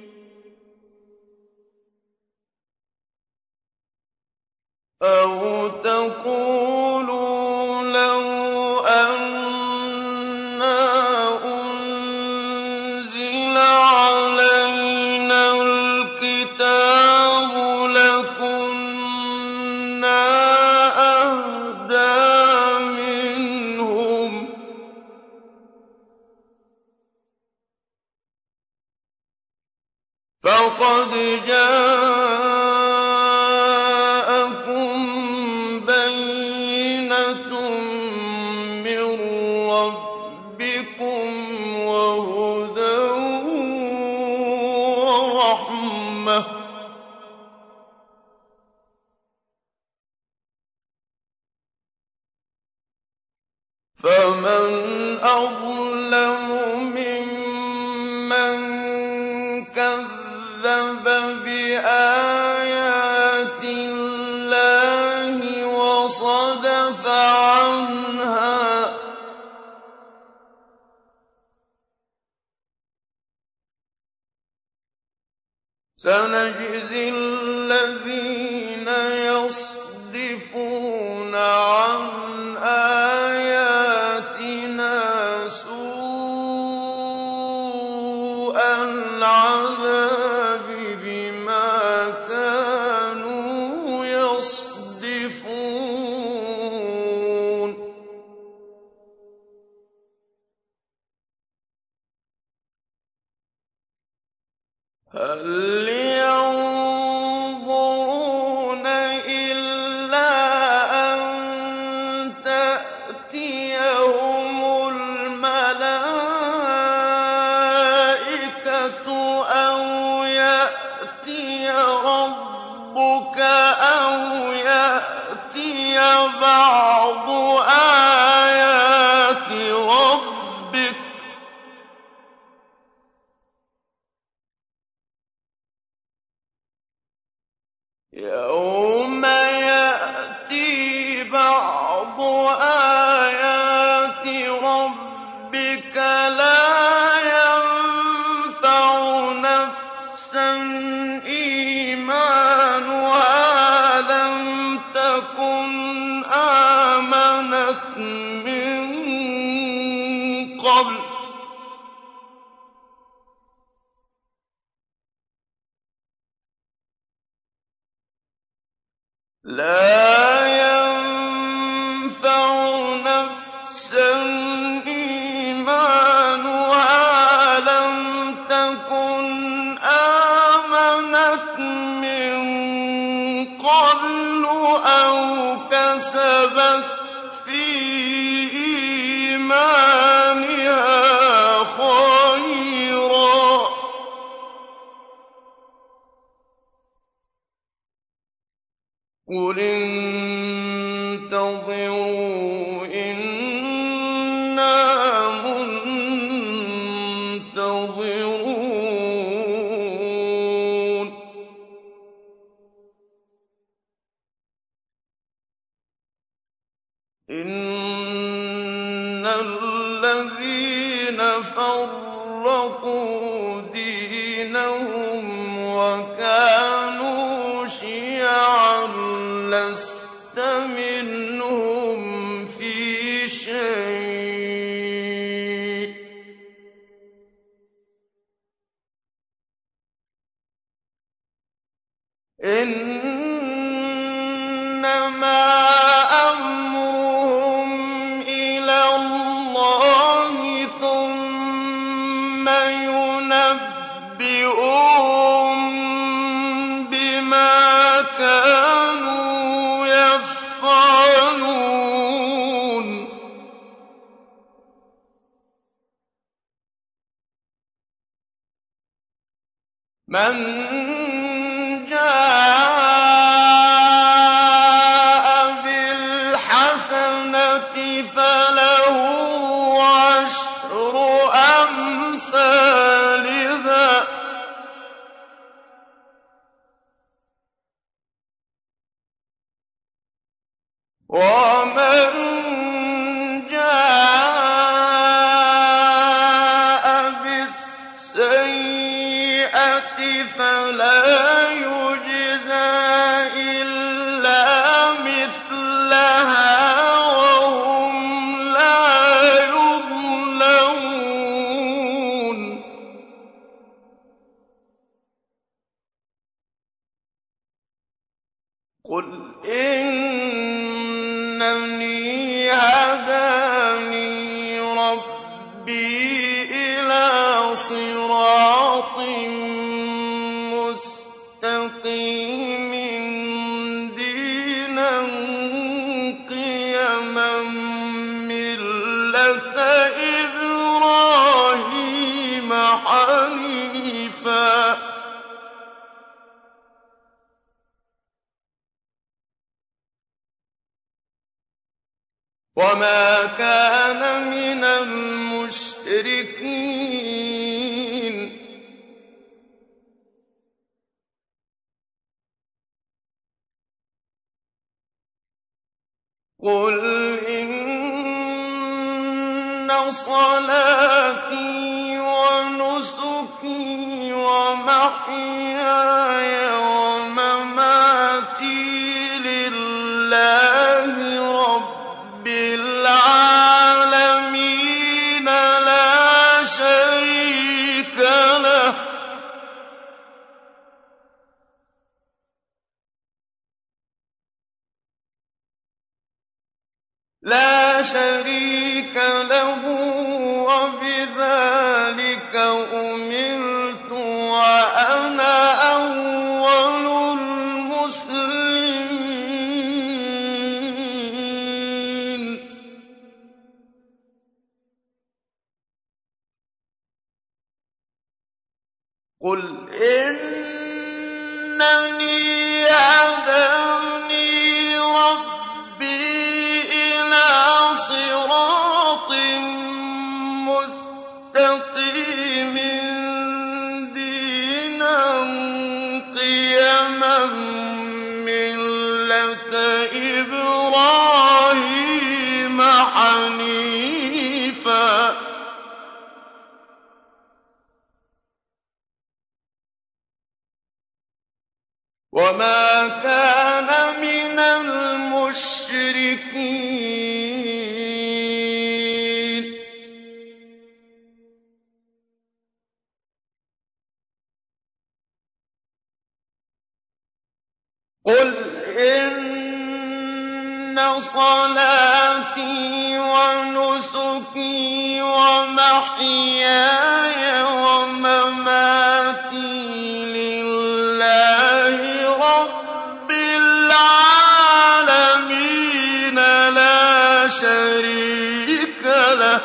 أَوْ تَقُولُوا لَوْ أَنَّا أُنزِلَ عَلَيْنَا الْكِتَابُ لَكُنَّا أَهْدَىٰ مِنْهُمْ ۚ فَقَدْ جَاءَكُم بَيِّنَةٌ مِّن رَّبِّكُمْ وَهُدًى وَرَحْمَةٌ ۚ فَمَنْ أَظْلَمُ مِمَّن كَذَّبَ بِآيَاتِ اللَّهِ وَصَدَفَ عَنْهَا سَنَجْزِي الَّذِينَ يَصْدِفُونَ عَنْ آيَاتِنَا سُوءَ الْعَذَابِ بِمَا كَانُوا يَصْدِفُونَ هَلْ يَنظُرُونَ إِلَّا أَن تَأْتِيَهُمُ الْمَلَائِكَةُ أَوْ يَأْتِيَ رَبُّكَ أَوْ يَأْتِيَ بَعْضُ آيَاتِ رَبِّكَ ۗ يَوْمَ يَأْتِي بَعْضُ آيَاتِ رَبِّكَ لَا يَنفَعُ نَفْسًا إِيمَانُهَا لَمْ تَكُنْ آمَنَتْ مِن قَبْلُ أَوْ كَسَبَتْ فِي إِيمَانِهَا خَيْرًا ۗ قُلِ انتَظِرُوا إِنَّا مُنتَظِرُونَ إِنَّ الَّذِينَ فَرَّقُوا دِينَهُمْ وَكَانُوا شِيَعًا لَّسْتَ مِنْهُمْ فِي شَيْءٍ ۚ إِنَّمَا أَمْرُهُمْ إِلَى اللَّهِ ثُمَّ يُنَبِّئُهُم بِمَا كَانُوا يَفْعَلُونَ مَن جَاءَ بِالْحَسَنَةِ فَلَهُ عَشْرُ أَمْثَالِهَا ۖ وَمَن جَاءَ بِالسَّيِّئَةِ فَلَا يُجْزَىٰ إِلَّا مِثْلَهَا وَهُمْ لَا يُظْلَمُونَ قُلْ إِنَّنِي هَدَانِي رَبِّي إِلَىٰ صِرَاطٍ مُّسْتَقِيمٍ دِينًا قِيَمًا مِّلَّةَ إِبْرَاهِيمَ حَنِيفًا ۖ وَمَا كَانَ مِنَ الْمُشْرِكِينَ قُلْ إِنَّ صَلَاتِي وَنُسُكِي وَمَحْيَايَ وَمَمَاتِي لِلَّهِ رَبِّ الْعَالَمِينَ لَا شَرِيكَ له وبذلك أُمِرْتُ وَأَنَا أَوَّلُ الْمُسْلِمِينَ قُلْ إِنَّنِي هَدَانِي رَبِّي إِلَىٰ صِرَاطٍ مُّسْتَقِيمٍ دِينًا قِيَمًا مِّلَّةَ إِبْرَاهِيمَ حَنِيفًا ۖ وَمَا كَانَ مِنَ الْمُشْرِكِينَ قُلْ إِنَّ صَلَاتِي وَنُسُكِي وَمَحْيَايَ وَمَمَاتِي لِلَّهِ رَبِّ الْعَالَمِينَ لَا شَرِيكَ لَهُ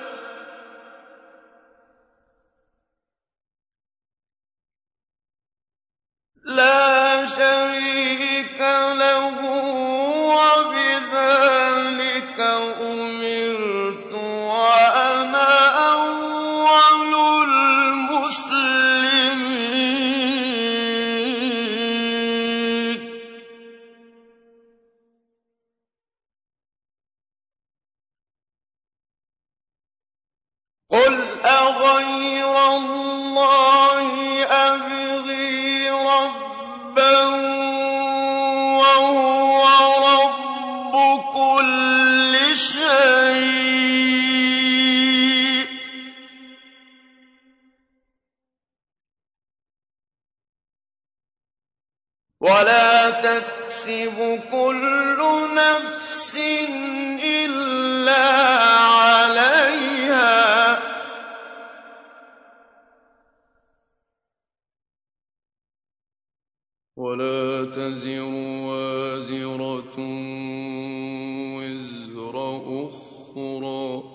وبذلك أُمِرْتُ وَأَنَا أَوَّلُ الْمُسْلِمِينَ قُلْ أَغَيْرَ اللَّهِ أَبْغِي رَبًّا وَهُوَ رَبُّ كُلِّ شَيْءٍ ۚ وَلَا تَكْسِبُ كُلُّ نَفْسٍ إِلَّا عَلَيْهَا ۚ وَلَا تَزِرُ وَازِرَةٌ وِزْرَ أُخْرَىٰ ۚ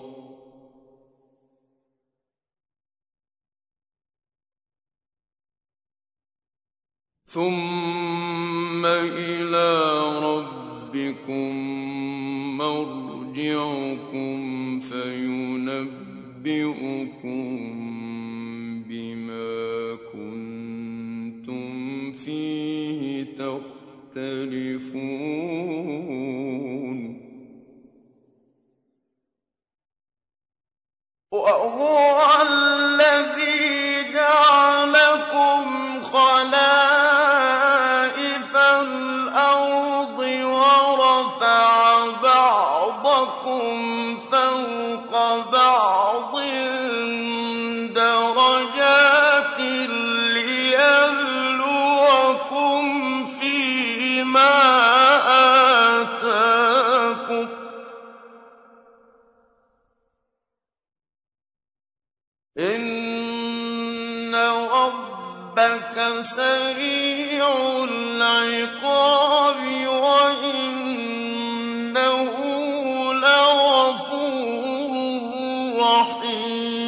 ثُمَّ إِلَىٰ رَبِّكُم مَّرْجِعُكُمْ فَيُنَبِّئُكُم بِمَا كُنتُمْ فِيهِ تَخْتَلِفُونَ وَهُوَ الَّذِي جَعَلَكُمْ خَلَائِفَ الْأَرْضِ وَرَفَعَ بَعْضَكُمْ فَوْقَ بَعْضٍ دَرَجَاتٍ لِّيَبْلُوَكُمْ فِيمَا آتَاكُمْ ۗ إِنَّ رَبَّكَ سَرِيعُ الْعِقَابِ وَإِنَّهُ لَغَفُورٌ رَّحِيمٌ